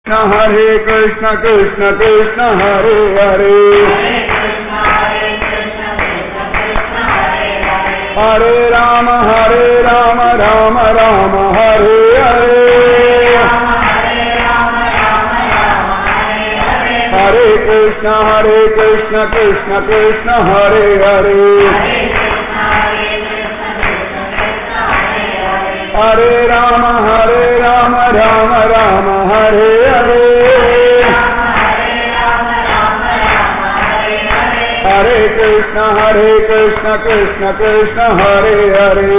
Hare Krishna Krishna Krishna Hare Hare Hare Rama Rama Rama Hare Hare Hare Krishna Krishna Krishna Hare Hare Hare Rama Rama Rama Hare Hare Hare Krishna Krishna Krishna Hare Hare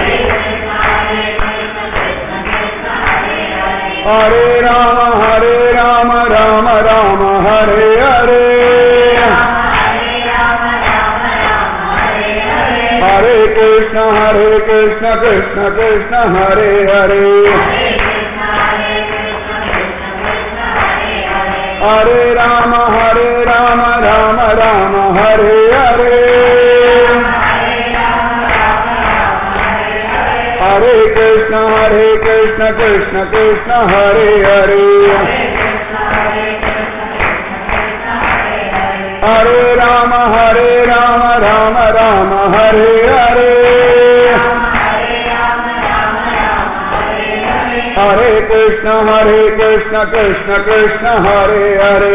Hare Rama Rama Rama Hare Hare Hare Krishna Krishna Krishna Hare Hare Hare Rama Rama Rama Hare Hare Hare Krishna Krishna Krishna Hare Hare Hare Rama Rama Rama Hare Hare Hare Krishna Krishna Krishna Hare Hare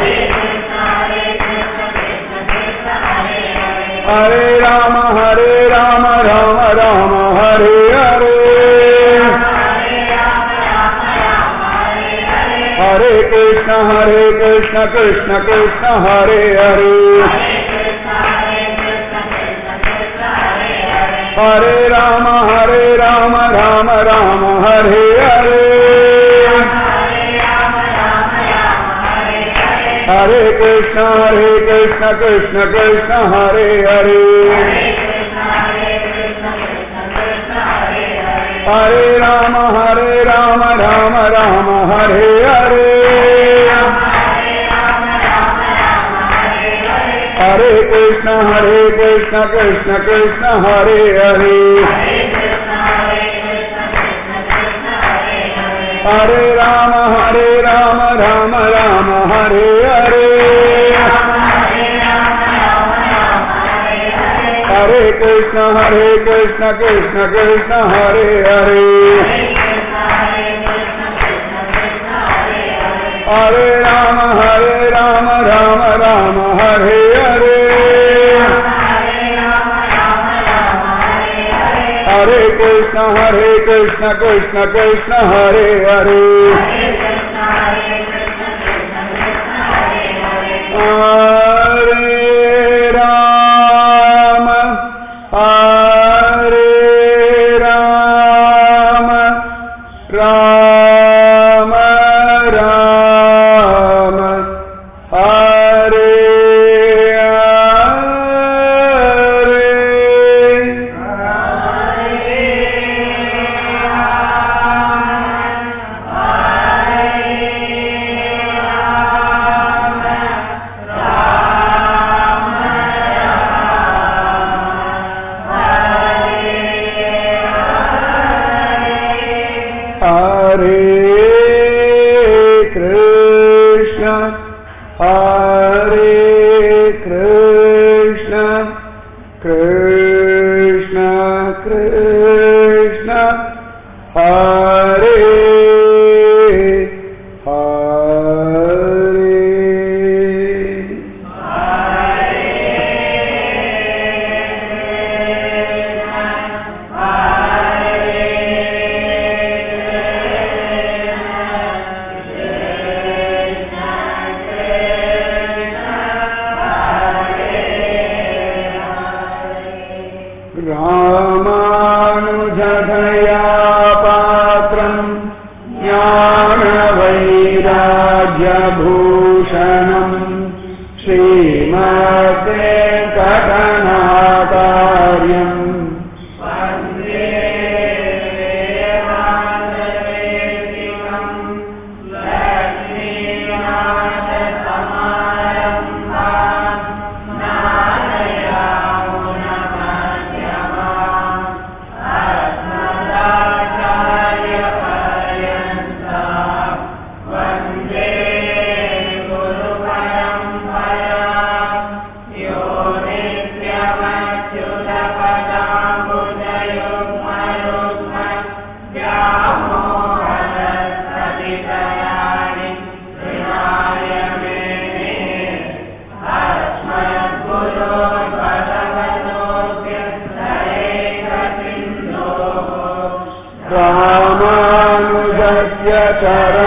Hare Rama Rama Rama Hare Hare Hare Krishna Krishna Krishna Hare Hare Hare Rama Rama Rama Hare Hare Hare Krishna Krishna Krishna Hare Hare Hare Rama Rama Rama Hare Hare Hare Krishna Krishna Krishna Hare Hare Hare Rama Rama Rama Hare Hare Hare Krishna Krishna Krishna Hare Hare Hare Rama Rama Rama Hare Hare Hare Krishna Krishna Krishna Hare Hare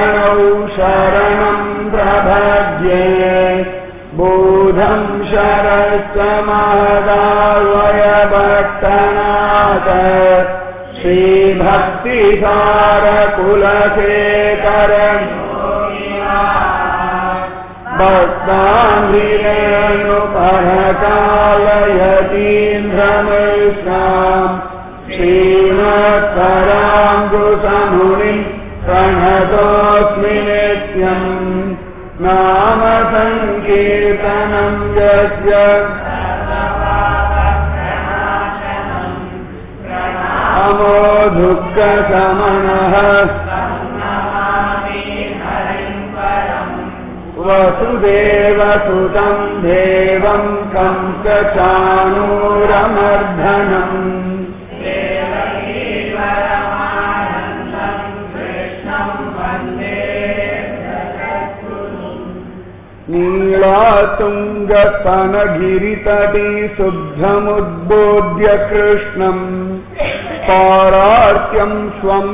चरणौ शरणं प्रपद्ये बोधं शरश्च महदाह्वय भट्टनाथ श्रीभक्तिसारकुलशेखर भक्ताङ्घ्रिरेणुपरकालयतीन्द्रमिश्राम् श्रीमत्पराङ्कुशमुनिम् प्रणतोऽस्मि नित्यम् नाम संकीर्तनम् यस्य नमो दुःखशमनः वसुदेवसुतं देवं कंसचाणूरमर्दनम् नीलातुङ्गस्तनगिरितटी शुद्धमुद्बोध्य कृष्णम् पारार्त्यं स्वं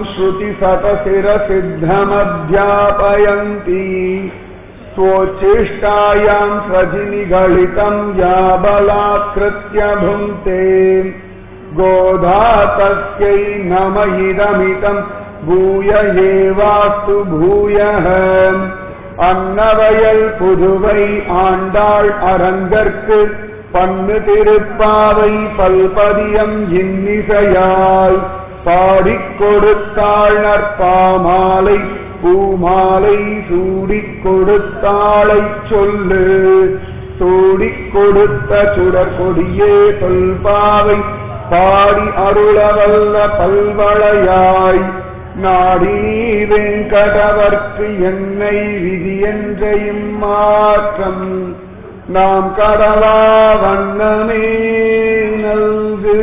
श्रुतिशतशिरसिद्धमध्यापयन्ती स्वोच्छिष्टायां स्वजिनिगलितं या बलात्कृत्य भुङ्क्ते गोधा तस्यै नम इदमिदं भूय एवास्तु भूयः அன்னவயல் புதுவை ஆண்டாள் அரங்கற்கு பன்னு திருப்பாவை பல்பதியம் இன்னிசையாய் பாடிக் கொடுத்தாள் நற்பாமாலை பூமாலை சூடிக் கொடுத்தாளை சொல்லு சூடிக் கொடுத்த சுடர் கொடியே தொல்பாவை பாடி அருளவல்ல பல்வளையாய் நாடி வெங்கடவர்க்கு என்னை விதி என்ற இம்மாற்றம் நாம் கடலா வண்ணமே நல்கு.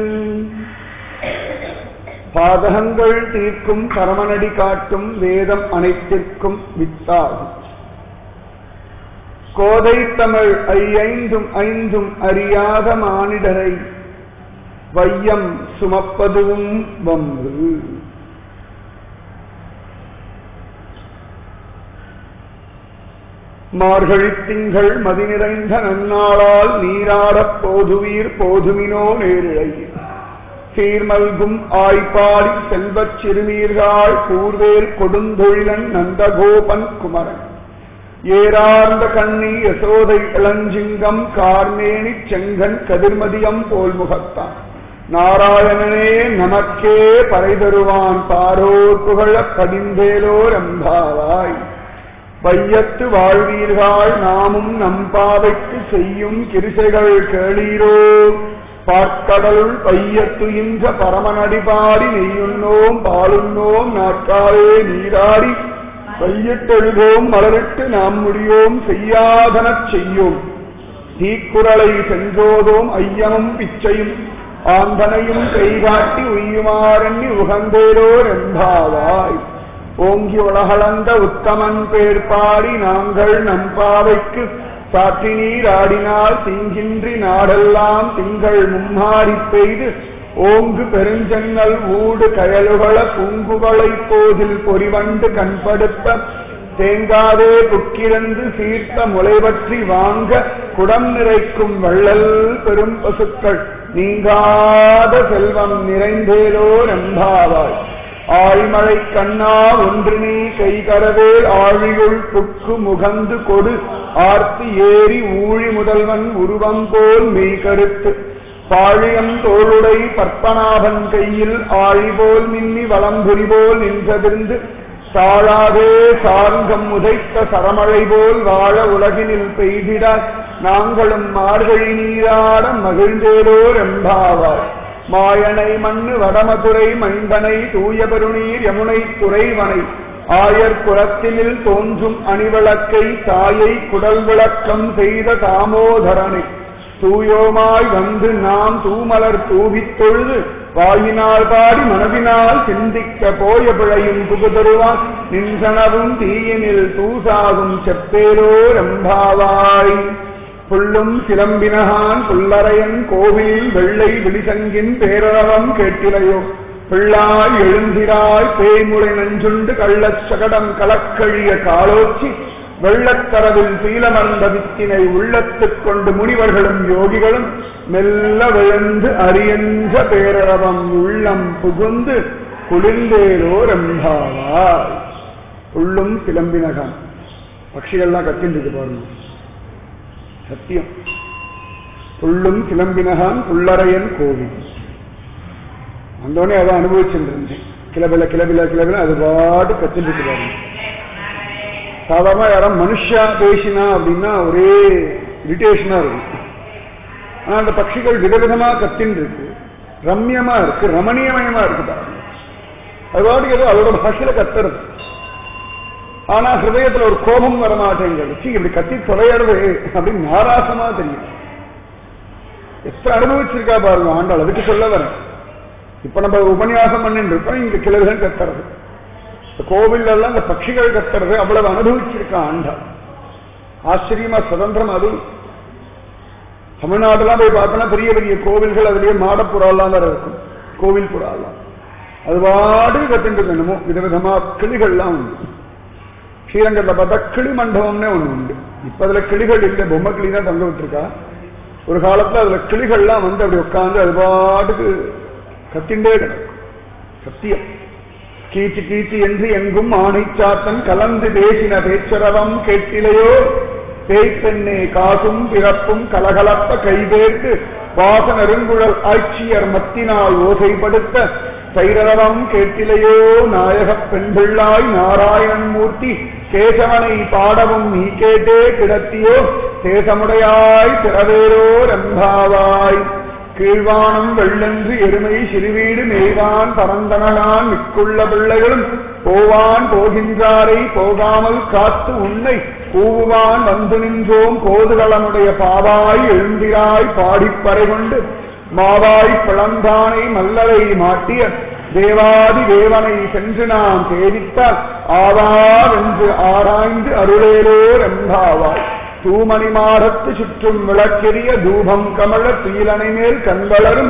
பாதகங்கள் தீர்க்கும் பரமனடி காட்டும் வேதம் அனைத்திற்கும் வித்தாகும். கோதை தமிழ் ஐந்தும் ஐந்தும் அறியாத மானிடரை வையம் சுமப்பதுவும் வம்பு. மார்கழி திங்கள் மதி நிறைந்த நன்னாளால் நீராடப் போதுவீர் போதுமினோ நேரிழை சீர்மல்கும் ஆய்ப்பாடி செல்வச் சிறுநீர்கள் கூர்வேல் கொடுந்தொழிலன் நந்தகோபன் குமரன் ஏரார்ந்த கண்ணி யசோதை இளஞ்சிங்கம் கார்மேனி செங்கன் கதிர்மதியம் போல் முகத்தான் நாராயணனே நமக்கே பறை தருவான் பாரோர் புகழப் பதிந்தேலோர் அம்பாவாய். வையத்து வாழ்வீர்கள் நாமும் நம்பாவைக்கு செய்யும் கிரிசைகள் கேளீரோ பார்க்கடலுள் பையத்து இன்ற பரமனடிபாடி நெய்யுண்ணோம் பாலுண்ணோம் நாட்காலே நீராடி கையிட்டெழுதோம் மலரிட்டு நாம் முடியோம் செய்யாதனச் செய்யோம் தீக்குறளை சென்றோதோம் ஐயமும் பிச்சையும் ஆந்தனையும் கைகாட்டி உய்யுமாறண்ணி உகந்தேரோர் எம்பாவாய். ஓங்கி உலகளந்த உத்தமன் பேர் பாடி நாங்கள் நம்பாவைக்கு சாற்றி நீர் ஆடினால் தீங்கின்றி நாடெல்லாம் திங்கள் மும்மாறி பெய்து ஓங்கு பெருஞ்சென்னல் ஊடு கயலுகள பூங்குகளை போதில் பொறிவண்டு கண்படுத்த தேங்காதே புக்கிரந்து சீர்த்த முளைவற்றி வாங்க குடம் நிறைக்கும் வள்ளல் பெரும் பசுக்கள் நீங்காத செல்வம் நிறைந்தேலோ நம்பாவாய். ஆழ்மழை கண்ணா ஒன்று நீ கைகரவேல் ஆழியுள் புக்கு முகந்து கொடு ஆர்த்தி ஏறி ஊழி முதல்வன் உருவம் போல் மெய் கருத்து பாழியம் தோளுடை பற்பனாபன் கையில் ஆழிபோல் மின்னி வளம்புரி போல் நின்றதிர்ந்து சாழாதே சார்கம் உதைத்த சரமழை போல் வாழ உலகினில் பெய்திட நாங்களும் மார்கழி நீராட மகிழ்ந்தேரோர் எம்பாவாய். மாயனை மண்ணு வடமதுரை மைந்தனை தூய பெருநீர் யமுனை துறைவனை ஆயர் குலத்தினில் தோன்றும் அணிவிளக்கை தாயை குடல் விளக்கம் செய்த தாமோதரனை தூயோமாய் வந்து நாம் தூமலர் தூவித் தொழுது வாயினால் பாடி மனதினால் சிந்திக்க போய பிழையும் புகுதருவான் நின்றனவும் தீயினில் தூசாகும் செப்பேரோர் எம்பாவாய். புள்ளும் சிலம்பினகான் புல்லரையன் கோவில் வெள்ளை விழிசங்கின் பேரளவம் கேட்டிலையோ பிள்ளாய் எழுந்திராய் பேய்முறை நஞ்சுண்டு கள்ளச் சகடம் கலக்கழிய காலோச்சி வெள்ளத்தரவில் சீலமர்ந்த வித்தினை உள்ளத்துக் கொண்டு முனிவர்களும் யோகிகளும் மெல்ல விழுந்து அரியன்ற பேரரவம் உள்ளம் புகுந்து குளிர்ந்தேரோ ரம்பாவாய். உள்ளும் கிளம்பினகான் பட்சிகள்லாம் கத்தின்றது பாருங்க, சத்தியம். புள்ளும் கிளம்பினகான் புள்ளரையன் கோவில் வந்தோடனே அதை அனுபவிச்சுருந்தேன். கிளபில கிளபில கிளபில அது பாட்டு கத்தின்றது பாருங்க. சாதாரண யாரும் மனுஷா பேசினா அப்படின்னா ஒரே இரிட்டேஷனா இருக்கும். ஆனா அந்த பட்சிகள் விதவிதமா கத்தின் இருக்கு, ரம்யமா இருக்கு, ரமணீயமயமா இருக்கு பாருங்க. அது பாட்டு ஏதோ அதோட பாஷையில கத்துறது. ஆனா ஹிருதயத்துல ஒரு கோபம் வரமாட்டேங்கிறது. இப்படி கத்தி தொலைறது அப்படின்னு நாராசமா தெரியும். எத்தனை அனுபவிச்சிருக்கா பாருங்க ஆண்டாள். அதுக்கு சொல்ல வரேன். இப்ப நம்ம உபன்யாசம் பண்ணிட்டு இருக்கோம், இங்க கிளறுகள் கத்துறது, கோவில் எல்லாம் இந்த பட்சிகள் கத்துறது அவ்வளவு அனுபவிச்சிருக்கா ஆண்டாள். ஆச்சரியமா சுதந்திரம். அது தமிழ்நாடுலாம் போய் பார்த்தோம்னா பெரிய பெரிய கோவில்கள், அதுலயே மாடப்புறாலாம் வேற இருக்கும், கோவில் புறாலாம். அது பாடு கத்துட்டு வேணுமோ விதவிதமா கிளிகள்லாம் உண்டு. ஸ்ரீரங்கத்தை பார்த்தா கிளி மண்டபம்னே ஒண்ணு உண்டு. இப்ப அதுல கிளிகள் இல்லை, பொம்மை கிளி தான் தங்க விட்டுருக்கா. ஒரு காலத்துல அதுல கிளிகள்லாம் வந்து அப்படி உட்காந்து அது பாட்டுக்கு கத்திண்டே கிடக்கும். சத்தியம். கீச்சு கீச்சு என்று எங்கும் ஆணை சாத்தன் கலந்து பேசின பேச்சரவம் கேட்டிலையோ பேய்ப்பெண்ணே காசும் பிறப்பும் கலகலப்ப கைவேர்த்து வாச நெருங்குழல் ஆட்சியர் மத்தினால் ஓசைப்படுத்த சைரவம் கேட்டிலையோ நாயகப் பெண்பிள்ளாய் நாராயணன் மூர்த்தி கேசவனை பாடவும் நீ கேட்டே கிடத்தியோ தேசமுடையாய் திறவேரோ ரம்பாவாய். கீழ்வானம் வெள்ளென்று எருமை சிறுவீடு மேய்வான் பரந்தனகான் மிக்குள்ள பிள்ளைகளும் போவான் போகின்றாரை போகாமல் காத்து உன்னை கூவுவான் வந்து நின்றோம் கோதுகளமுடைய பாவாய் எழுந்திராய் பாடிப்பறை கொண்டு மாவாய் பிளந்தானை மல்லரை மாட்டிய தேவாதி தேவனை சென்று நாம் சேவித்தால் ஆவாவென்று ஆராய்ந்து அருளேரோ ரம்பாவாய். தூமணி மாடத்து சுற்றும் விளக்கெரிய தூபம் கமழ துயிலனை மேல் கண்வளரும்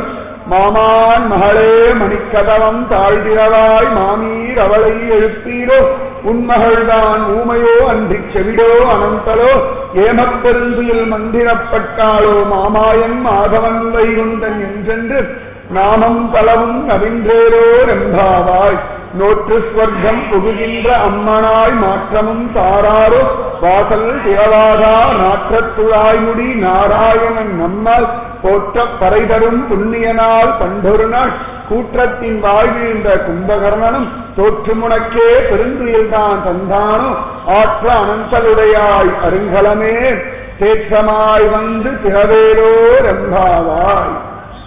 மாமான் மகளே மணிக்கதவம் தாழ்திரவாய் மாமீர் அவளை எழுப்பீரோ உன்மகள்தான் ஊமையோ அன்றி செவிடோ அனந்தலோ ஏமப்பெருந்துயில் மந்திரப்பட்டாளோ மாமாயன் மாதவன் வைகுந்தன் என்றென்று நாமம் பலவும் நவின்றேரோ ரம்பாவாய். நோற்று ஸ்வர்க்கம் புகுகின்ற அம்மனாய் மாற்றமும் தாராரோ வாசல் திரவாதா நாற்றத்துழாய்முடி நாராயணன் நம்மால் போற்ற பறைதரும் புண்ணியனால் பண்டொரு நாள் கூற்றத்தின் வாழ்விழ்ந்த கும்பகர்ணனும் தோற்று முனக்கே பெருந்துயில்தான் தந்தானோ ஆற்ற அனந்தலுடையாய் அருங்கலமே தேற்றமாய் வந்து திரவேரோ ரம்பாவாய்.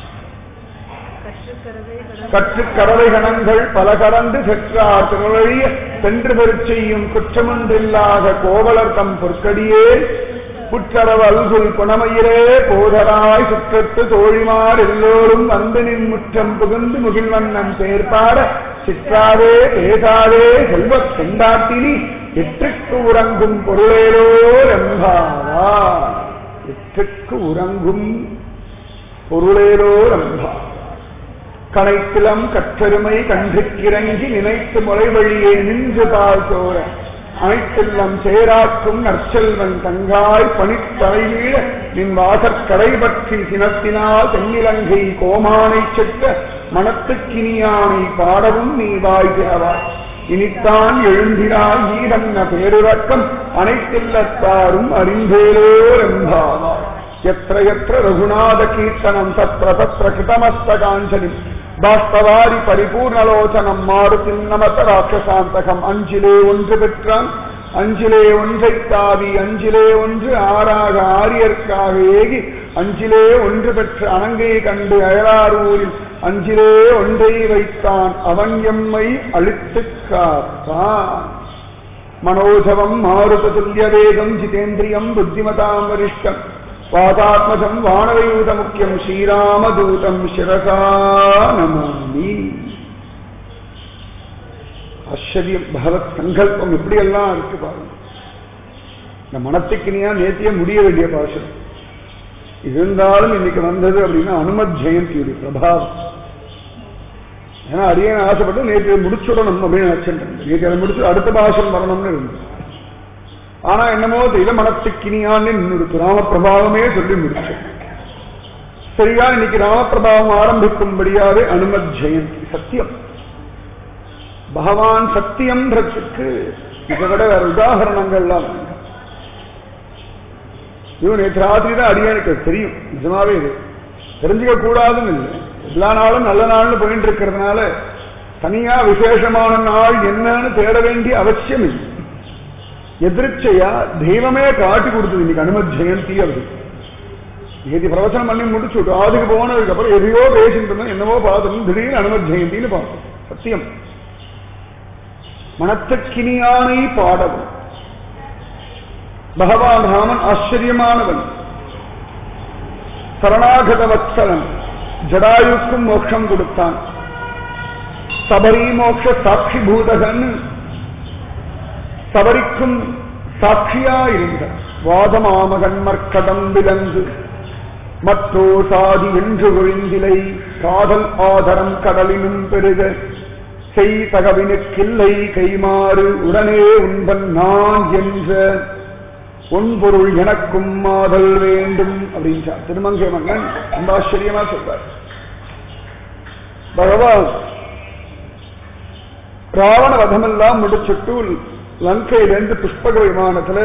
கற்றுக்கரவை கணங்கள் பல கடந்து செற்றார் திருவழிய சென்று பெருச்செய்யும் குற்றமொன்றில்லாத கோவலர் தம் பொற்கடியே புற்றரவ அல்குல் புனமயிரே போதராய் சுற்றத்து தோழிமார் எல்லோரும் வந்து நின் முற்றம் புகுந்து முகில்வண்ணன் பேர்பாட சிற்றாதே பேசாதே செல்வத் செண்டாட்டினி எற்றுக்கு உறங்கும் பொருளேரோ ரம்பாவா. எற்றுக்கு உறங்கும் பொருளேரோ ரம்பா. கனைத்திலம் கற்றருமை கன்றுக்கிறங்கி நினைத்து முறை வழியே நின்று பால் சோர அனைத்தில்லம் சேராக்கும் நற்செல்வன் தங்காய் பணித்தலைவீழ நின் வாசற்கடை பற்றி சினத்தினால் தென்னிலங்கை கோமானை செற்ற மனத்துக்கினியானை பாடவும் நீ வாய் திறவாய். இனித்தான் எழுந்திராய் ஈரன்ன பேருறக்கம் அனைத்தில்லத்தாரும் அறிந்தேரோ ரம்பாவாய். எத்திர எத்திர ரகுநாத கீர்த்தனம் தத்ர தத்ர கிருதமஸ்தகாஞ்சலி பாஸ்தவாரி பரிபூர்ணலோச்சனம் மாருதின் நமத ராட்சசாந்தகம். அஞ்சிலே ஒன்று பெற்றான் அஞ்சிலே ஒன்றை தாவி அஞ்சிலே ஒன்று ஆறாக ஆரியர்க்காக ஏகி அஞ்சிலே ஒன்று பெற்ற அணங்கை கண்டு அயலாரூரில் அஞ்சிலே ஒன்றை வைத்தான் அவன் எம்மை அழித்துக் காத்தான். மனோஜவம் மாருத துல்லிய வேகம் ஜிதேந்திரியம் புத்திமதாம் வரிஷ்டம் வாதாத்மஜம் வானவயூத முக்கியம் ஸ்ரீராமதூதம் சிரசா நமாமி. ஆச்சரியம். பகவத் சங்கல்பம் எப்படியெல்லாம் இருக்கு பாருங்க. இந்த மனத்துக்கினியா நேத்திய முடிய வேண்டிய பாஷம் இருந்தாலும் இன்னைக்கு வந்தது அப்படின்னா அனுமத் ஜெயந்தியுடைய பிரபாவம். ஏன்னா அடியேன் ஆசைப்பட்டு நேற்று முடிச்சுடணும் அப்படின்னு நினைச்சேன். நேற்று அதை முடிச்சு அடுத்த பாசம் வரணும்னு இருந்தது. ஆனா என்னமோ தெரியல, மனத்துக்கினியான்னு இன்னொரு ராமபிரபாவமே சொல்லி முடிச்சேன். சரியா இன்னைக்கு ராமபிரபாவம் ஆரம்பிக்கும்படியாவே அனுமத் ஜெயந்தி. சத்தியம் பகவான் சத்தியம்ன்றதுக்கு இதை விட வேற உதாரணங்கள்லாம் இவன் நேற்று ராத்திரி தான் அடியானுக்கு தெரியும். நிஜமாவே இது தெரிஞ்சுக்க கூடாதுன்னு இல்லை, எல்லா நாளும் நல்ல நாள்னு போயிட்டு இருக்கிறதுனால தனியா விசேஷமான நாள் என்னன்னு தேட வேண்டிய அவசியம் இல்லை. எதிர்ச்சையா தெய்வமே காட்டி கொடுத்தது இன்னைக்கு அனுமத் ஜெயந்தி. அப்படி நேற்று பிரவச்சனம் பண்ணி முடிச்சு அதுக்கு போனதுக்கு அப்புறம் எதையோ பேசிட்டு இருந்தோம், என்னவோ பார்த்தோம், திடீர்னு அனுமத் ஜெயந்தின்னு பார்த்தோம். சத்தியம் மனத்துக்கினியானை பாடவும். பகவான் ராமன் ஆச்சரியமானவன், சரணாகத வத்சலன், ஜடாயுக்கும் மோட்சம் கொடுத்தான். சபரி மோட்ச சாட்சி பூதகன், சபரிக்கும் சாட்சியா இருந்த வாதமாமகன் மற்கடம் விலங்கு மற்றோ சாதி என்று ஒழிந்திலை காதல் ஆதரம் கடலினும் பெருக செய் தகவினுக்கில்லை கைமாறு உடனே உண்பன் நான் என்ற ஒன்பொருள் எனக்கும் மாதல் வேண்டும் அப்படின்றார் திருமங்கை மன்னன். ரொம்ப ஆச்சரியமா சொல்றார். பகவான் ராவண வதமெல்லாம் முடிச்சுட்டு லங்கையிலிருந்து புஷ்பக விமானத்துல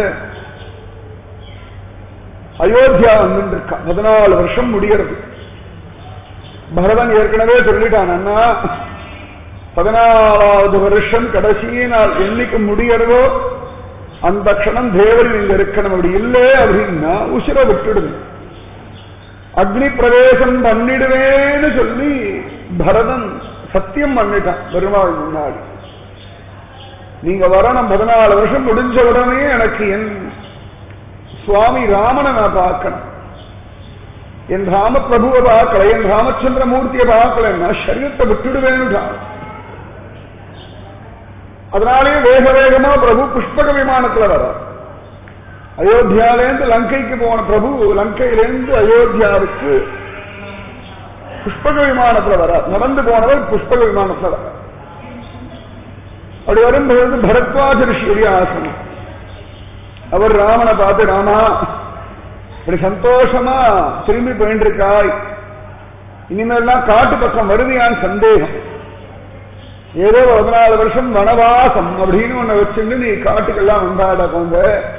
அயோத்தியா வந்துருக்கா. 14 வருஷம் முடிகிறது. பரதன் ஏற்கனவே சொல்லிட்டான், அண்ணா 14வது வருஷம் கடைசி நாள் என்னைக்கு முடிகிறதோ அந்த க்ஷணம் தேவரில் இங்க இருக்கணும். அப்படி இல்லை அப்படின்னா உசிர விட்டுடுது, அக்னி பிரவேசம் பண்ணிடுவேன்னு சொல்லி பரதன் சத்தியம் பண்ணிட்டான் பெருமாள் முன்னாடி. நீங்க வரணும், 14 வருஷம் முடிஞ்ச உடனே எனக்கு என் சுவாமி ராமனை நான் பார்க்கணும், என் ராம பிரபுவை பார்க்கல, என் ராமச்சந்திர மூர்த்தியை பார்க்கலன்னா சரீரத்தை விட்டுடுவேன்னுட்டான். அதனாலேயே வேக வேகமா பிரபு புஷ்பக விமானத்துல வர. அயோத்தியாலேருந்து லங்கைக்கு போன பிரபு லங்கையிலேருந்து அயோத்தியாவுக்கு புஷ்பக விமானத்துல வர. நடந்து போனவர் புஷ்பக விமானத்துல வர. அப்படி வரும்பொழுது பரத்வாஜ ரிஷியுடைய ஆசனம். அவர் ராமனை பார்த்து, ராமா இப்படி சந்தோஷமா திரும்பி போயிட்டு இருக்காய், இனிமேல்லாம் காட்டு பக்கம் வருவியான்னு சந்தேகம். ஏதோ 14 வருஷம் வனவாசம் அப்படின்னு ஒண்ணு வச்சுட்டு நீ காட்டுக்கெல்லாம் வந்தாட போங்க,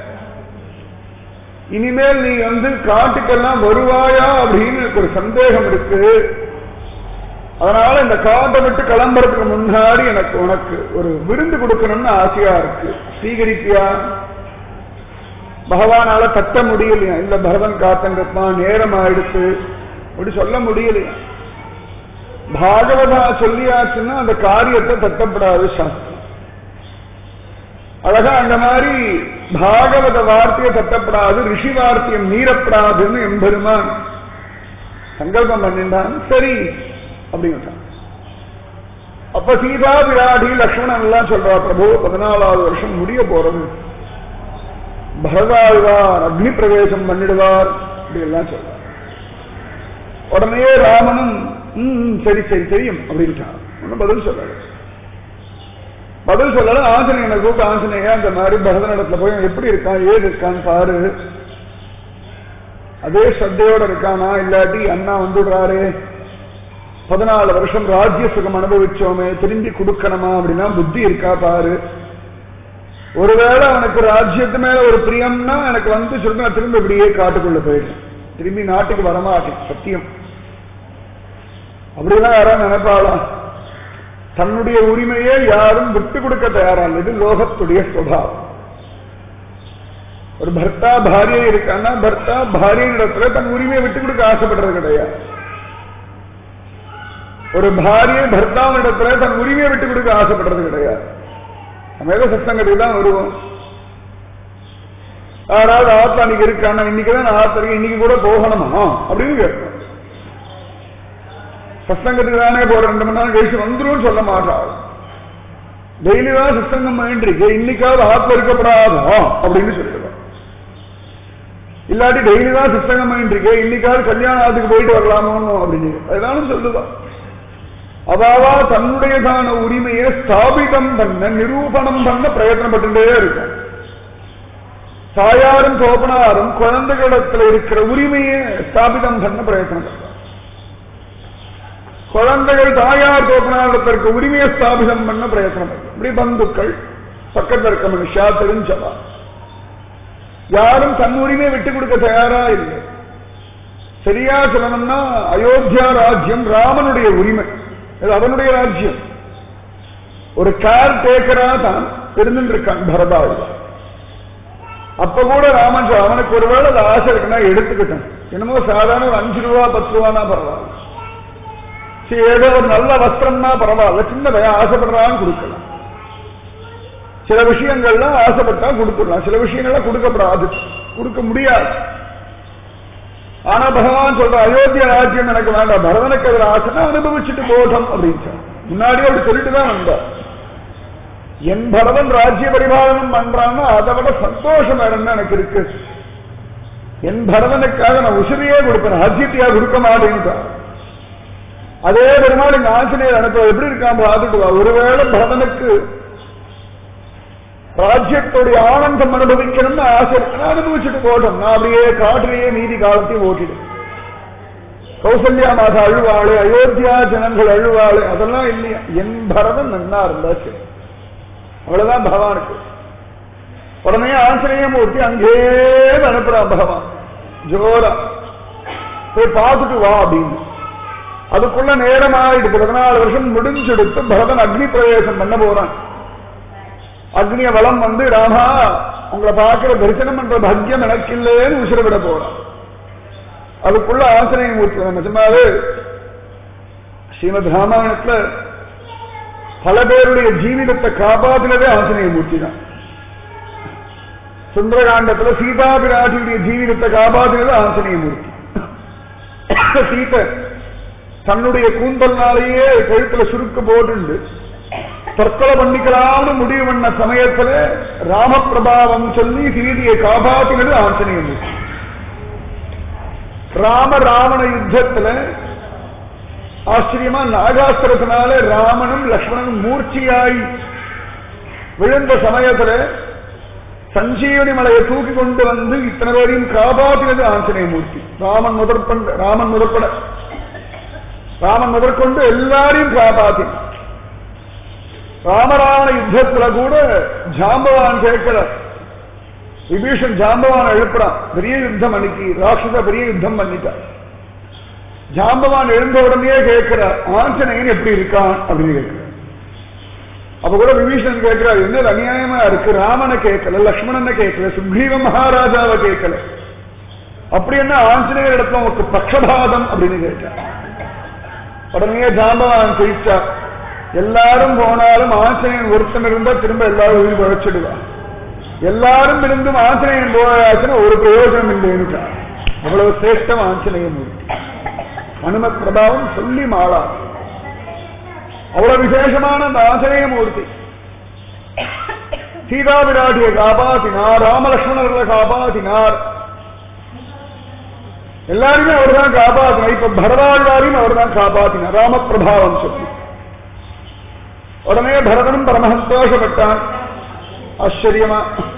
இனிமேல் நீ காட்டுக்கெல்லாம் வருவாயா அப்படின்னு எனக்கு ஒரு சந்தேகம் இருக்கு. அதனால இந்த காட்டை விட்டு கிளம்புறதுக்கு முன்னாடி எனக்கு உனக்கு ஒரு விருந்து கொடுக்கணும்னு ஆசையா இருக்கு, ஸ்வீகரிப்பியா? பகவானால தட்ட முடியலையா? இல்ல பரதன் காத்தங்கத்தான் நேரம் ஆயிடுச்சு அப்படி சொல்ல முடியலையா? பாகவதா சொல்லியாச்சுன்னா அந்த காரியத்தை தட்டப்படாது சாஸ்திரம். அழகா அந்த மாதிரி பாகவத வார்த்தையை தட்டப்படாது, ரிஷி வார்த்தையை மீறப்படாதுன்னு எம்பெருமான் சங்கல்பம் பண்ணிட்டான். சரி அப்படின்ட்டான். அப்ப சீதா பிராடி லக்ஷ்மணன் எல்லாம் சொல்றா, பிரபு 14வது வருஷம் முடிய போறது, பரதாழ்வார் அக்னி பிரவேசம் பண்ணிடுவார் அப்படி எல்லாம் சொல்றார். உடனே ராமனும் சரி சரி தெரியும் அப்படின்ட்டான். ஒன்னும் பதில் சொல்லல. ஆஞ்சநேயனை கூப்பிட்டு, ஆஞ்சநேயா அந்த மாதிரி பரதனிடத்துல போய் எப்படி இருக்கான் ஏது இருக்கான்னு பாரு, அதே ஸ்ரத்தையோட இருக்கானா இல்லாட்டி அண்ணா வந்துடுறாரு 14 வருஷம் ராஜ்ய சுகம் அனுபவிச்சோமே திரும்பி கொடுக்கணுமா அப்படின்னா புத்தி இருக்கா பாரு. ஒருவேளை அவனுக்கு ராஜ்யத்து மேல ஒரு பிரியம்னா எனக்கு சொல்லுங்க, திரும்ப இப்படியே காட்டுக்குள்ள போயிடும், திரும்பி நாட்டுக்கு வரமாட்டேன். சத்தியம் அப்படிதான் யாரும் நினைப்பாளா? தன்னுடைய உரிமையே யாரும் விட்டு கொடுக்க தயாரான இது லோகத்துடைய சுபாவம். ஒரு பர்த்தா பாரியை இருக்கான்னா பர்த்தா பாரியிடத்துல தன் உரிமையை விட்டு கொடுக்க ஆசைப்படுறது கிடையாது. ஒரு பாரியை பர்த்தாவிடத்துல தன் உரிமையை விட்டு கொடுக்க ஆசைப்படுறது கிடையாது. நம்ம ஏதோ சத்தங்கத்துக்கு தான் வருவோம். யாராவது ஆத்தா அன்னைக்கு இருக்கான்னா இன்னைக்குதான் நான் ஆத்தருக்கு இன்னைக்கு கூட போகணுமா அப்படின்னு கேட்போம். சத்சங்கத்துக்கு தானே போற 2 மணி நேரம் கழிச்சு வந்துடும் சொல்ல மாட்டாள். டெய்லி தான் சத்சங்கம் பண்ணிட்டு இன்னைக்காவது ஆத்ம இருக்கப்படாதா அப்படின்னு சொல்லிடுவான். இல்லாட்டி டெய்லி தான் சத்சங்கம் பண்ணிட்டு இன்னைக்காவது கல்யாணத்துக்கு போயிட்டு வரலாமோ அப்படின்னு அதுதானும் சொல்லுவான். அவாவா தன்னுடையதான உரிமையை ஸ்தாபிதம் பண்ண நிரூபணம் பண்ண பிரயத்தனப்பட்டுட்டே இருக்கும். தாயாரும் தோப்பனாரும் குழந்தைகளிடத்தில் இருக்கிற உரிமையை ஸ்தாபிதம் பண்ண பிரயத்தனம் பண்றாங்க. குழந்தைகள் தாயார் தோப்பனாரிடத்திற்கு உரிமையை ஸ்தாபிதம் பண்ண பிரயத்தனம் பண்றாங்க. இப்படி பந்துக்கள், பக்கத்தில் இருக்க மனுஷா, தெரிஞ்சவா, யாரும் தன் உரிமையை விட்டுக் கொடுக்க தயாரா இல்லை. சரியா சொல்லணும்னா அயோத்தியா ராஜ்யம் ராமனுடைய உரிமை, அது அவனுடைய ராஜ்யம். ஒரு கேர் டேக்கரா தான் இருந்துருக்கான் பரதாவு. அப்ப கூட ராமன் அவனுக்கு ஒருவேளை அது ஆசை இருக்குன்னா எடுத்துக்கிட்டான். என்னமோ சாதாரண ஒரு 5 ரூபா 10 ரூபானா பரவாயில்ல, சரி ஏதோ ஒரு நல்ல வஸ்திரம்னா பரவாயில்ல, சின்ன பையன் ஆசைப்படுறான்னு கொடுக்கலாம். சில விஷயங்கள்லாம் ஆசைப்பட்டா கொடுத்துடலாம், சில விஷயங்கள்லாம் கொடுக்கப்படாது, கொடுக்க முடியாது. ஆனா பகவான் சொல்ற அயோத்தியா ராஜ்யம் எனக்கு வேண்டாம், பரதனுக்கு அதில் ஆசைனா அனுபவிச்சுட்டு போட்டோம் அப்படின்னு முன்னாடியே அப்படி சொல்லிட்டு தான் வந்தார். என் பரதன் ராஜ்ய பரிபாலனம் பண்றான்னா அதை விட சந்தோஷம் வேற என்ன எனக்கு இருக்கு. என் பரதனுக்காக நான் உசிரியே கொடுப்பேன், ராஜ்யத்தையா கொடுக்க மாட்டேன்னுட்டான். அதே பெருமாள் இங்க ஆஞ்சநேயர் அனுப்ப எப்படி இருக்கான் பார்த்துட்டு வா. ஒருவேளை பரதனுக்கு ராஜ்யத்துடைய ஆனந்தம் அனுபவிக்கணும்னு ஆசை இருக்குன்னா அனுபவிச்சுட்டு போட்டோம், நான் அப்படியே காட்டிலேயே மீதி காலத்தையும் ஓட்டிடு. கௌசல்யா மாதா அழுவாளு, அயோத்தியா ஜனங்கள் அழுவாளு, அதெல்லாம் இல்லையா. என் பரதன் நன்னா இருந்தா சரி, அவ்வளவுதான் பகவானுக்கு. உடனே ஆஞ்சநேயமூர்த்தி அங்கே அனுப்புறான் பகவான், ஜோரா போய் பார்த்துட்டு வா அப்படின்னு. அதுக்குள்ள நேரமாயிட்டு 14 வருஷம் முடிஞ்செடுத்து பரதன் அக்னி பிரவேசம் பண்ண போறான். அக்னிய வளம் வந்து ராமா உங்களை பார்க்கிற தரிசனம் பண்ற பாக்கியம் எனக்கு இல்லைன்னு உசிரவிட போறான். அதுக்குள்ள ஆஞ்சநேயமூர்த்தி நிஜமாவே ஸ்ரீமத் ராமாயணத்துல பல பேருடைய ஜீவிதத்தை காப்பாற்றினதே ஆஞ்சநேயமூர்த்தி தான். சுந்தரகாண்டத்துல சீதா பிராட்டியுடைய ஜீவிதத்தை காப்பாற்றினது ஆஞ்சநேயமூர்த்தி. சீதை தன்னுடைய கூந்தல்னாலேயே கழுத்துல சுருக்கு போட்டு தற்கொலை பண்ணிக்கலாம்னு முடிவு பண்ண சமயத்துல ராமபிரபாவம் சொல்லி சீதையை காப்பாற்றினது ஆஞ்சநேயமூர்த்தி. ராவண யுத்தத்துல ஆச்சரியமா நாகாஸ்திரத்தினால ராமனும் லக்ஷ்மணனும் மூர்ச்சியாய் விழுந்த சமயத்துல சஞ்சீவனி மலையை தூக்கி கொண்டு வந்து இத்தனை பேரையும் காப்பாற்றினது ஆஞ்சநேயமூர்த்தி. ராமன் முதற்கொண்டு எல்லாரையும் காப்பாற்றி. ராமராவண யுத்தத்துல கூட ஜாம்பவான் கேட்கல, விபீஷன் ஜாம்பவான் எழுப்புறான், பெரிய யுத்தம் அன்னைக்கு ராட்சச பெரிய யுத்தம் பண்ணிட்டார். ஜாம்பவான் எழுந்த உடனே கேட்கிறார் ஆஞ்சநேயன் எப்படி இருக்கான் அப்படின்னு கேட்கிறார். அப்ப கூட விபீஷன் கேட்கிறார், என்ன அநியாயமா இருக்கு, ராமனை கேட்கல, லக்ஷ்மணனை கேட்கல, சுக்ரீவ மகாராஜாவை கேட்கல, அப்படி என்ன ஆஞ்சநேயர் இடத்துல உங்களுக்கு பக்ஷபாதம் அப்படின்னு கேட்டார். உடனே ஜாம்பவான் சிரிச்சார், எல்லாரும் போனாலும் ஆஞ்சநேயன் ஒருத்தன் இருந்தா திரும்ப எல்லாரும் உயிர் பழச்சிடுவார், எல்லாரும் இருந்தும் ஆஞ்சநேயன் போயாச்சுன்னா ஒரு பிரயோஜனம் இல்லைன்னு. அவ்வளவு சிரேஷ்டம் ஆஞ்சநேயமூர்த்தி. அனுமத் பிரபாவம் சொல்லி மாளா, அவ்வளவு விசேஷமான அந்த ஆஞ்சநேயமூர்த்தி. சீதா பிராட்டியை காப்பாத்தினார், ராமலட்சுமணர்களை காப்பாத்தினார், எல்லாருமே அவர் தான் காப்பாத்தினார். இப்ப பரதாழ்வாரையும் அவர் தான் காப்பாத்தினார் ராமபிரபாவம் சொல்லி. உடனே பரதனும் பரம சந்தோஷப்பட்டான். ஆச்சரியமா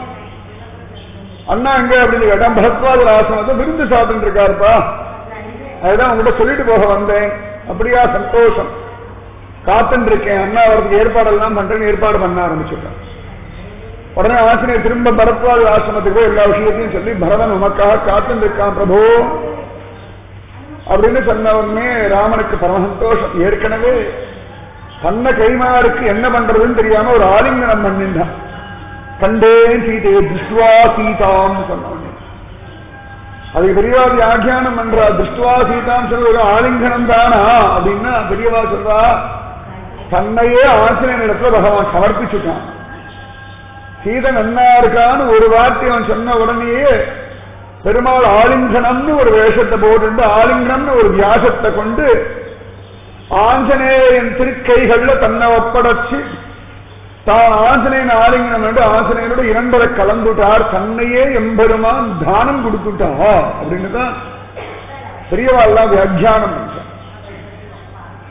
அண்ணா எங்க அப்படின்னு கேட்டான். பரத்வாஜர் ஆசிரமத்தை விருந்து சாப்பிட்டு இருக்காருப்பா, அதுதான் உங்ககிட்ட சொல்லிட்டு போக வந்தேன். அப்படியா, சந்தோஷம், காத்துட்டு இருக்கேன், அண்ணா அவருக்கு ஏற்பாடெல்லாம் பண்றேன்னு ஏற்பாடு பண்ண ஆரம்பிச்சுட்டான். உடனே ஆசிரியர் திரும்ப பரத்வாஜர் ஆசிரமத்துக்கு போய் எல்லா விஷயத்தையும் சொல்லி, பரதன் உமக்காக காத்துட்டு இருக்கான் பிரபு அப்படின்னு சொன்ன உடனே ராமனுக்கு பரம சந்தோஷம். ஏற்கனவே தன்ன கைமாருக்கு என்ன பண்றதுன்னு தெரியாம ஒரு ஆலிங்கனம் பண்ணிட்டான். கண்டேன் சீதையை திருஷ்டுவா சீதான்னு சொன்ன, அதுக்கு பெரியவா வியாக்கியானம் பண்றா. திருஷ்டுவா சீதான்னு சொல்ல ஒரு ஆலிங்கனம் தானா அப்படின்னா பெரியவா சொல்றா, தன்னையே ஆஞ்சநேயன் இடத்துல பகவான் சமர்ப்பிச்சுட்டான். சீதை நன்னா இருக்கான்னு ஒரு வார்த்தை அவன் சொன்ன உடனேயே பெருமாள் ஆலிங்கனம்னு ஒரு வேஷத்தை போட்டு ஆலிங்கனம்னு ஒரு வியாசத்தை கொண்டு ஆஞ்சநேயன் திருக்கைகள்ல தன்னை ஒப்படைச்சு தான் ஆஞ்சநேயன் ஆலிங்கனம் என்று ஆஞ்சநேயனோட இரண்டரை கலந்துட்டார். தன்னையே எம்பெருமான் தானம் கொடுத்துட்டா அப்படின்னு தான் பெரியவாள்லாம் வியாக்கியானம் பண்ற.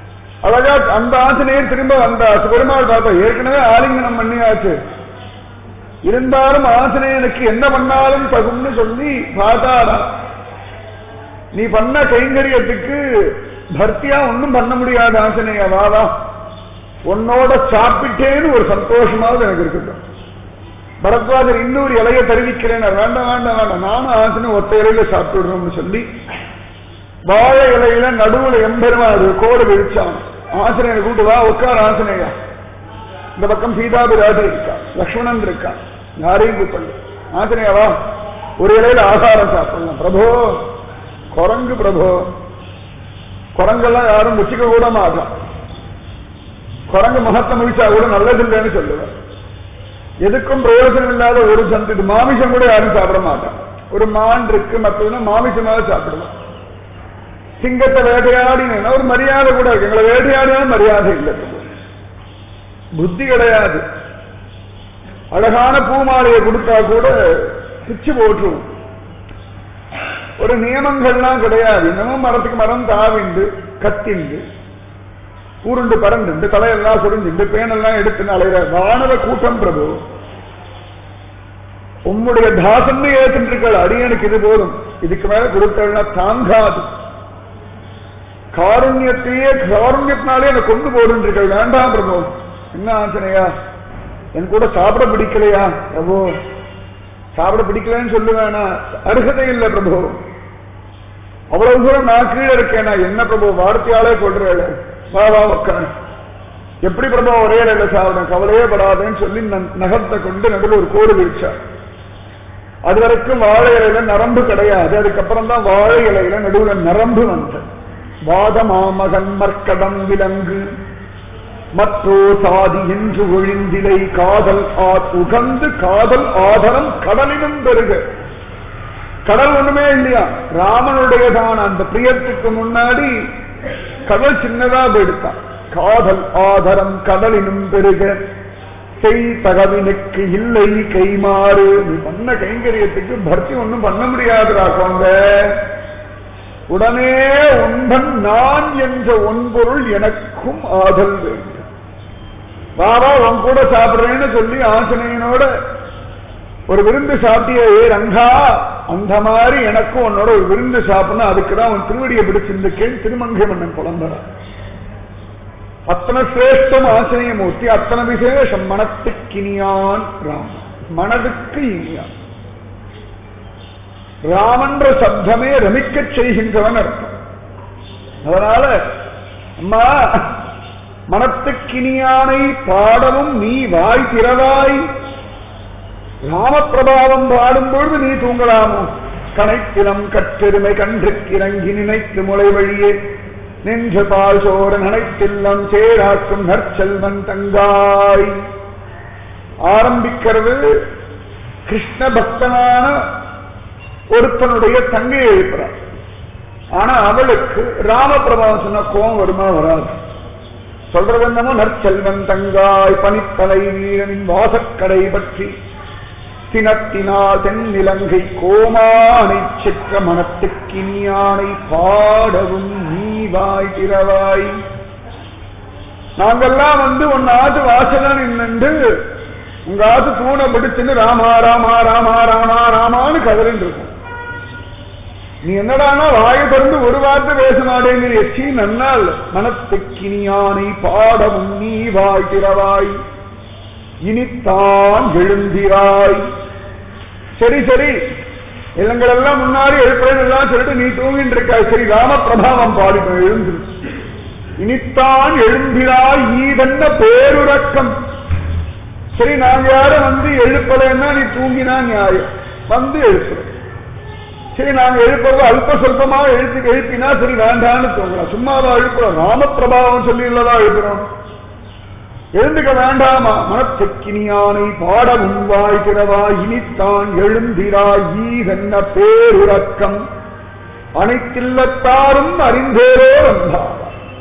அழகா அந்த ஆசனையே திரும்ப வந்தாச்சு. பெருமாள் பார்த்தா ஏற்கனவே ஆலிங்கனம் பண்ணியாச்சு, இருந்தாலும் ஆஞ்சநேயனுக்கு என்ன பண்ணாலும் தகும்னு சொல்லி பார்த்தாடா. நீ பண்ண கைங்கரியத்துக்கு பக்தியா ஒன்னும் பண்ண முடியாது ஆஞ்சநேயா, வாவா உன்னோட சாப்பிட்டேன்னு ஒரு சந்தோஷமாவது எனக்கு இருக்கட்டும். பரத்வாஜர் இன்னொரு இலையை தெரிவிக்கிறேன், வேண்டாம் வேண்டாம் வேண்டாம், நானும் ஆஞ்சநேயன் ஒத்த இலையில சாப்பிட்டுடுறோம்னு சொல்லி வாழை இலையில நடுவுல எம்பெருமாறு கோடு விழிச்சான். ஆஞ்சநேயனை கூட்டு வா உட்கார் ஆஞ்சநேயா, இந்த பக்கம் சீதாபிராஜி இருக்கா, லக்ஷ்மணன் இருக்கா, யாரையும் கூப்பிடல. ஆஞ்சநேயாவா ஒரு இலையில ஆகாரம் சாப்பிடலாம். பிரபோ குரங்கு, பிரபோ குரங்கெல்லாம் யாரும் வச்சுக்க கூட மாட்டான், குரங்கு மகத்தை முடிச்சா கூட நல்லதில்லைன்னு சொல்லுவேன். எதுக்கும் பிரயோஜனம் இல்லாத ஒரு சந்து மாமிசம் கூட யாரும் சாப்பிட மாட்டான். ஒரு மான் இருக்கு மற்றதுன்னா மாமிசமாக சாப்பிடுவான். சிங்கத்தை வேட்டையாடினா ஒரு மரியாதை கூட இருக்கு, எங்களை வேட்டையாடினாலும் மரியாதை இல்லை, புத்தி கிடையாது. அழகான பூமாலையை கொடுத்தா கூட பிச்சு போட்டுருவோம். ஒரு நியமங்கள்லாம் கிடையாது. இன்னமும் மரத்துக்கு மரம் தாவிண்டு கத்திண்டு ஊருண்டு பறந்துண்டு தலையெல்லாம் சுருந்துண்டு பேனெல்லாம் எடுத்து அலைகிற வானவ கூட்டம். பிரபு உம்முடைய தாசன்னு ஏற்றுருக்கள், அடியனுக்கு இது போதும், இதுக்கு மேல கொடுத்தா தாங்காது. காருண்யத்தையே காருண்யத்தினாலே என்னை கொண்டு போடுன்றீர்கள், வேண்டாம் பிரபு. என்ன ஆஞ்சனையா என் கூட சாப்பிட பிடிக்கலையா? பிரபு சாப்பிட பிடிக்கலன்னு சொல்லுவேனா? அருகதை இல்லை பிரபு, அவ்வளவு தூரம் நான் கீழே இருக்கேனா? என்ன பிரபு வார்த்தையாலே சொல்றேன், வா வா உட்கார். எப்படி பிரபு ஒரே இலையில சாப்பிட? கவலையே படாதேன்னு சொல்லி நகத்தை கொண்டு நடுவில் ஒரு கோடு விரிச்சார். அது வரைக்கும் வாழை இலையில நரம்பு கிடையாது, அதுக்கப்புறம் தான் வாழை இலையில நடுவில் நரம்பு வந்த வாதமாமகன் மர்க்கடம் விலங்கு மற்றோ சாதி என்று ஒழிந்திலை காதல் உகந்து காதல் ஆதரம் கடலினும் பெருக. கடல் ஒண்ணுமே இல்லையா, ராமனுடையதான அந்த பிரியத்துக்கு முன்னாடி கடல் சின்னதா போயிடுத்தான். காதல் ஆதரம் கடலினும் பெருக செய் தகவினுக்கு இல்லை கைமாறு. நீ பண்ண கைங்கரியத்துக்கு பக்தி ஒண்ணும் பண்ண முடியாதுராங்க. உடனே உண்டன் நான் என்ற ஒன்பொருள் எனக்கும் ஆதல் வேண்டும். பாபா உன் கூட சாப்பிடுறேன்னு சொல்லி ஆஞ்சநேயனோட ஒரு விருந்து சாப்பிட்டியே ரங்கா, அந்த மாதிரி எனக்கும் உன்னோட ஒரு விருந்து சாப்பிடணும், அதுக்குதான் உன் திருவடியை பிடிச்சிருந்துக்கேன். திருமங்கை மன்னன் புலம்புற அத்தனை சிரேஷ்டம் ஆஞ்சநேயமூர்த்தி, அத்தனை விசேஷம். மனத்துக்கினியான் ராமன், மனதுக்கு இனியான். ராமன்ற சப்தமே ரமிக்க செய்கின்றவன் அர்த்தம். அதனால அம்மா மனத்துக்கினியானை பாடவும் நீ வாய் திறவாய். ராமபிரபாவம் பாடும் பொழுது நீ தூங்கலாமோ? கனைத்திலம் கற்றெருமை கன்றுக்கிறங்கி நினைத்து முளை வழியே நின்று பால் சோர நனைத்தில்லம் சேராக்கும் நற்செல்வன் தங்காய். ஆரம்பிக்கிறது கிருஷ்ண பக்தனான ஒருத்தனுடைய தங்கையை எழுப்புறார். ஆனா அவளுக்கு ராமபிரபாவம் சொன்ன கோபம் வருமா வராது. சொல்றது என்னமோ நற்செல்வன் தங்காய் பனித்தலை வீரனின் வாசக்கடை பற்றி தினத்தினால் தென்னிலங்கை கோமானை செற்ற மனத்துக்கினியானை பாடவும் நீ வாய் திறவாய். நாங்கெல்லாம் உன் ஆத்து வாசகன் நின்று உங்க ஆத்து தூணை பிடிச்சுன்னு ராமா ராமா ராமா ராமா ராமான்னு கதறின்னு இருக்கும். நீ என்னடானா வாயை திறந்து ஒரு வார்த்தை பேச மாட்டேங்கிற எச்சி நன்னால். மனத்துக்கினியானை பாடவும் நீ வாய் திறவாய் இனித்தான் எழுந்திராய். சரி சரி இளங்களெல்லாம் முன்னாடி எழுப்புறேன்னு எல்லாம் சொல்லிட்டு நீ தூங்கிட்டு இருக்காய். சரி ராமபிரபாவம் பாடிப்போம், எழுந்து இனித்தான் எழுந்திராய் ஈதென்ன பேருறக்கம். சரி நாங்க யாரும் எழுப்பலைன்னா நீ தூங்கினா நியாயம், எழுப்புற. சரி நாங்க எழுப்புறது அல்ப சொல்பமா எழுப்பினா சரி வேண்டான்னு தூங்கலாம். சும்மாவா எழுப்புறோம்? ராமபிரபாவம் சொல்லி இல்லதா எழுப்புறோம்? எழுந்துக்க வேண்டாமா? மனத்துக்கினியானை பாட உன்வாய் திறவாய் இனித்தான் எழுந்திராய் ஈதென்ன பேருறக்கம் அனைத்தில்லத்தாரும் அறிந்தேரோ வந்தார்.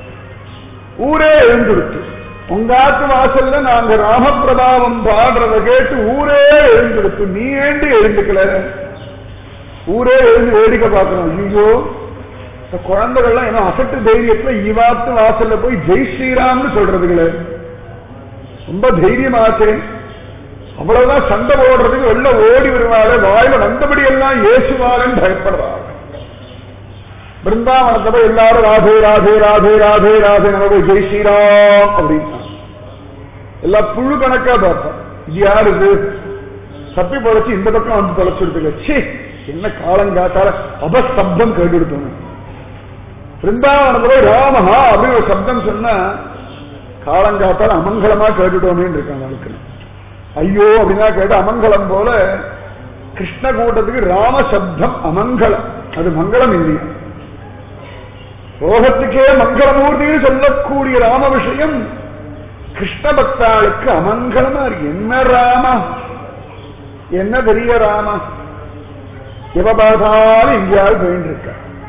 ஊரே எழுந்துடுச்சு. உங்காத்து வாசல்ல நாங்க ராமபிரபாவம் பாடுறத கேட்டு ஊரே எழுந்துடுச்சு. நீ ஏண்டு எழுந்துக்கல? ஊரே எழுந்து வேடிக்கை பார்க்கணும். ஐயோ குழந்தைகள்லாம் என்ன அசட்டு தைரியத்துல ஈவாத்து வாசல்ல போய் ஜெய் ஸ்ரீராம்னு சொல்றதுங்களே, ரொம்ப தைரியமாச்சு. அவ்வளவுதான் சண்டை போடுறதுக்கு வெளில ஓடி வருவாரு, வாயில வந்தபடி எல்லாம் ஏசுவாருன்னு பயப்படுவாரு. பிருந்தாவனத்தை எல்லாரும் ராதே ராதே ராதே ராதே ராதே நம்ம ஜெய் ஸ்ரீராம் அப்படின்னா எல்லாம் புழு கணக்கா பார்ப்போம். இது யாரு இது தப்பி பொழைச்சு இந்த பக்கம் வந்து தொலைச்சுடுது, என்ன காலங்காத்தால அபஸ்தப்தம் கேட்டுடுத்தோம். பிருந்தாவனத்துல ராமஹா அப்படின்னு ஒரு சப்தம் சொன்னா காலங்காத்தால அமங்கலமா கேட்டுட்டோமே இருக்காங்க அவனுக்கு. ஐயோ அப்படின்னா கேட்ட அமங்கலம் போல கிருஷ்ண கூட்டத்துக்கு ராம சப்தம் அமங்கலம், அது மங்களம் இல்லையா. லோகத்துக்கே மங்களமூர்த்தின்னு சொல்லக்கூடிய ராம விஷயம் கிருஷ்ண பக்தாளுக்கு அமங்கலமா இருக்கு. என்ன ராமா, என்ன பெரிய ராமா, எவ பார்த்தாலும் எங்கேயாவது போயிட்டு இருக்க.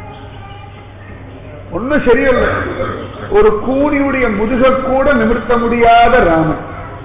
ஒன்னும் சரியில்லை, ஒரு கூனியுடைய முதுக கூட நிமிர்த்த முடியாத ராமன்,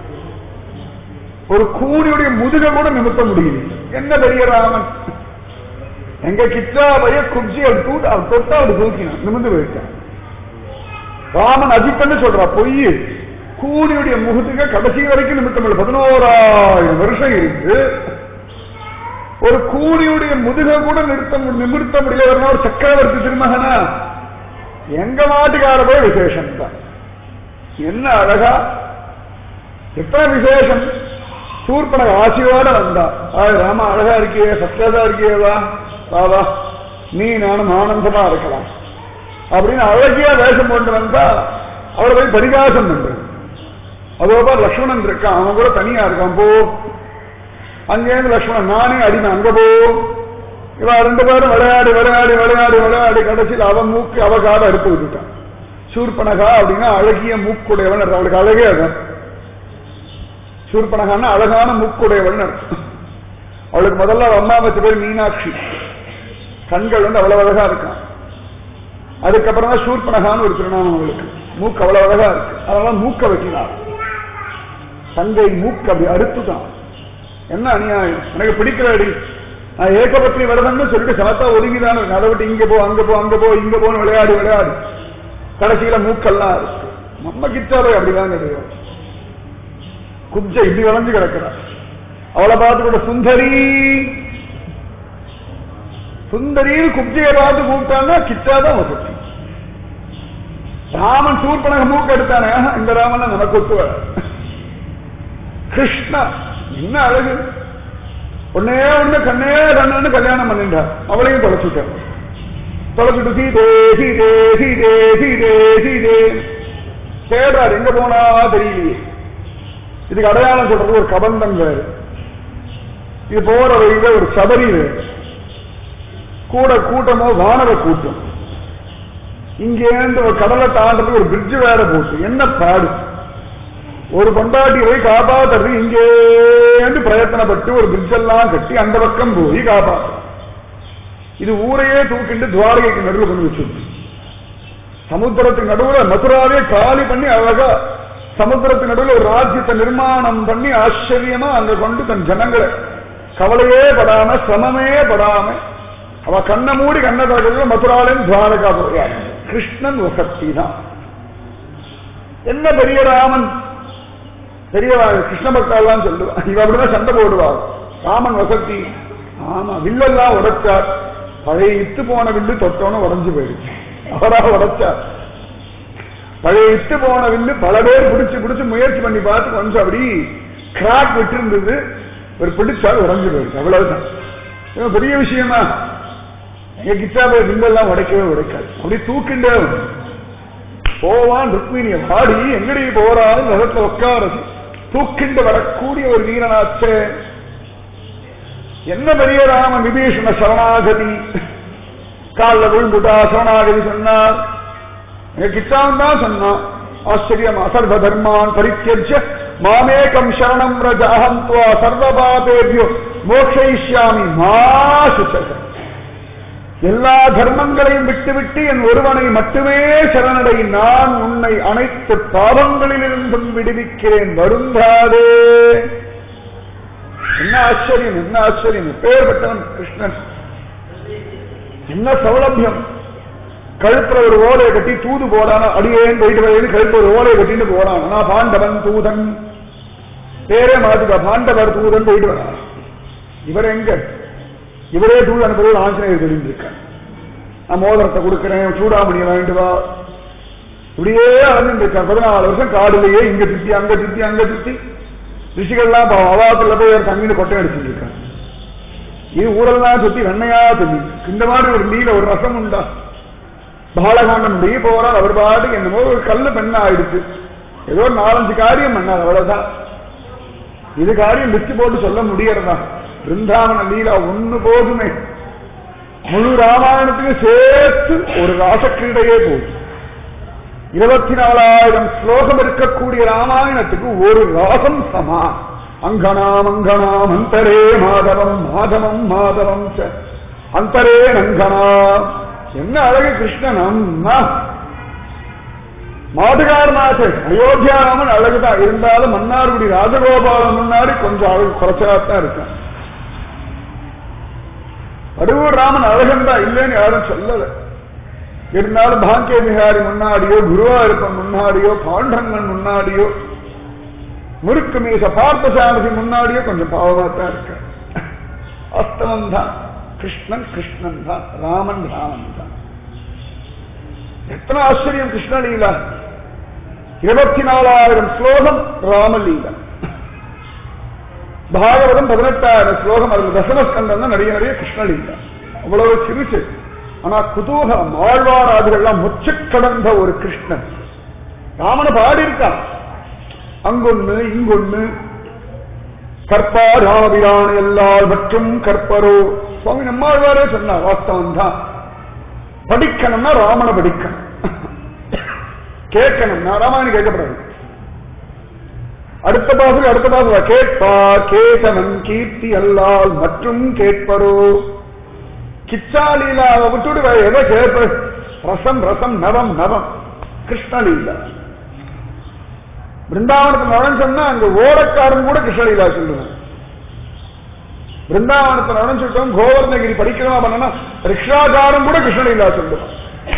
ஒரு கூனியுடைய முதுக கூட நிமிர்த்த முடியல. என்ன பெரிய ராமன். எங்க கிச்சாவைய குச்சி அவர் தொட்டா அவர் தூக்கினான், நிமிர்ந்து போயிட்டான். ராமன் அஜித்தன்னு சொல்றா பொய். கூனியுடைய முகத்துக்கு கடைசி வரைக்கும் நிமித்தம் இல்லை. 11,000 வருஷம் இருக்கு. ஒரு கூனியுடைய முதுக கூட நிமிர்த்த முடியல. ஒரு சக்கரவர்த்தி திருமகனா எங்க மாட்டுக்கார போய் விசேஷம் தான். என்ன அழகா, எத்தனை விசேஷம். சூர்பனக ஆசையோட வந்தா, ராமா அழகா இருக்கியே, சத்யதா இருக்கியவா, வாவா நீ நானும் ஆனந்தமா இருக்கலாம் அப்படின்னு அழகியா வேஷம் கொண்டு வந்தா அவளை போய் பரிகாசம் பண்றது. அதோட லக்ஷ்மணன் இருக்கான், அவன் கூட தனியா இருக்கான், போ அங்கேருந்து லக்ஷ்மணன் நானே அடிமை அங்க போ. இவ 2 பேரும் விளையாடி விளையாடி விளையாடி விளையாடி கடைசியில் அவன் மூக்கு அவ காதை அறுத்து விட்டுட்டான். சூர்பனகா அப்படின்னா அழகிய மூக்குடையவன், அவளுக்கு அழகே அதான். சூர்பனகான்னா அழகான மூக்குடையவன் அர்த்தம். அவளுக்கு முதல்ல அம்மா வச்ச பேர் மீனாட்சி, கண்கள் அவ்வளவு அழகா இருக்கான். அதுக்கப்புறம் தான் சூர்பனகான்னு ஒரு திருநாமம் அவளுக்கு. மூக்கு அவ்வளவு அழகா இருக்கு, அதனால மூக்க வைக்கிறார். தங்கை மூக்கு அப்படி அறுத்துதான். என்ன அநியாயம், எனக்கு பிடிக்கலடி. நான் ஏகபத்னி விரதம்னு சொல்லிட்டு சமத்தா ஒதுங்கிதான் இருக்கு. அதை விட்டு இங்க போ அங்க போ அங்க போ இங்க போன்னு விளையாடி விளையாடி கடைசியில மூக்கெல்லாம் இருக்கு. நம்ம கிச்சாவே அப்படிதான் கிடையாது. குப்ஜை இப்படி வளைஞ்சு கிடக்கிறார். அவளை பார்த்து கூட சுந்தரி சுந்தரின்னு குப்ஜையை பார்த்து கூப்பிட்டான்னா கிச்சாதான் வசதி. ராமன் சூர்பனக மூக்கு எடுத்தானே, இந்த ராமன் நமக்கு ஒத்துவ. கிருஷ்ணா என்ன அழகு, ஒன்னே ஒண்ணு கண்ணே கண்ணு கல்யாணம் பண்ணிட்டார். அவளையும் தொலைச்சுட்டார். தொலைச்சுட்டு சீதே சீதே சீதே சீதே சீதே தேடுறாரு, எங்க போனா தெரியலையே. இதுக்கு அடையாளம் சொல்றது ஒரு கபந்தம் வேறு, இது போற வழியில ஒரு சபரி வேறு, கூட கூட்டமோ வானவ கூட்டம். இங்கேருந்து ஒரு கடலை தாண்டது ஒரு பிரிட்ஜ் வேற போட்டு என்ன பாடு. ஒரு கொண்டாட்டி போய் காப்பாத்துறது இங்கேந்து பிரயத்தனப்பட்டு ஒரு பிரிட்ஜ் எல்லாம் கட்டி அந்த பக்கம் போய் காப்பாற்று. இது ஊரையே தூக்கிட்டு துவாரகைக்கு நடுவில் கொண்டு வச்சிருக்கு. சமுத்திரத்துக்கு நடுவில் மதுராவே காலி பண்ணி அழகா சமுத்திரத்துக்கு நடுவில் ஒரு ராஜ்யத்தை நிர்மாணம் பண்ணி ஆச்சரியமா அங்க கொண்டு தன் ஜனங்களை கவலையே படாம சிரமமே படாம அவ கண்ணை மூடி கண்ணை தடவை மதுராலையும் துவாரகா போயார். கிருஷ்ணன் வசக்தி தான். என்ன பெரிய ராமன், பெரிய கிருஷ்ண பக்தாலாம் சொல்லுவான். இவ அப்படிதான் சண்டை போடுவார். ராமன் வசக்தி. ஆமா, வில்லெல்லாம் உடைச்சார். பழைய இத்து போன வில்லு தொட்டோன்னு உடஞ்சு போயிடுச்சு. அவரா உடைச்சார். பழைய இத்து போன வில்லு பல பேர் பிடிச்சு பிடிச்சு முயற்சி பண்ணி பார்த்து கொஞ்சம் அப்படி கிராக் விட்டு இருந்தது. ஒரு பிடிச்சால் உடஞ்சு போயிடுச்சு. அவ்வளவுதான். பெரிய விஷயமா. எங்க கிச்சா போய் வில்லெல்லாம் உடைக்கவே உடைக்காது. அப்படி தூக்கிண்டே போவான். ருக்மிணிய பாடி எங்கடி போறாலும் நகத்துல உட்காரது தூக்கிண்டு வரக்கூடிய ஒரு வீரனாச்சே. என்ன பெரிய ராமன். விபீஷண சரணாகதி காலில் விழுந்துட்டா சரணாகதி சொன்னார். எங்க கிச்சான் தான் சொன்னான். ஆச்சரியம். அசர்வ தர்மான் பரித்யஜ்ய மாமேகம் சரணம் ரஜ அஹம் த்வா சர்வபாபேபியோ மோக்ஷயிஷ்யாமி மா சுச்சக. எல்லா தர்மங்களையும் விட்டுவிட்டு என் ஒருவனை மட்டுமே சரணடை, நான் உன்னை அனைத்து பாவங்களிலிருந்தும் விடுவிக்கிறேன், வருந்தாதே. என்ன ஆச்சரியம், என்ன ஆச்சரியம். பேர்பட்டவன் கிருஷ்ணன். என்ன சௌலபியம். கழுத்துல ஒரு ஓலையை கட்டி தூது போடான அடியேன் போயிட்டு வரையில கழுத்துல ஒரு ஓலையை கட்டிட்டு போடான். ஆனா பாண்டவன் தூதன் பேரே மாத்துக்கா, பாண்டவர் தூதன் போயிட்டு வரான். இவர் எங்க? இவரே தூது அனுப்புறது ஆஞ்சநேயர் தெரிஞ்சிருக்கார். நான் மோதிரத்தை கொடுக்கிறேன், சூடாமணியை வாங்கிட்டு வா, இப்படியே அலைஞ்சிட்டு இருக்கார். 14 வருஷம் காடுலயே இங்க சுத்தி அங்க சுத்தி அங்க சுத்தி ரிஷிகள்லாம் அவாத்துல போய் தங்கிட்டு கொட்டை அடிச்சுட்டு இருக்காங்க. இது ஊரெல்லாம் சுத்தி வெண்ணையா தெரியும். இந்த மாதிரி ஒரு நீல ஒரு ரசம் உண்டா? பாலகாண்டம் முடிய போறார். அவர் பாட்டுக்கு என்னமோ ஒரு கல்லு பெண்ணா ஆயிடுச்சு. ஏதோ 4-5 காரியம் பண்ணார், அவ்வளவுதான். இது காரியம் லிஸ்ட் போட்டு சொல்ல முடியறதா? பிருந்தாவன லீலா ஒண்ணு போதுமே. முழு ராமாயணத்துக்கு சேர்த்து ஒரு ராசக்கிரீடையே போதும். 24,000 ஸ்லோகம் இருக்கக்கூடிய ராமாயணத்துக்கு ஒரு ராகம் சமா. அங்கனாம் அங்கனாம் அந்தரே மாதவம் மாதவம் மாதவம் அந்தரே நங்கனாம். என்ன அழகு கிருஷ்ணன்! அம்மா மாதுகாரநாதன் அயோத்தியாராமன் அழகுதான். இருந்தாலும் மன்னார்குடி ராஜகோபாலன் முன்னாடி கொஞ்சம் அழகு குறைச்சாத்தான் இருக்கான். அடூர் ராமன் அழகன் தான், இல்லைன்னு யாரும் சொல்லல. இருந்தாலும் பாக்கிய விஹாரி முன்னாடியோ, குருவாயிருப்பன் முன்னாடியோ, பாண்டரங்கன் முன்னாடியோ, முறுக்கு மீச பார்த்தசாரதி முன்னாடியோ கொஞ்சம் பாவமாத்தான் இருக்க. வாஸ்தவம் தான், கிருஷ்ணன் கிருஷ்ணன் தான், ராமன் ராமன் தான். எத்தனை ஆச்சரியம் கிருஷ்ணலீலா! 24,000 ஸ்லோகம் ராமலீலா. பாகவதம் 18,000 ஸ்லோகம். அதுல தசமஸ்கந்தம் தான் நிறைய கிருஷ்ணலீலா. அவ்வளவு சிறுசு, ஆனா குதூகலம். ஆழ்வாராதிகள்லாம் முச்சு கடந்த ஒரு கிருஷ்ணன். ராமனை பாடி இருக்கான், அங்கொன்னு இங்கொன்னு. கற்பா ராமபிரான் எல்லால் மற்றும் கற்பரோ. சுவாமி நம்மாழ்வாரே சொன்னார், வாஸ்தவம் தான். படிக்கணும்னா ராமனை படிக்கணும், கேட்கணும்னா ராமாயணம் கேட்கப்படாது. அடுத்த பாசு கேட்பார் கேசவன் கீர்த்தி அல்லால் மற்றும் கேட்பரோ. கிச்சாலீலாவை விட்டுடு எதை கேட்ப? ரசம் ரசம் நவம் நவம் கிருஷ்ணலீலா. பிருந்தாவனத்தில் நுழைஞ்சோம்னா அங்க ஓடக்காரன் கூட கிருஷ்ணலீலா சொல்லுவான். பிருந்தாவனத்தை நுழைஞ்சுட்டோம், கோவர்ணகிரி படிக்கிறோமா பண்ணா ரிக்ஷாக்காரன் கூட கிருஷ்ணலீலா சொல்லுவான்.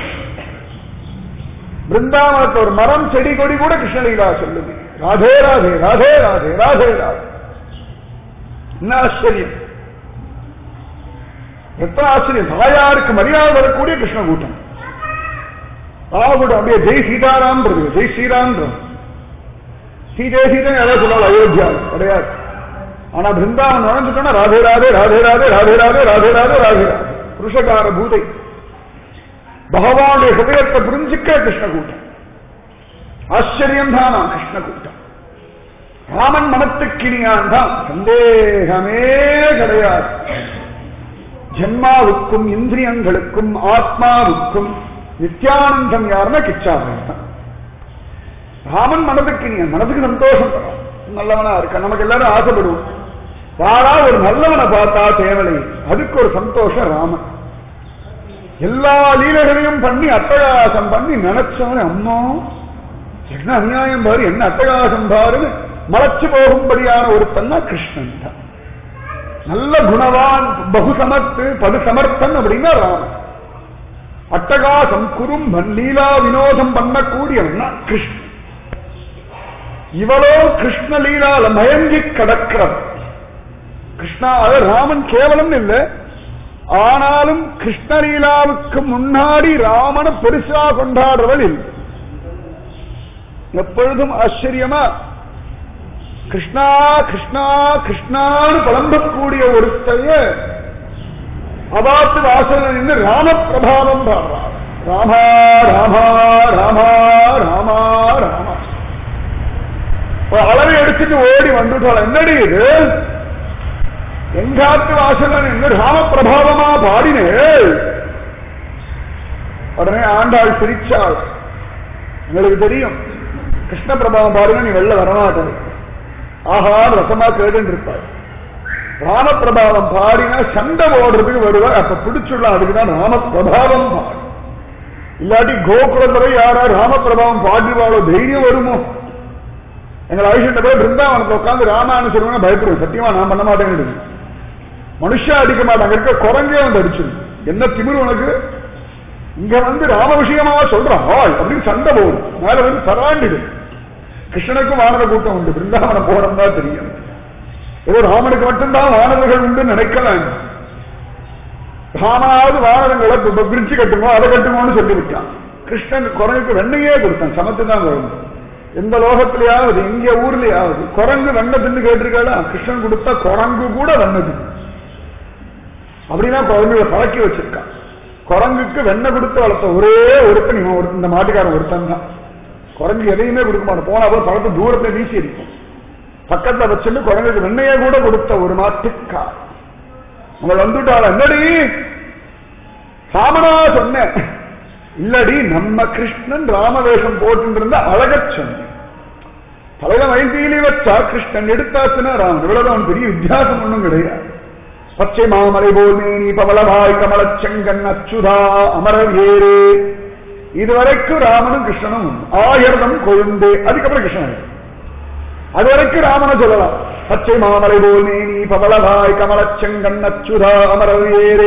பிருந்தாவனத்தை ஒரு மரம் செடி கொடி கூட கிருஷ்ணலீலா சொல்லுது. ராதே ராதே ராதே ராதே ராதே ராதே. என்ன ஆச்சரியம்! எத்தனை ஆச்சரியம்! தாயாருக்கு மரியாதை வரக்கூடிய கிருஷ்ண கூட்டம். ராமகூட்டம் அப்படியே ஜெய் சீதாராம், ஜெய் ஸ்ரீராம். சீதே சீதன் யாராவது சொன்னாலும் அயோத்தியா கிடையாது. ஆனா பிருந்தாவன் நுழைஞ்சுட்டோம்னா ராதே ராதே ராதே ராதே ராதே ராதே ராதே ராதே ராதே ராதே. புருஷகார பூதை பகவானுடைய ஹிருதயத்தை புரிஞ்சுக்க கிருஷ்ண கூட்டம். ஆச்சரியம் தானா கிருஷ்ண கூட்டம். ராமன் மனத்துக்கிணியான் தான், சந்தேகமே கிடையாது. ஜன்மாவுக்கும் இந்திரியங்களுக்கும் ஆத்மாவுக்கும் நித்யானந்தம் யாருன்னா கிச்சாவன் தான். ராமன் மனதுக்கிணியன், மனதுக்கு சந்தோஷம் தரும். நல்லவனா இருக்க நமக்கு எல்லாரும் ஆசைப்படுவோம். யாரா ஒரு நல்லவனை பார்த்தா தேவலை, அதுக்கு ஒரு சந்தோஷம் ராமன். எல்லா லீலைகளையும் பண்ணி அட்டகாசம் பண்ணி நினைச்சவன் அம்மா என்ன அநியாயம் பாரு, என்ன அட்டகாசம் பாருன்னு மலைச்சு போகும்படியான ஒரு தன்னா கிருஷ்ணன் தான். நல்ல குணவான், பகுசமர்த்து படு சமர்த்தன் அப்படின்னா ராமன். அட்டகாசம் குறும்பன் லீலா வினோதம் பண்ணக்கூடியவன்னா கிருஷ்ணன். இவளோ கிருஷ்ண லீலால மயங்கி கடக்கிறது. கிருஷ்ணா ராமன் கேவலம் இல்லை, ஆனாலும் கிருஷ்ணலீலாவுக்கு முன்னாடி ராமனை பெருசா கொண்டாடுறவள் இல்லை. எப்பொழுதும் ஆச்சரியமா கிருஷ்ணா கிருஷ்ணா கிருஷ்ணான்னு புலம்பக்கூடிய ஒருத்தைய அவாத்து வாசல நின்று ராம பிரபாவம் பாடுறார். ராமா ராமா ராமா ராமா ராமா. அளவை எடுத்துட்டு ஓடி வந்துட்டாள். என்னடி இது? எங்காத்து வாசலன் என்று ராம பிரபாவமா பாடினே. உடனே ஆண்டாள் சிரிச்சாள். எங்களுக்கு தெரியும் கிருஷ்ண பிரபாவம் பாடினா நீ வெளில வரமாட்டது, ஆஹா ரசமா கேட்டு இருப்பாள். ராம பிரபாவம் பாடினா சண்டை ஓடுறதுக்கு வருவார், அப்ப பிடிச்சுடலாம். அதுக்குதான் ராம பிரபாவம் பாடு. இல்லாட்டி கோகுலத்துல யாரா ராம பிரபாவம் பாடுவாளோ தைரியம் வருமோ? எங்களை ஐஷன் போய் பிருந்தாவனத்தை உட்காந்து ராமானு சொல்லுவாங்க, பயப்படுவேன். சத்தியமா நான் பண்ண மாட்டேன்னு. மனுஷா அடிக்க மாட்டாங்க, இருக்க குரங்கே வந்து அடிச்சிடும். என்ன திமிரு உனக்கு? இங்க வந்து ராம விஷயமா சொல்றாள் அப்படின்னு சண்டை போடும். மேல வந்து சராண்டிடு. கிருஷ்ணனுக்கும் வானர கூட்டம் உண்டு. பிருந்தாவனம் போனோம் தான் தெரியும். ஏதோ ராமனுக்கு மட்டும்தான் வானவர்கள் உண்டு நினைக்கலாம். ராமாவது வானரங்களை பிரிச்சு கட்டுமோ அதை கட்டுமோன்னு சொல்லிவிட்டான். கிருஷ்ணன் குரங்குக்கு வெண்ணையே கொடுத்தான். சமத்து தான் குரங்கு. எந்த லோகத்திலேயாவது எங்க ஊர்லயாவது குரங்கு வெண்ணை தின்னு கேட்டிருக்கா? கிருஷ்ணன் கொடுத்தா குரங்கு கூட வெண்ணை தின்னு. அப்படின்னா குழந்தைகளை பழக்கி வச்சிருக்கான். குரங்குக்கு வெண்ணெய் கொடுத்து வளர்த்த ஒரே ஒருத்தன் இவன் இந்த மாட்டுக்காரன் ஒருத்தன் தான். குரங்கு எதையுமே கொடுக்க மாட்டான். போனா போய் பழத்தை தூரத்துல வீசி அடிக்கும். பக்கத்துல வச்சுட்டு குரங்குக்கு வெண்ணையே கூட கொடுத்த ஒரு மாட்டுக்கார் அவங்க வந்துட்டாள. என்னடி சாமனா சொன்ன? இல்லடி நம்ம கிருஷ்ணன் ராமவேஷம் போட்டு இருந்த அழக சொன்ன. தலையில வைத்தியிலே வச்சா கிருஷ்ணன் எடுத்தாச்சுன்னா ராமன். இவ்வளவுதான் பெரிய வித்தியாசம் ஒன்றும் கிடையாது. பச்சை மாமலை போல் மேனி பவளவாய் கமலச் செங்கன் அச்சுதா அமரர் ஏறு. இதுவரைக்கும் ராமனும் கிருஷ்ணனும் ஆயிரம் கொழுந்து. அதுக்கப்புறம் கிருஷ்ணன். அது வரைக்கும் ராமனை சொல்லலாம். பச்சை மாமலை போல் மேனி பவளவாய் கமலச் செங்கன் அச்சுதா அமரர் ஏறு.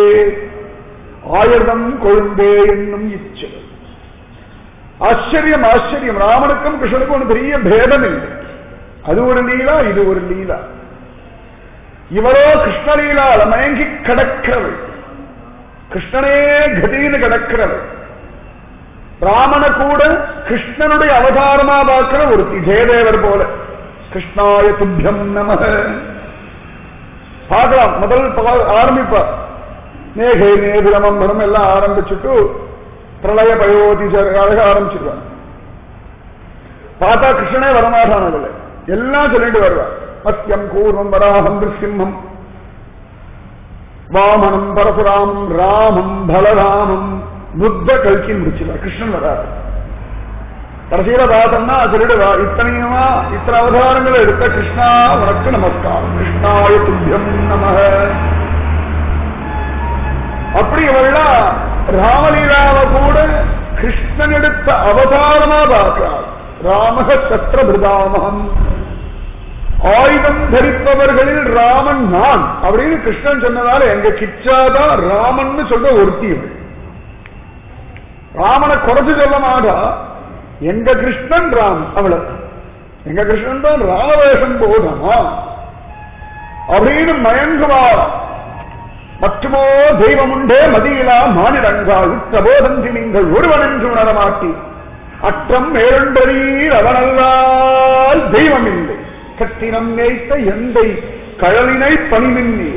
ஆயிரம் கொழுந்தே என்னும் இச்சு. ஆச்சரியம் ஆச்சரியம். ராமனுக்கும் கிருஷ்ணனுக்கும் ஒரு பெரிய பேதம் இல்லை. அது ஒரு லீலா, இது ஒரு லீலா. இவரோ கிருஷ்ணலீலால மயங்கி கிடக்கிறவள். கிருஷ்ணனே கதின்னு கிடக்கிறவள். ராமனை கூட கிருஷ்ணனுடைய அவதாரமா பார்க்கிற ஒருத்தி. ஜெயதேவர் போல. கிருஷ்ணாய துப்யம் நம. பார்க்கலாம். முதல் ஆரம்பிப்பார். மேகை நேபிரமம் பரம் எல்லாம் ஆரம்பிச்சுட்டு பிரளய பயோதி அழக ஆரம்பிச்சிருவார். பார்த்தா கிருஷ்ணனே வரமாட்டானதில்லை. எல்லாம் சொல்லிட்டு வருவார். மத்யம் கூர்மம் வராகம் சிம்மம் வாமனம் பரசுராமம் ராமம் பலராமம் புத்த கல்கி முடிச்சிருவார். கிருஷ்ணன் வராது. கடைசியில பார்த்தோம்னா சொல்லிடுவா. இத்தனையுமா இத்தனை அவதாரங்களை எடுத்த கிருஷ்ணா உனக்கு நமஸ்காரம். கிருஷ்ணாய துப்யம் நம. அப்படி இவெல்லாம் ராமலீலாவை கூட கிருஷ்ணன் எடுத்த அவதாரமா பார்க்கிறார். ராம சத்திர பிருதாமகம். ஆயுதம் தரிப்பவர்களில் ராமன் நான் அப்படின்னு கிருஷ்ணன் சொன்னதால எங்க கிச்சாதான் ராமன் சொல்ற ஒருத்தி. ராமனை குறைச்சு சொல்ல மாட்டா. எங்க கிருஷ்ணன் ராமன். அவ்வளவு. எங்க கிருஷ்ணன் தான் ராமவேஷம் போதமா அப்படின்னு மயங்குவார். மற்றுமோ தெய்வம் உண்டே மதியிலா மானிடங்கால் உற்றபோதந்தி நீங்கள் ஒருவன் என்று உணரமாட்டி அற்றம் மேலொண்டரீர் அவனல்லால் தெய்வம் இல்லை. கட்டினம் நேய்த்த எந்தை கழலினை பணிமின்னி.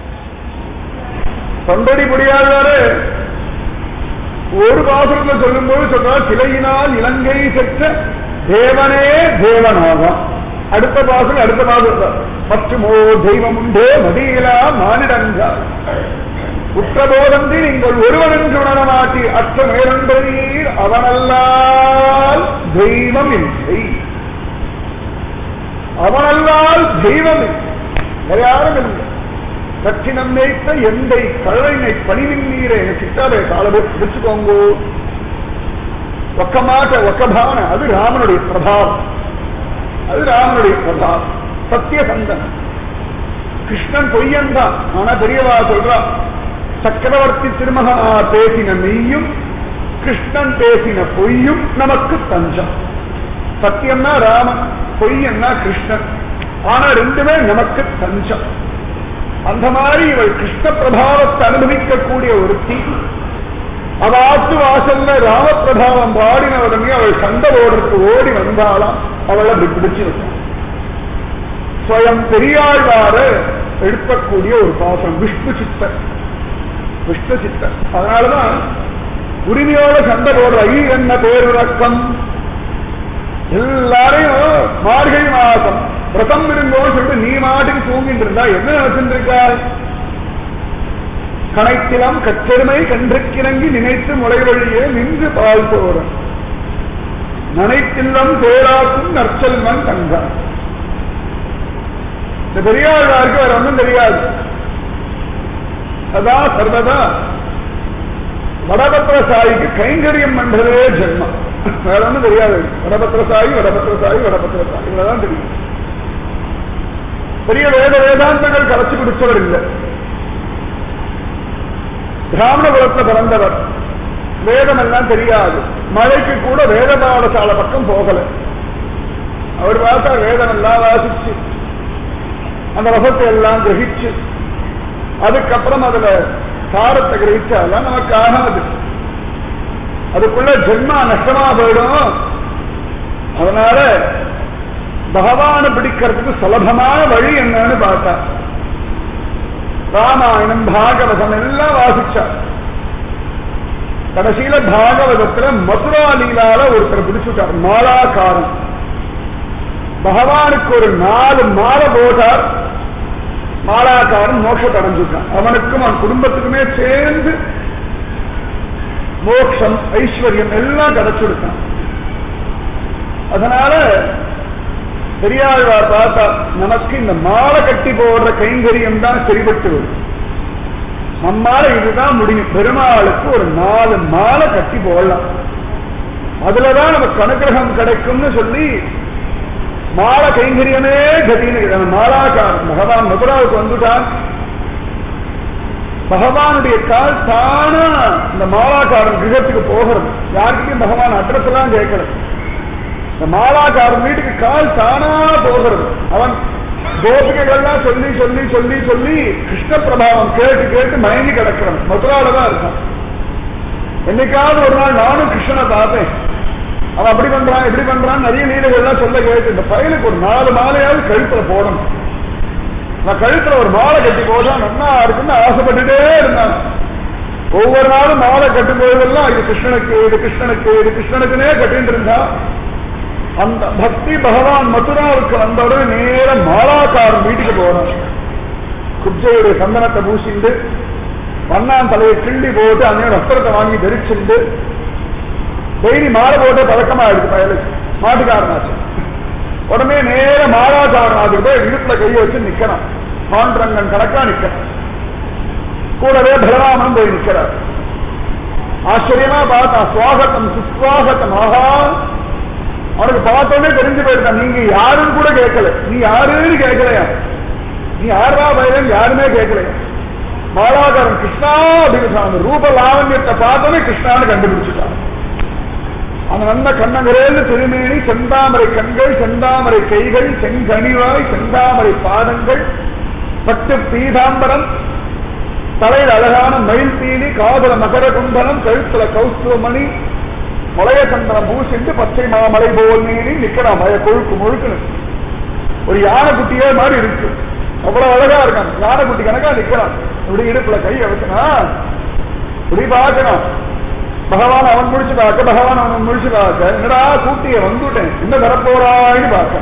தொண்டடி முடியாதாரு ஒரு பாசுரத்துல சொல்லும் போது சொல்றார். சிலையினால் இலங்கை செற்ற தேவனே தேவனாகாம். அடுத்த பாசுரம் அடுத்த பாசுரம். மற்றுமோ தெய்வம் உண்டே மதியிலா மானிடங்கால் உற்றபோதந்தி நீங்கள் ஒருவன் என்று உணரமாட்டி அற்ற மேலொன்றீர் அவனல்லால் தெய்வம் இல்லை. அவனல்லால் தெய்வம் வேற யாரும் இல்லை. கட்சினம் நேய்த்த எந்தை கழலினை பணிவின் நீரை கிட்டாவே காலவே பிடிச்சுக்கோங்க. ஒக்கமாட்ட ஒக்கபான. அது ராமனுடைய பிரபாவம். அது ராமனுடைய பிரபாவம். சத்தியசந்தன். கிருஷ்ணன் பொய்யன் தான். ஆனா பெரியவா சொல்றா சக்கரவர்த்தி திருமகா பேசின மெய்யும் கிருஷ்ணன் பேசின பொய்யும் நமக்கு தஞ்சம். சத்தியம்னா ராமன், பொய்யன்னா கிருஷ்ணன். ஆனா ரெண்டுமே நமக்கு தஞ்சம். அந்த மாதிரி இவள் கிருஷ்ண பிரபாவத்தை அனுபவிக்கக்கூடிய ஒருத்தி. அவாத்து வாசல்ல ராம பிரபாவம் பாடின உடனே அவள் சண்டை ஓடுறதுக்கு ஓடி வந்தாலாம். அவளை பிடிச்சு வச்சான். ஸ்வயம் பெரியாழ்வார எடுக்கக்கூடிய ஒரு பாசம் விஷ்ணு சித்தர். விஷ்ணு சித்தர். அதனாலதான் உரிமையோட சண்டை போடுற ஐ என்ன பேருறக்கம். எல்லாரையும் மார்கழி மாசம் விரதம் இருந்தோன்னு சொல்லிட்டு நீ மாட்டுக்கு தூங்கிட்டு இருந்தா என்ன நினைச்சிருக்காய்? கணைத்திலம் கச்செருமை கன்றுக்கிறங்கி நினைத்து முளை வழியே நின்று பால் போறன் நனைத்தில்லம் தேராக்கும் நற்செல்வன் தந்தான். இந்த பெரியாருக்கு வேற ஒன்றும் தெரியாது. சதா சர்வதா வடபத்திரசாயிக்கு கைங்கரியம் பண்றதே ஜென்மம். வேற ஒன்றும் தெரியாது. வடபத்திரசாயி வடபத்திரசாயி வடபத்திரசாயி இவ்வளவுதான் தெரியும். பெரிய வேதாந்தங்கள் கரைச்சு குடிச்சவர் இல்லை. பிராமண குலத்தில் பிறந்தவர். வேதம் எல்லாம் தெரியாது. மழைக்கு கூட வேத பாடசாலை பக்கம் போகல. அவர் பார்த்தா வேதம் எல்லாம் வாசிச்சு அந்த ரசத்தை எல்லாம் கிரகிச்சு அதுக்கப்புறம் அதுல சாரத்தை கிரகிச்சாலாம் நமக்கு ஆகாது. அதுக்குள்ள ஜென்மா நஷ்டமா போயிடும். அதனால பகவானை பிடிக்கிறதுக்கு சுலபமான வழி என்னன்னு பார்த்தா ராமாயணம் பாகவதம் எல்லாம் வாசிச்சார். கடைசியில பாகவதத்துல மதுரா லீலால ஒருத்தர் பிடிச்சுட்டார். மாலாக்காரன் பகவானுக்கு ஒரு 4 மாலை போட்டார். மாலாக்காரன் மோட்சத்தை அடைஞ்சுட்டான். அவனுக்கும் அவன் குடும்பத்துக்குமே சேர்ந்து மோட்சம் ஐஸ்வர்யம் எல்லாம் கிடைச்சுடுத்தான். அதனால பெரியாழ்வார் பார்த்தா நமக்கு இந்த மாலை கட்டி போடுற கைங்கரியம் தான் சரிபட்டு வரும். நம்மால இதுதான் முடியும். பெருமாளுக்கு ஒரு 4 மாலை கட்டி போடலாம். அதுலதான் நமக்கு அனுகிரகம் கிடைக்கும்னு சொல்லி மாலை கைங்கரியமே கதின்னு மாலாக்காரன் பகவான் மதுராவுக்கு வந்துட்டான். பகவானுடைய கால் தானா இந்த மாலாக்காரன் கிரகத்துக்கு போகிறது. யாருக்கிட்டையும் பகவான் அட்ரஸ் எல்லாம் கேட்கல. இந்த மாலாக்காரன் வீட்டுக்கு கால் தானா போகிறது. அவன் கோபிகைகள்லாம் சொல்லி சொல்லி சொல்லி சொல்லி கிருஷ்ண பிரபாவம் கேட்டு கேட்டு மயங்கி கிடக்கிறான். மதுரால தான் இருக்கான். என்னைக்காவது ஒரு நாள் நானும் கிருஷ்ணனை பார்த்தேன். அவன் அப்படி பண்றான் இப்படி பண்றான் நிறைய லீலைகள்லாம் சொல்ல கேட்டு இந்த பையனுக்கு ஒரு 4 மாலையாவது கழுத்துல போடணும். நான் கழுத்துல ஒரு மாலை கட்டி போட்டா நல்லா இருக்குன்னு ஆசைப்பட்டுட்டே இருந்தான். ஒவ்வொரு நாளும் மாலை கட்டும் போதெல்லாம் இது கிருஷ்ணனுக்கு இது கிருஷ்ணனுக்கு இது கிருஷ்ணனுக்குன்னே கட்டிட்டு இருந்தா அந்த பக்தி பகவான் மதுராவுக்கு வந்தவுடனே நேர மாலாக்காரன் வீட்டுக்கு போறான். குப்ஜையுடைய சந்தனத்தை பூசிண்டு வண்ணான் தலையை கிள்ளி போட்டு அந்த வஸ்திரத்தை வாங்கி தரிச்சுண்டு டெய்லி மாலை போட்டு பழக்கமா இருக்கு. பயலுக்கு மாட்டுக்காரனாச்சு. உடனே நேர மாலாக்காரனாச்சுக்கு போய் இடுப்புல கையை வச்சு நிக்கிறான். பாண்டரங்கன் கணக்கா நிக்கிறான். கூடவே பலராமன் போய் நிக்கிறார். ஆச்சரியமா பார்த்தா சுவாகத்தம் சுஸ்வாகத்தம். ஆஹா அவனுக்கு பார்த்தோன்னே தெரிஞ்சு போயிருக்கான். நீங்க யாருன்னு கூட கேட்கல. நீ யாருன்னு கேட்கலையா? நீ யாரா பயன் யாருமே கேட்கலையா? மாலாக்காரன் கிருஷ்ணா அப்படின்னு அந்த ரூப லாவண்யத்தை பார்த்தோன்னே கிருஷ்ணான்னு கண்டுபிடிச்சுட்டான். அந்த நல்ல கண்ணங்கரேன்னு திருமேனி, செந்தாமரை கண்கள், செந்தாமரை கைகள், செங்கனிவாய், செந்தாமரை பாதங்கள், பட்டு பீதாம்பரம், தலையில் அழகான மயில் பீலி, காதல மகர குண்டலம், கழுத்துல கௌஸ்துவமணி, மலைய சந்தனம் பூசிட்டு பச்சை மாமலை போல் நீடி நிக்கிறான். மய கொழுக்கு முழுக்குன்னு ஒரு யானைக்குட்டியே மாதிரி இருக்கு. அவ்வளவு அழகா இருக்கான். யானைக்குட்டி கணக்கா நிக்கிறான். இப்படி இடுப்புல கை வச்சுனா இப்படி பார்க்கணும். பகவான் அவன் முடிச்சு பார்க்க, பகவான் அவன் முடிச்சு பார்க்க, என்னடா கூட்டிய வந்துட்டேன் என்ன தரப்போறான்னு பார்க்க.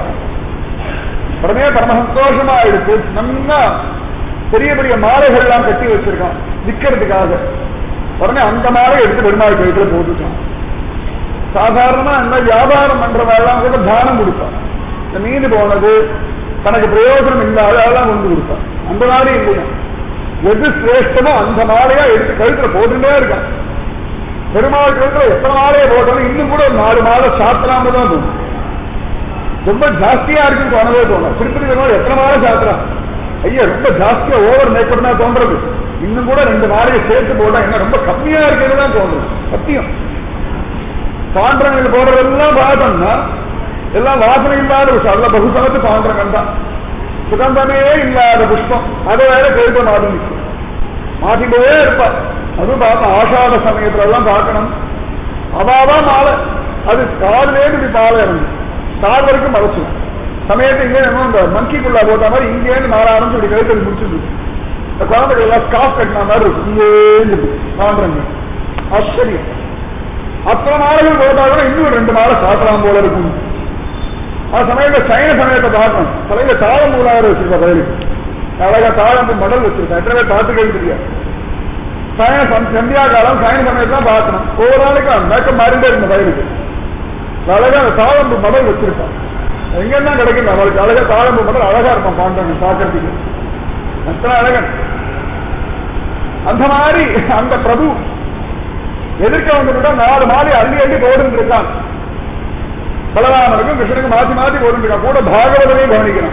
உடனே பரம சந்தோஷமா இருக்கு. நல்லா பெரிய பெரிய மாலைகள்லாம் கட்டி வச்சிருக்கான் விற்கிறதுக்காக. உடனே அந்த மாலை எடுத்து பெருமாள் கைத்துல போட்டுட்டான். சாதாரணமா அந்த வியாபாரம் பண்றவெல்லாம் கூட தானம் கொடுப்பான். இந்த மீன் போனது தனக்கு பிரயோஜனம் இல்லாத அதெல்லாம் கொண்டு கொடுப்பான். அந்த மாதிரி இல்லையா, எது சிரேஷ்டமோ அந்த மாலையா எடுத்து கழுத்துல போட்டுட்டே இருக்கான். பெருமாள் கழுத்துல எத்தனை மாலையை போட்டாலும் இன்னும் கூட ஒரு 4 மாலை சாத்தலாம தான் தோணும். ரொம்ப ஜாஸ்தியா இருக்குன்னு தோணவே தோணும். திருப்பதி பெருமாள் எத்தனை மாலை சாத்துறான்? ஐயா ரொம்ப ஜாஸ்தியா ஓவர் மேக்கப் தான் தோன்றது. இன்னும் கூட 2 மாலையை சேர்த்து போட்டா என்ன ரொம்ப கம்மியா இருக்குன்னு தான் தோன்றது. சத்தியம். பாண்டரங்கள் போடுறதெல்லாம் பார்த்தோம்னா எல்லாம் வாசனை இல்லாத விஷயம். அதுல பகுசமத்து பாண்டரங்கள் தான். சுகந்தமே இல்லாத புஷ்பம் அதை வேற கழுத்த மாதம் மாட்டிட்டே இருப்பா. அதுவும் பார்க்க ஆஷாத சமயத்துல எல்லாம் பார்க்கணும். அவாவா மாலை அது காலிலேருந்து மாலை இறங்கும். கால் வரைக்கும் மறைச்சிடும். சமயத்தை இங்கே இந்த மங்கிக்குள்ளா போட்ட மாதிரி இங்கேருந்து 4 ஆரம்பிச்சு இப்படி கழுத்து முடிச்சுது. இந்த குழந்தைகள் எல்லாம் ஸ்காஃப் கட்டின மாதிரி இருக்கும். இங்கேருந்து பாண்டரங்க ஆச்சரியம். அத்தனை மாலைகள் போட்டாலும் இன்னும் 2 மாலை சாத்தலாம் போல இருக்கும். அது சமயத்தை சைன சமயத்தை பார்க்கணும். தலையில தாழம் மூலாறு வச்சிருக்கா. பயிலுக்கு அழகா தாழம்பு மடல் வச்சிருக்கா. எத்தனை பேர் பார்த்துக்கிறது தெரியாது. சந்தியா காலம் சைன சமயத்தான் பார்க்கணும். ஒவ்வொரு நாளைக்கு மேக்கம் மாறிட்டே இருந்த பயிலுக்கு அழகா அந்த தாழம்பு மடல் வச்சிருக்கான். எங்கன்னா கிடைக்கும் அவளுக்கு அழகா தாழம்பு மடல் அழகா இருப்பான் பாண்டவங்க பார்க்கறதுக்கு. அத்தனை அழகன். அந்த மாதிரி அந்த பிரபு எதிர்க்க வந்துட்டா 4 மாலை அள்ளி அள்ளி போடுன்னு இருக்கான். பலராமனுக்கும் கிருஷ்ணனுக்கும் மாற்றி மாற்றி போட்டு இருக்கான். கூட பாகவதனையும் கவனிக்கிறான்.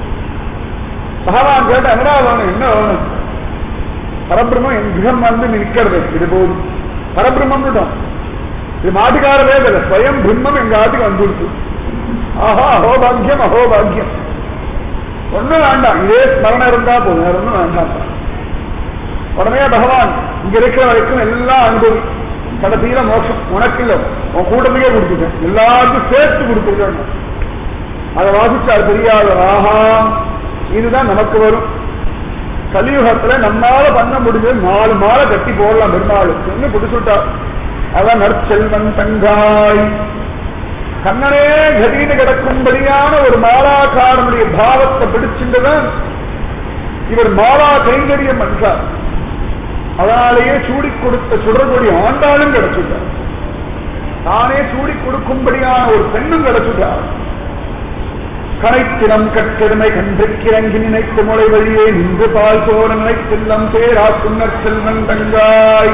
பகவான் கேட்டா என்னடா வேணும் என்ன வேணும்? பரபிரம்மம் என் கிரகம் வந்து நிற்கிறது. இது போதும் பரபிரம்மம் இது மாட்டுக்கார வேதல ஸ்வயம் பிரம்மம் எங்க ஆட்டுக்கு வந்துருக்கு. ஆஹா அஹோபாகியம் அஹோபாகியம். ஒண்ணும் வேண்டாம், இதே ஸ்மரணம் இருந்தா போதும், வேற ஒண்ணும் வேண்டாம். உடனே பகவான் இங்க இருக்கிற வரைக்கும் எல்லாம் அனுபவி, கடைசியில மோட்சம் உனக்கு இல்ல உன் கூட்டத்தையே கொடுத்துட்டேன், எல்லாருக்கும் சேர்த்து கொடுத்துருக்கேன். அதை வாசிச்சார் பெரியார். ஆஹா இதுதான் நமக்கு வரும் கலியுகத்துல நம்மால பண்ண முடிஞ்சது 4 மாலை கட்டி போடலாம் பெருமாளுக்கு பிடிச்சுட்டார். அதான் நற்செல்வன் தங்காய் கண்ணனே கதின்னு கிடக்கும்படியான ஒரு மாலாக்காரனுடைய பாவத்தை பிடிச்சுட்டுதான் இவர் மாலா கைங்கரியம் என்றார். அதனாலேயே சூடி கொடுத்த சுடர்கொடி ஆண்டாலும் கிடைச்சுட்டார். தானே சூடி கொடுக்கும்படியான ஒரு பெண்ணும் கிடைச்சுட்டார். கனைத்தினம் கட்டெருமை கன்று கிறங்கி நினைத்து முளை வழியே நின்று பால் சோர நினைத்தெல்லாம் பேரா சுண்ணற் செல்வன் தங்காய்.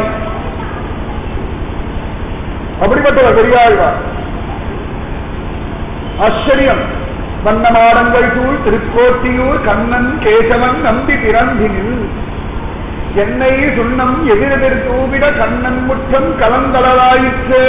அப்படிப்பட்டவர் பெரியாழ்வார். ஆச்சரியம். வண்ணமாடங்கள் சூழ் திருக்கோட்டியூர் கண்ணன் கேசவன் நம்பி பிறந்தினில் என்னை சுண்ணம் எதிரெதிர் தூவிட கண்ணன் முற்றம் கலந்தளராயிற்று.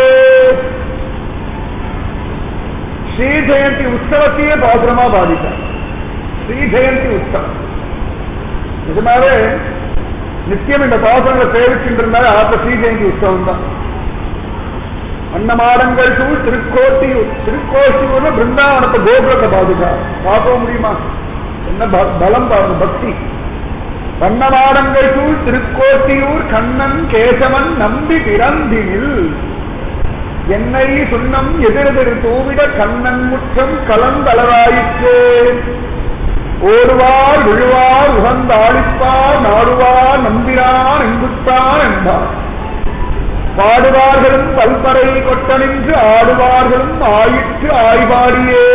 ஸ்ரீ ஜெயந்தி உற்சவத்தையே பாசுரமா பாதித்தார். ஸ்ரீ ஜெயந்தி உற்சவம் நிஜமாவே நித்தியம் இந்த பாசுரங்களை சேவிக்கின்றால் ஆத்த ஸ்ரீ ஜெயந்தி உற்சவம் தான். அன்னமாடங்கள் சூழ் திருக்கோட்டியூர், திருக்கோட்டியூர்ல பிருந்தாவனத்தை கோபுரத்தை பாதுகார். பார்க்க முடியுமா? என்ன பலம் பாருங்க, பக்தி. வண்ணமாடங்கள் சூழ் திருக்கோட்டியூர் கண்ணன் கேசவன் நம்பி பிறந்தினில் என்னை சுண்ணம் எதிரெதிர் தூவிட கண்ணன் முற்றம் கலந்தளராயிற்று. ஓடுவார் விழுவார் உகந்தாளிப்பார் நாடுவார் நம்பினார் எங்குத்தான் என்பார். பாடுவார்களும் பல்பறை கொட்ட நின்று ஆடுவார்களும் ஆயிற்று ஆய்பாடியே.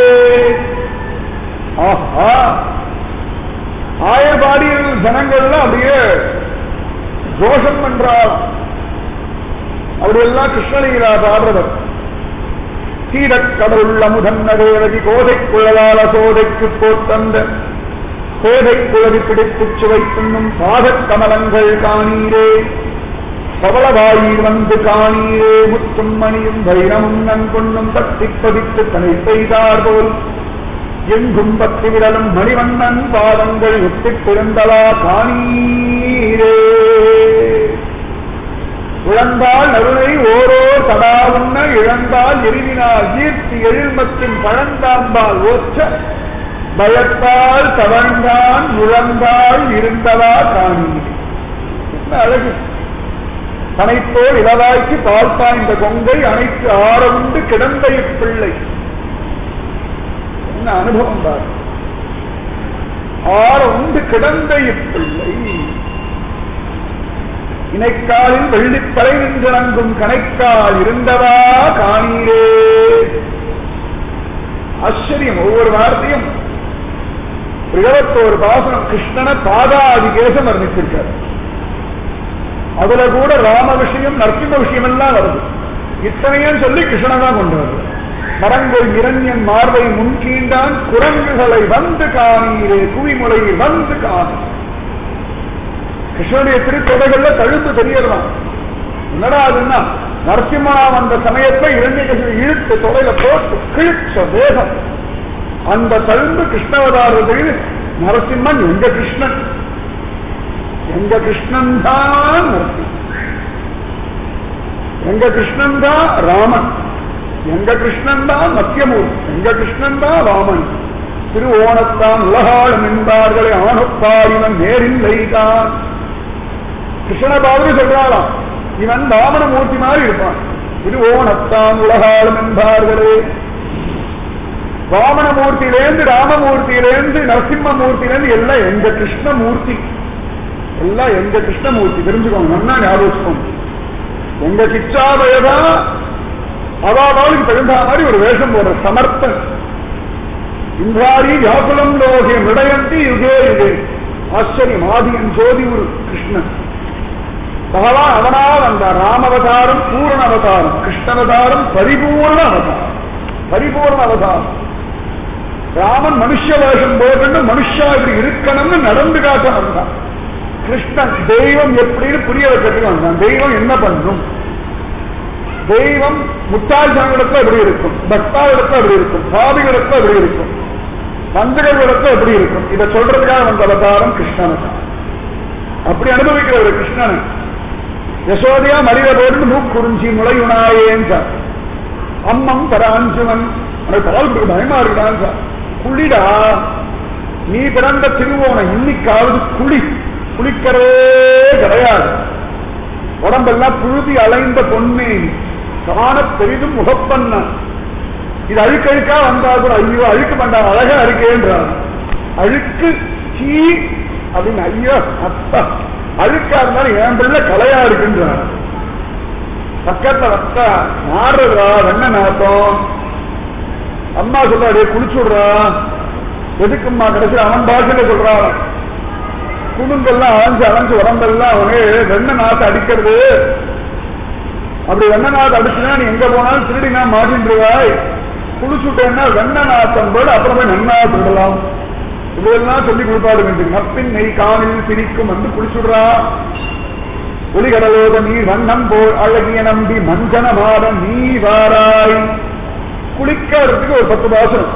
ஆஹா ஆயர்பாடியில் ஜனங்கள்லாம் அப்படியே தோஷம் பண்றார். அப்படியெல்லாம் கிருஷ்ணலீலா பாடுறவர். சீடக்கடவுள் அமுதன்ன தேவதி கோதை குழலால சோதைக்கு போத்தந்த கோதை குழவி பிடித்துச் சுவை பின்னும் பாதக் கமலங்கள் காணீரே. பவளவாயில் வந்து காணீரே. முத்தும் மணியும் வைரமும் நன்கொண்ணும் தட்டி பதித்து தனை செய்தார் போல் எங்கும் பத்தி விரலும் மணிவண்ணன் பாதங்கள் எட்டிப் பிறந்தலா காணீரே. உழந்தால் நருளை ஓரோர் தடா உண்ண இழந்தால் எரிவினால் ஈர்த்தி எழில்மத்தின் பழந்தாம்பால் ஓற்ற பயத்தால் தவழ்ந்தான் முழந்தால் இருந்தலா காணீரே. என்ன அழகு! தனைப்போல் இளவாய்க்கு பால் பாய்ந்த கொங்கை அனைத்து ஆரவுண்டு கிடந்த இப்பிள்ளை. என்ன அனுபவம் பார்! ஆரவுண்டு கிடந்த இப்பிள்ளை இணைக்காலில் வெள்ளிப்பறை நின்றங்கும் கணைக்கால் இருந்தவா காணீரே. ஆச்சரியம்! ஒவ்வொரு வார்த்தையும் 21 பாசனம் கிருஷ்ணன பாதாதி கேசம் வர்ணித்திருக்கார். அதுல கூட ராம விஷயம் நரசிம்ம விஷயம் எல்லாம் வருது. இத்தனையும் சொல்லி கிருஷ்ணதான் கொண்டு வருது. மரங்கள் இரண்யன் மார்பை முன்கீண்டான் குரங்குகளை வந்து காணீரே. குவிமுறையில் வந்து காண. கிருஷ்ணனுடைய திருத்தொகைகள்ல தழும்பு தெரியலாம். என்னடா அதுன்னா நரசிம்மனா வந்த சமயத்தை இரண்யகசிபு இழுத்து தொகையில போட்டு கிழிச்ச வேகம். அந்த தழும்பு கிருஷ்ணவதாரத்தில் நரசிம்மன் எங்க கிருஷ்ணன், எங்க கிருஷ்ணன் தான் நரசிம்மன், எங்க கிருஷ்ணன் தான் ராமன், எங்க கிருஷ்ணன் தான் மத்தியமூர்த்தி, எங்க கிருஷ்ணன் தான் ராமன். திருவோணத்தான் உலகாளும் என்பார்களை ஆணுப்பாரிவன் நேரில்லைதான். கிருஷ்ணபாபு சொல்றாளாம், இவன் வாமனமூர்த்தி மாதிரி இருப்பான். திருவோணத்தான் உலகாளும் என்பார்களே. வாமனமூர்த்தியிலேருந்து ராமமூர்த்தியிலேருந்து நரசிம்மமூர்த்தியிலேருந்து எல்லாம் எங்க கிருஷ்ணமூர்த்தி, எல்லாம் எங்க கிருஷ்ணமூர்த்தி. தெரிஞ்சுக்கோங்க, நல்லா ஞாபகம். எங்க கிச்சாபயதா அவாவாளுக்கு தகுந்த மாதிரி ஒரு வேஷம் போடுற சமர்ப்பன். இந்திராரி வியாக்குலம் லோகே மிடயந்தி யுகே யுகே. ஆச்சரியம்! ஆதியன் ஜோதி ஒரு கிருஷ்ணன் பகவான் அவனா வந்தார். ராமவதாரம் பூர்ண அவதாரம், கிருஷ்ணவதாரம் பரிபூர்ண அவதாரம். பரிபூர்ண அவதாரம். ராமன் மனுஷ வேஷம் போட்டு மனுஷா இப்படி இருக்கணும்னு நடந்து காட்ட வந்தான். கிருஷ்ணன் தெய்வம் எப்படின்னு புரிய வைக்கிறதுக்கு வந்தான். தெய்வம் என்ன பண்ணும், தெய்வம் முட்டாள்தனங்களிடத்துல எப்படி இருக்கும், பக்தாவிடத்துல எப்படி இருக்கும், சாதிகளிடத்துல எப்படி இருக்கும், பந்தகளிடத்துல எப்படி இருக்கும், இதை சொல்றதுக்காக வந்த அவதாரம் கிருஷ்ணன். அப்படி அனுபவிக்கிற ஒரு கிருஷ்ணன் யசோதையா மரியாதை போட்டு மூக்குறிஞ்சி முளையுனாயேன்றார். அம்மம் தராஞ்சுவன் உனக்கு பால் கொடுக்க பயமா இருக்கான் சார். குளிடா, நீ பிறந்த திருவோணம் இன்னைக்காவது குளிக்கிறதே கிடையாது. உடம்பெல்லாம் புழுதி அலைந்த பொன்னே காண பெரிதும் முகப்பண்ண. இது அழுக்கழுக்கா வந்தா கூட ஐயோ அழுக்கு பண்ணா அழகா இருக்கேன்றார். அழுக்கு சீ அப்படின்னு ஐயோ அத்தா அழுக்கா இருந்தாலும் என் பிள்ளை கலையா இருக்குன்றார். பக்கத்துல வத்தா நாடுறா வெண்ண நாட்டம். அம்மா சொல்றாடே குளிச்சுடுறா. எதுக்கும்மா கடைசியில் அவன் பாஷையில சொல்றான். குடும்பெல்லாம் அலைஞ்சு உடம்பெல்லாம் அவனே வெண்ண நாட்டை அடிக்கிறது. அப்படி வெண்ண நாட்டை அடிச்சுனா நீ எங்க போனாலும் திருடினா மாட்டின்றாய். குளிச்சுட்டேன்னா வெண்ண நாட்டம் போது அப்புறமே நன்னா திருடலாம். இதெல்லாம் சொல்லி கொடுப்பாடு வேண்டும். நப்பின் நெய் காணில் சிரிக்கும் வந்து குளிச்சுடுறா. ஒளிகடலோத நீர் வண்ணம் போல் அழகிய நம்பி மஞ்சன மாதம் நீ வாராய். குளிக்கிறதுக்கு ஒரு 10 பாசனம்.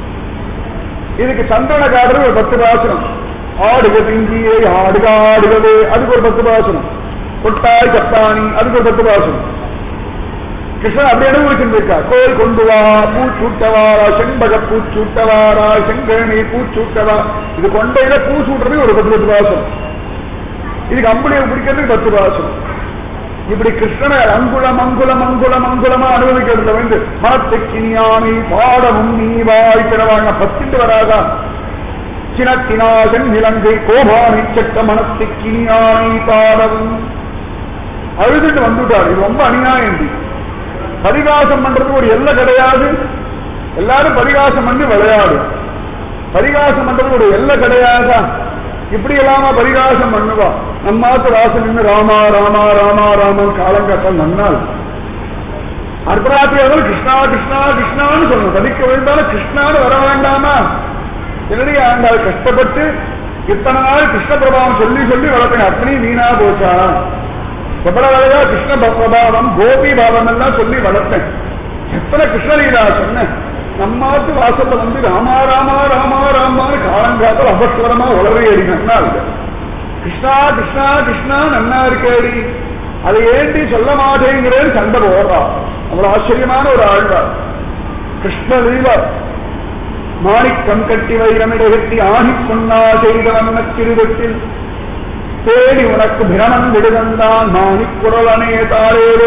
இதுக்கு சந்திரன காடுறது ஒரு 10 பாசனம். ஆடுக திங்கியே ஆடுக ஆடுகவே அதுக்கு ஒரு 10 பாசனம். கொட்டாய் கப்பாணி அதுக்கு ஒரு 10 பாசனம். கிருஷ்ணன் அப்படி அனுபவிச்சிருக்கா. கோயில் கொண்டு வா பூச்சூட்டவாரா, செண்பக பூச்சூட்டவாரா, செங்கனி பூச்சூட்டவா. இது கொண்டையில பூ சூட்டுறதுக்கு ஒரு 10 பாசனம். இதுக்கு அம்புலியை பிடிக்கிறதுக்கு 10 பாசனம். இப்படி கிருஷ்ணனை அங்குலம் அங்குலம் அங்குலம் அங்குலமா அனுபவிக்கிறது வந்து மனத்துக்கினியானை பாடமும் நீ வாய் பிறவாங்க 10 வராதா. சினத்தினாசன் இலங்கை கோபானை சட்ட மனத்துக்கினியானை பாடவும் அழுதுட்டு வந்துட்டார். இது ரொம்ப அநியாயம். பரிகாசம் பண்றது ஒரு எல்லை கிடையாது. எல்லாரும் பரிகாசம் பண்ணி விளையாடு. பரிகாசம் பண்றது ஒரு எல்லை கிடையாதா? இப்படி எல்லாமா பரிகாசம் பண்ணுவா. நம்மாத்து வாசல் நின்று ராமா ராமா ராமா ராமன் காலங்காட்டம் நன்னால் அர்த்தராத்திரியாவது கிருஷ்ணா கிருஷ்ணா கிருஷ்ணான்னு சொல்லணும். தவிக்க விழுந்தாலும் கிருஷ்ணான்னு வர வேண்டாமா? என்னடி ஆண்டாள் கஷ்டப்பட்டு இத்தனை நாள் கிருஷ்ண பிரபாவம் சொல்லி சொல்லி வளர்த்தேன். அத்தனையும் வீணா போச்சா? எவ்வளவு அழகா கிருஷ்ண பிரபாவம் கோபி பாவம் எல்லாம் சொல்லி வளர்த்தேன். எத்தனை கிருஷ்ணலீலா சொன்னேன். நம்மாத்து வாசல்ல வந்து ராமா ராமா ராமா ராமான்னு காலங்காத்தல் அபஸ்வரமா உளறையடி நன்னா இருக்கு. கிருஷ்ணா கிருஷ்ணா கிருஷ்ணா நன்னா இருக்கேடி. அதை ஏண்டி சொல்ல மாட்டேங்கிறேன்னு சண்டை போடுறா. அவ்வளவு ஆச்சரியமான ஒரு ஆழ்வார். கிருஷ்ணலீலா மாணிக்கம் கட்டி வைரமிடகட்டி ஆணி பொன்னா செய்த வண்ண திருவட்டில் தேடி உனக்கு பிரமன் விடுதந்தான் மாணிக்குரலனே தாரேரோ.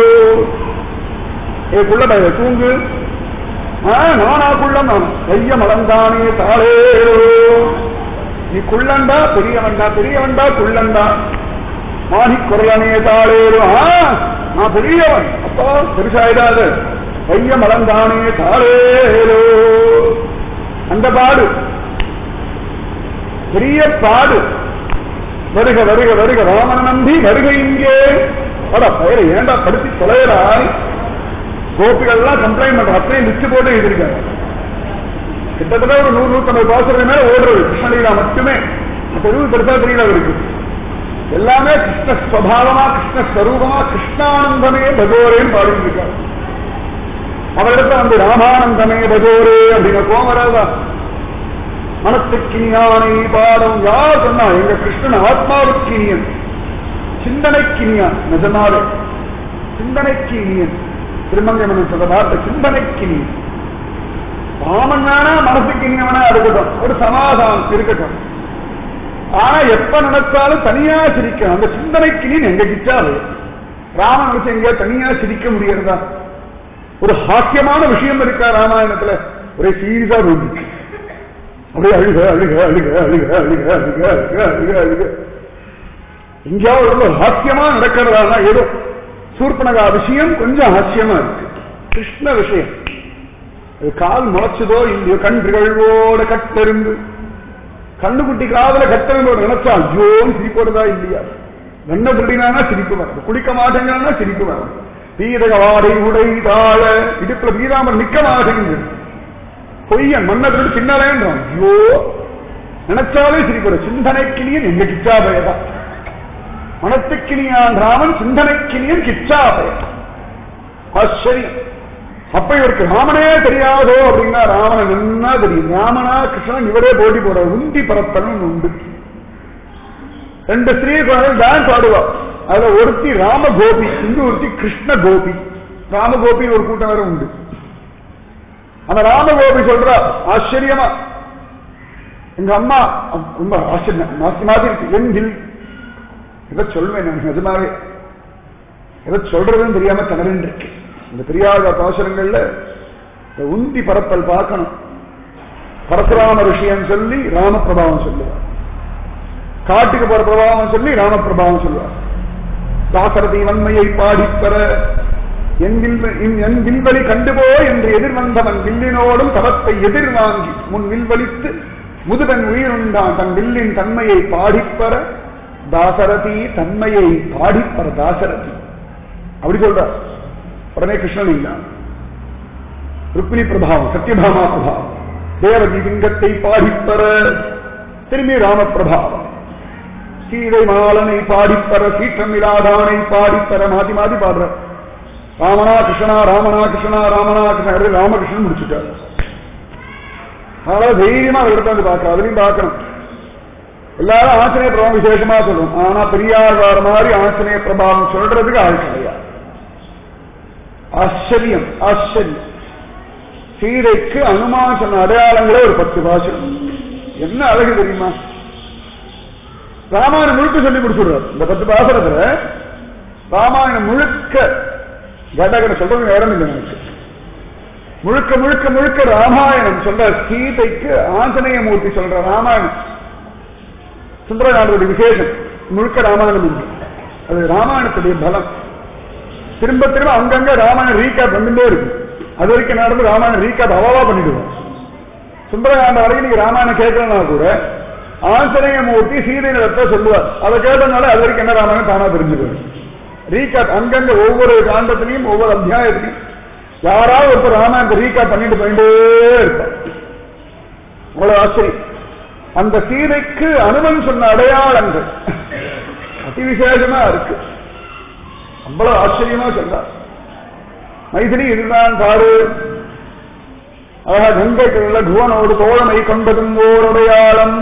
ஏ குள்ள பய தூங்கு. நானா குள்ளம் நான் கைய மலந்தானே தாளேரோ. நீ குள்ளண்டா பெரியவன்டா, பெரியவன்டா குள்ளண்டா. மாணிக்குரலனே தாளேரோ. நான் பெரியவன் அப்பா பெருசாயிடாத. கைய மலந்தானே தாளேரோ. அந்த பாடு பெரிய பாடு. வருக வருக வருக ராமன நம்பி வருக இங்கே. பட பெயரை ஏண்டா படுத்தி தொலைகிறாய். கோபிகள் எல்லாம் கம்ப்ளைண்ட் பண்ற அப்படியே லிஸ்ட் போட்டு எழுதிருக்காங்க. கிட்டத்தட்ட ஒரு 100-150 பாசத்துக்கு மேல ஓடுறது கிருஷ்ணலீலா மட்டுமே. தெருவு பெருசா தெரியல இருக்கு. எல்லாமே கிருஷ்ணஸ்வபாவமா கிருஷ்ணஸ்வரூபமா கிருஷ்ணானந்தமே பகோரேன்னு பாடிட்டு இருக்காரு. அவரிடத்துல வந்து ராமானந்தமே பகோரே அப்படிங்கிற கோமராதா. மனத்துக்கினியானை பாடம் யார் சொன்னா? எங்க கிருஷ்ணன் ஆத்மாவுக்கினியன், சிந்தனைக்கினியான். நிஜமாவே சிந்தனைக்கினியன். திருமங்கமன் சொல்ற வார்த்தை சிந்தனைக்கினியன். ராமன் வேணா மனசுக்கு இனியவனா இருக்கட்டும், ஒரு சமாதானம் இருக்கட்டும். ஆனா எப்ப நினைச்சாலும் தனியா சிரிக்கணும். அந்த சிந்தனைக்கு நீ எங்க கிச்சாரு ராமன் நினைச்சு எங்கேயா தனியா சிரிக்க முடியறதா? ஒரு ஹாக்கியமான விஷயம் இருக்கா ராமாயணத்துல? ஒரே சீரியஸா இருக்கு. அப்படியே அழுக அழுக அழுக அழுக அழுக அழுக அழுக அழுக அழுக. எங்கேயாவது ரொம்ப ஹாக்கியமா நடக்கிறதா? ஏதோ சூர்பனகா விஷயம் கொஞ்சம் ஹாஸ்யமா இருக்கு. கிருஷ்ண விஷயம் கால் முளைச்சதோ இல்லையோ, கன்றுகளோட கட்டெரும்பு, கண்ணுக்குட்டி காதல கட்டெரும்போடு நினைச்சா ஐயோன்னு சிரிப்போடுதா இல்லையா? வெண்ண திருடினா சிரிப்பு வரும், குடிக்க மாட்டேங்கிறானா சிரிப்பு வரும். பீரக வாடை உடை தாழ இடுப்புல பீராமர் நிக்க மாட்டேங்குது. பொய்யன் மண்ண திருடி பின்னாலேன்றான். ஐயோ நினைச்சாலே சிரிப்பு. சிந்தனைக்கினியன் எங்க ஆச்சரியம். அப்ப இவருக்கு ராமனே தெரியாதோ அப்படின்னா ராமனை நின்னா தெரியும். ராமனா கிருஷ்ணன் இவரே போட்டி போற உண்டி பரப்பன்னு உண்டு. 2 ஸ்திரீ குழந்தைகள் டான்ஸ் ஆடுவா. அதுல ஒருத்தி ராமகோபி, இங்கு ஒருத்தி கிருஷ்ண கோபி. ராமகோபி ஒரு கூட்டம் வேற உண்டு. அந்த ராமகோபி சொல்றா ஆச்சரியமா, எங்க அம்மா ரொம்ப ஆச்சரியம் மாதிரி இருக்கு. எங்கில் எதை சொல்வேன் நான் நிஜமாவே, எதை சொல்றதுன்னு தெரியாம திணறின்னு இருக்கு. இந்த பெரியாத பாசனங்கள்ல உந்தி பரப்பல் பார்க்கணும். பரசுராம ரிஷியம் சொல்லி ராமபிரபாவம் சொல்லுவார், காட்டுக்கு போற பிரபாவம் சொல்லி ராமபிரபாவம் சொல்லுவார். தாசரதி வன்மையை பாடிப்பெற என் வில்வழி கண்டுபோ என்று எதிர்வந்தவன் வில்லினோடும் தவத்தை எதிர்வாங்கி முன் வில்வழித்து முதுவன் உயிருண்டான் தன் வில்லின் தன்மையை பாடிப்பெற தாசரதி தன்மையை பாடிப்பெற தாசரதி அப்படி சொல்றார். உடனே கிருஷ்ணன் இல்ல, ருக்மிணி பிரபாவம், சத்யபாமா பிரபாவம், தேவதி லிங்கத்தை பாடிப்பெற திரும்பி ராமபிரபாவம், சீதை மாலனை பாடிப்பெற சீற்றமில்லாதானை பாடிப்பெற மாத்தி மாத்தி பாடுற. ராமனா கிருஷ்ணா ராமனா கிருஷ்ணா ராமனா கிருஷ்ணா ராமகிருஷ்ணன் முடிச்சுட்டார். அதனால தைரியமா எடுத்தாந்து பார்க்கணும். அதுலயும் பார்க்கணும். எல்லாரும் ஆஞ்சநேய பிரபாவம் விசேஷமா சொல்லும். ஆனா பெரியாழ்வார் மாதிரி ஆஞ்சநேய பிரபாவம் சொல்றதுக்கு ஆள் கிடையாது. ஆச்சரியம் ஆச்சரியம். சீதைக்கு அனுமான் சொன்ன அடையாளங்களே ஒரு 10 பாசனம். என்ன அழகு தெரியுமா? ராமாயணம் முழுக்க சொல்லி முடிச்சுடுறார். இந்த 10 பாசனத்துல ராமாயணம் முழுக்க கடகட சொல்றது நேரம் இல்லை எனக்கு. முழுக்க முழுக்க முழுக்க ராமாயணம் சொல்ற. சீதைக்கு ஆஞ்சநேய மூர்த்தி சொல்ற ராமாயணம். சுந்தரகாண்டருடைய விசேஷம் முழுக்க ராமாயணம் உண்டு. அது ராமாயணத்துடைய பலம். திரும்ப திரும்ப அங்கங்க ராமாயணம் ரீகேப் வந்துட்டே இருக்கு. அது வரைக்கும் நடந்து ராமாயணம் ரீகேப் அவாவா பண்ணிடுவோம். சுந்தரகாண்ட வரைக்கும் நீங்க ராமாயணம் கேட்கலன்னா கூட ஆஞ்சநேய மூர்த்தி சீதை நிலத்தை சொல்லுவார். அதை கேட்டனால அது வரைக்கும் என்ன ராமாயணம் தானா தெரிஞ்சுக்குது. ரீகேப் அங்கங்க ஒவ்வொரு காண்டத்திலையும் ஒவ்வொரு அத்தியாயத்திலையும் யாராவது ஒருத்தர் ராமாயணத்தை ரீகேப் பண்ணிட்டு போயிட்டே இருப்பார். அவ்வளவு ஆச்சரியம். அந்த சீதைக்கு அனுமன் சொன்ன அடையாளங்கள் அதி விசேஷமா இருக்கு. அவ்வளவு ஆச்சரியமா சொன்னார். மைதிலி இதுதான் பாரு, கங்கைக்குள்ள குவனோடு தோழமை கொண்டதும் ஓர் அடையாளம்,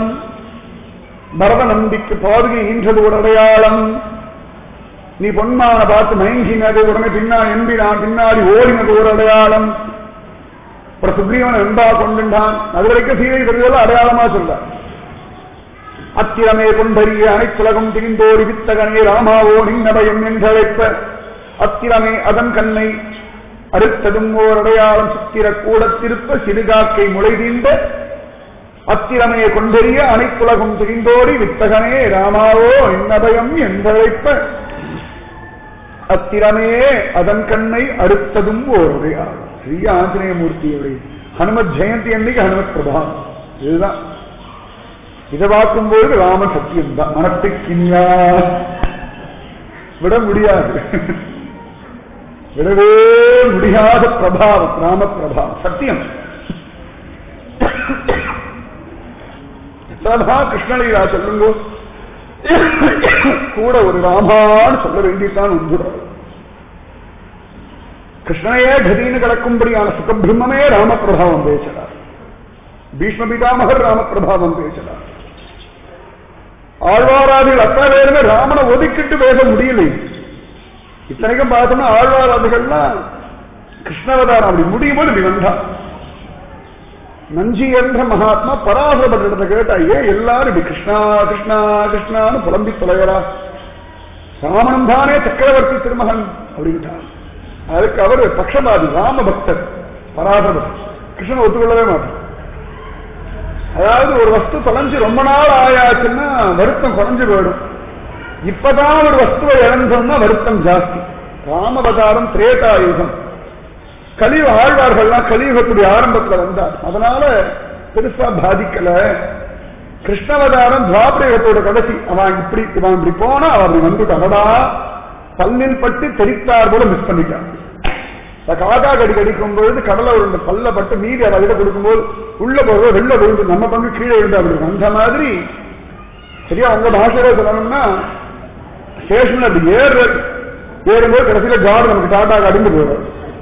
பரத நம்பிக்கு பாதுகை ஈன்றது ஒரு அடையாளம், நீ பொன்மான பார்த்து மயங்கினது உடனே பின்னாடி எம்பினான் பின்னாடி ஓடினது ஒரு அடையாளம், அப்புறம் சுக்ரீவன் என்பா கொண்டுட்டான். அது வரைக்கும் சீதை தெரிஞ்சதெல்லாம் அடையாளமா சொல்றார். அத்திரமே கொண்டறிய அனைத்துலகம் திரிந்தோடி வித்தகனே ராமாவோ நின்னபயம் என்றழைப்ப அத்திரமே அதன் கண்ணை அடுத்ததும் ஓர் அடையாளம் சுத்திர கூட திருப்ப சிறுகாக்கை முளை தீண்ட அத்திரமே கொண்டறிய அனைத்துலகம் திரிந்தோடி வித்தகனே ராமாவோ நின்னபயம் என்றழைப்ப அத்திரமே அதன் கண்ணை அடுத்ததும் ஓர் அடையாளம். ஸ்ரீ ஆஞ்சநேயமூர்த்தியுடைய ஹனுமத் ஜெயந்தி அன்னைக்கு ஹனுமத் பிரபாவம். இதுதான். இதை பார்க்கும்போது ராம சத்தியம் தான். மனத்துக்கின்யா விட முடியாது, விடவே முடியாத பிரபாவம் ராம பிரபாவம். சத்தியம். கிருஷ்ணலீலா சொல்லுங்க கூட ஒரு ராமான்னு சொல்ல வேண்டியதான் உண்டு. கிருஷ்ணனையே கதின்னு கிடக்கும்படியான சுகபிரம்மே ராமபிரபாவம் பேசுறார். பீஷ்ம பிதாமகர் ராமபிரபாவம் பேசுறார். ஆழ்வாராதிகள் அத்தனை பேருமே ராமனை ஒதுக்கிட்டு பேச முடியலை. இத்தனைக்கும் பார்த்தோம்னா ஆழ்வாராதிகள்லாம் கிருஷ்ணவதாரம் அப்படி முடியும் போது இப்படி வந்தா. நஞ்சி என்ற மகாத்மா பராசரப்பட்ட கேட்டா ஏன் எல்லாரும் இப்படி கிருஷ்ணா கிருஷ்ணா கிருஷ்ணான்னு புலம்பி தொலைகிறா, ராமன் தானே சக்கரவர்த்தி திருமகன் அப்படின்ட்டார். அதுக்கு அவர் பக்ஷபாதி, ராம பக்தர், பராசரபக்தர். கிருஷ்ணன் ஒத்துக்கொள்ளவே மாட்டார். அதாவது ஒரு வஸ்து தொலைஞ்சு ரொம்ப நாள் ஆயாச்சுன்னா வருத்தம் குறைஞ்சு போயிடும். இப்பதான் ஒரு வஸ்துவை இழந்தோம்னா வருத்தம் ஜாஸ்தி. ராமவதாரம் திரேதாயுகம், கலியுக ஆழ்வார்கள்லாம் கலியுகத்துடைய ஆரம்பத்துல வந்தார். அதனால பெருசா பாதிக்கல. கிருஷ்ணவதாரம் துவாபரயுகத்தோட கடைசி. அவன் இப்படி போனா அவன் அப்படி வந்துட்டாடா, பல்லில் பட்டு தெரித்தார் போல மிஸ் பண்ணிட்டான். காக்கா கடி கடிக்கும் பொழுது கடலை ஒரு பல்ல பட்டு மீறி அவர்கிட்ட கொடுக்கும்போது உள்ள போக வெளில விழுந்து நம்ம பங்கு கீழே விழுந்து அப்படி இருக்கும். அந்த மாதிரி சரியா உங்க பாஷையில சொல்லணும்னா ஸ்டேஷன்ல அப்படி ஏறும்போது கடைசியில காடு நமக்கு டாட்டாக்கு அடிந்து போயிடும்.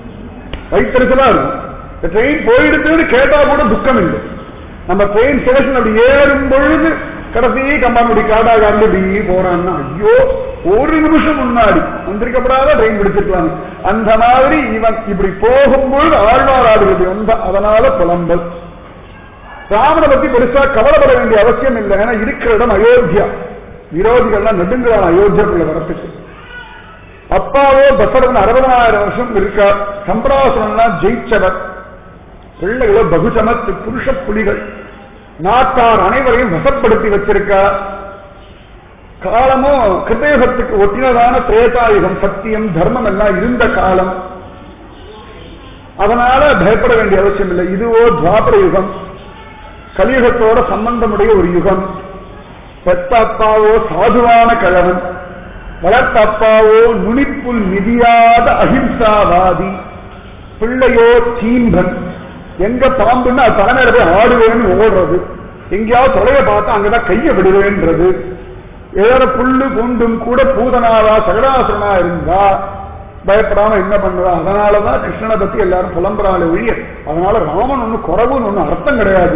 வயிற்றுச்சலா இருக்கும். இந்த ட்ரெயின் போயிடுச்சுன்னு கேட்டா கூட துக்கம் இல்லை. நம்ம ட்ரெயின் ஸ்டேஷன் அப்படி ஏறும் பொழுது கடைசி கம்பாங்குடி காடாக அப்படி போறான்னா ஐயோ ஒரு நிமிஷம் முன்னாடி வந்திருக்கப்படாத ட்ரெயின் பிடிச்சிருக்கலாம். அந்த மாதிரி இவன் இப்படி போகும்பொழுது ஆழ்வார் ஆடுவது வந்த, அதனால புலம்பல். ராமனை பத்தி பெருசா கவலைப்பட வேண்டிய அவசியம் இல்லை. ஏன்னா இருக்கிற இடம் அயோத்தியா. விரோதிகள்லாம் நெடுங்கிறான் அயோத்தியாக்குள்ள வரத்துக்கு. அப்பாவோ தசரதன் 60,000 வருஷம் இருக்கார். சம்பிராசுரன்லாம் ஜெயிச்சவர். பிள்ளைகளோ பகுசமத்து புருஷ புலிகள். நாட்டார் அனைவரையும் வசப்படுத்தி வச்சிருக்கார். காலமோ கிருதயுகத்துக்கு ஒட்டினதான திரேதாயுகம், சத்தியம் தர்மம் எல்லாம் இருந்த காலம். அதனால பயப்பட வேண்டிய அவசியம் இல்லை. இதுவோ துவாபர யுகம், கலியுகத்தோட சம்பந்தமுடைய ஒரு யுகம். பெத்த அப்பாவோ சாதுவான கிழவன், வளர்த்த அப்பாவோ நுனிப்புல் மிதியாத அஹிம்சாவாதி, பிள்ளையோ தீம்பன். எங்க பாம்புன்னு அது தலைமையில போய் ஆடுவேன்னு ஓடுறது, எங்கேயாவது தொலைய பார்த்தா அங்கதான் கையை விடுவேன்றது. ஏதோ புல்லு பூண்டும் கூட பூதனாவா சகடாசுரனா இருந்தா பயப்படாம என்ன பண்ணுவா. அதனாலதான் கிருஷ்ணனை பத்தி எல்லாரும் புலம்புறாள் ஒழிய அதனால ராமன் ஒண்ணு குறவுன்னு ஒண்ணு அர்த்தம் கிடையாது.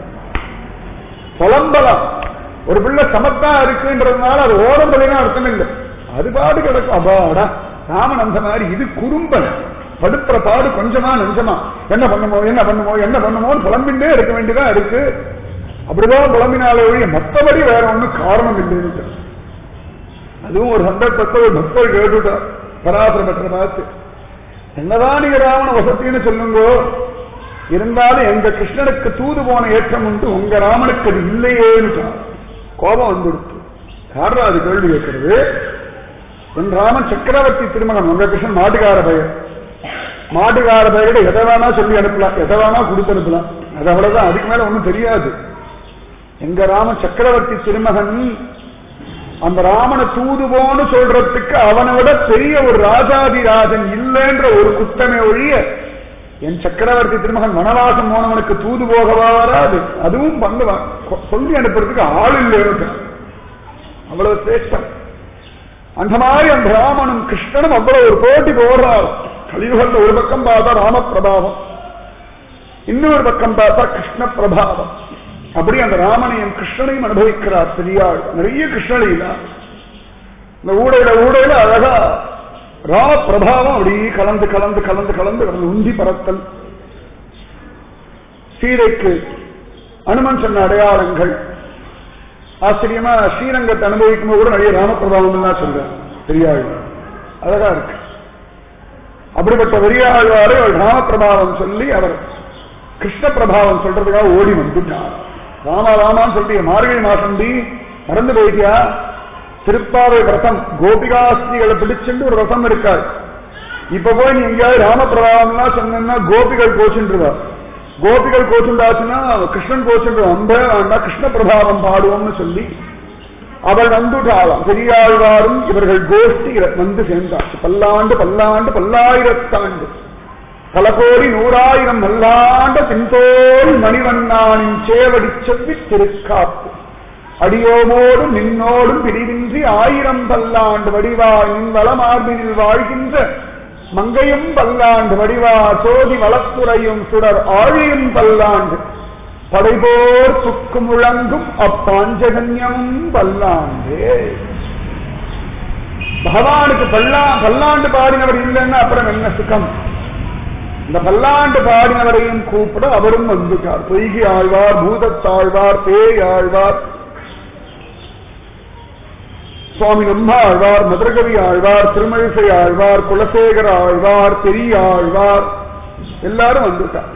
புலம்பலாம். ஒரு பிள்ளை சமத்தா இருக்குன்றதுனால அது ஓரம்பலினா அர்த்தம் இல்லை. அது பாடு கிடக்கும். அப்பாடா ராமன் அந்த மாதிரி. இது குறும்பன். படுத்துற பாடு கொஞ்சமா நெஞ்சமா. என்ன பண்ணுமோ என்ன பண்ணுமோ என்ன பண்ணுமோன்னு புலம்பின்றே இருக்க வேண்டியதான் இருக்கு. அப்படிதான் புலம்பினாலே ஒழிய மற்றபடி வேற ஒன்றும் காரணம் இல்லைன்னு. அதுவும் ஒரு சந்தர்ப்பத்தை ஒரு பக்தர் கேட்டுட்டார் பராசர பற்ற பார்த்து, என்னதான் நீங்க ராவண வசத்தின்னு சொல்லுங்கோ, இருந்தாலும் எங்க கிருஷ்ணனுக்கு தூது போன ஏற்றம் உண்டு, உங்க ராமனுக்கு அது இல்லையேன்னு கோபம் வந்துடுச்சு. யாரா அது கேள்வி கேட்கிறது? என் ராமன் சக்கரவர்த்தி திருமணம், உங்க கிருஷ்ணன் மாட்டுக்கார பெயர். மாட்டுக்கார பெயரிட எதை வேணா சொல்லி அனுப்பலாம், எதை வேணா கொடுத்து அனுப்பலாம். அது அவ்வளவுதான், அதுக்கு மேல ஒண்ணும் தெரியாது. எங்க ராமன் சக்கரவர்த்தி திருமகன். அந்த ராமனை தூதுவோன்னு சொல்றதுக்கு அவனை விட பெரிய ஒரு ராஜாதிராஜன் இல்லைன்ற ஒரு குத்தமே ஒழிய என் சக்கரவர்த்தி திருமகன் வனவாசம் போனவனுக்கு தூது போகவா வராது. அதுவும் பண்ணுவான், சொல்லி அனுப்புறதுக்கு ஆள் இல்லைன்னு. அவ்வளவு சிரேஷ்டம். அந்த மாதிரி அந்த ராமனும் கிருஷ்ணனும் அவ்வளவு ஒரு போட்டி போடுறார். கலியுகத்தில் ஒரு பக்கம் பார்த்தா ராம பிரபாவம், இன்னொரு பக்கம் பார்த்தா கிருஷ்ண பிரபாவம். அப்படி அந்த ராமனையும் கிருஷ்ணனையும் அனுபவிக்கிறார் பெரியாள். நிறைய கிருஷ்ணலீலா இந்த ஊடையில அழகா ராம பிரபாவம் அப்படி கலந்து கலந்து கலந்து கலந்து கலந்து உந்தி பரத்தல். சீதைக்கு அனுமன் சொன்ன அடையாளங்கள் ஆச்சரியமா. ஸ்ரீரங்கத்தை அனுபவிக்கும் போது கூட நிறைய ராமபிரபாவம் எல்லாம் சொல்றார் பெரியாள். அழகா இருக்கு. அப்படிப்பட்ட பெரியாழ்வாரை ராமபிரபாவம் சொல்லி அவர் கிருஷ்ண பிரபாவம் சொல்றதுக்காக ஓடி வந்துட்டார். ராமா ராமான்னு சொல்லிட்டு மார்கழி மாசந்தி மறந்து போயிட்டியா? திருப்பாவை விரதம் கோபிகாஸ்திரிகளை பிடிச்சுட்டு ஒரு ரசம் இருக்காரு. இப்ப போய் நீ எங்கேயாவது ராமபிரபாவம்லாம் சொன்னா கோபிகள் கோச்சுருவா. கோபிகள் கோச்சுண்டாச்சுன்னா கிருஷ்ணன் கோச்சுருவா. அந்த வேண்டாம் கிருஷ்ண பிரபாவம் பாடுவோம்னு சொல்லி அவள் வந்துட்டாளாம். பெரியாழ்வாரும் இவர்கள் கோஷ்டி வந்து சேர்ந்தாச்சு. பல்லாண்டு பல்லாண்டு பல்லாயிரத்தாண்டு பல கோடி 100,000 நல்லாண்ட தின்தோள் மணிவண்ணானின் சேவடி செவ்வி திருக்காப்பு அடியோமோடும் நின்னோடும் பிரிவின்றி 1000 பல்லாண்டு வடிவாய் நின் வளமார்பினில் வாழ்கின்ற மங்கையும் பல்லாண்டு வடிவா சோதி வளத்துறையும் சுடர் ஆழியும் பல்லாண்டு படைபோர் துக்கு முழங்கும் அப்பாஞ்சகன்யமும் பல்லாண்டு. பகவானுக்கு பல்லாண்டு பாடினவர் இல்லைன்னா அப்புறம் என்ன சுகம்? இந்த பல்லாண்டு பாடினவரையும் கூப்பிட அவரும் வந்துட்டார். பொய்கி ஆழ்வார், பூதத்தாழ்வார், பேய் ஆழ்வார், சுவாமி நம்மாழ்வார், மதுரகவி ஆழ்வார், திருமழிசை ஆழ்வார், குலசேகர ஆழ்வார், பெரிய ஆழ்வார் எல்லாரும் வந்துட்டார்.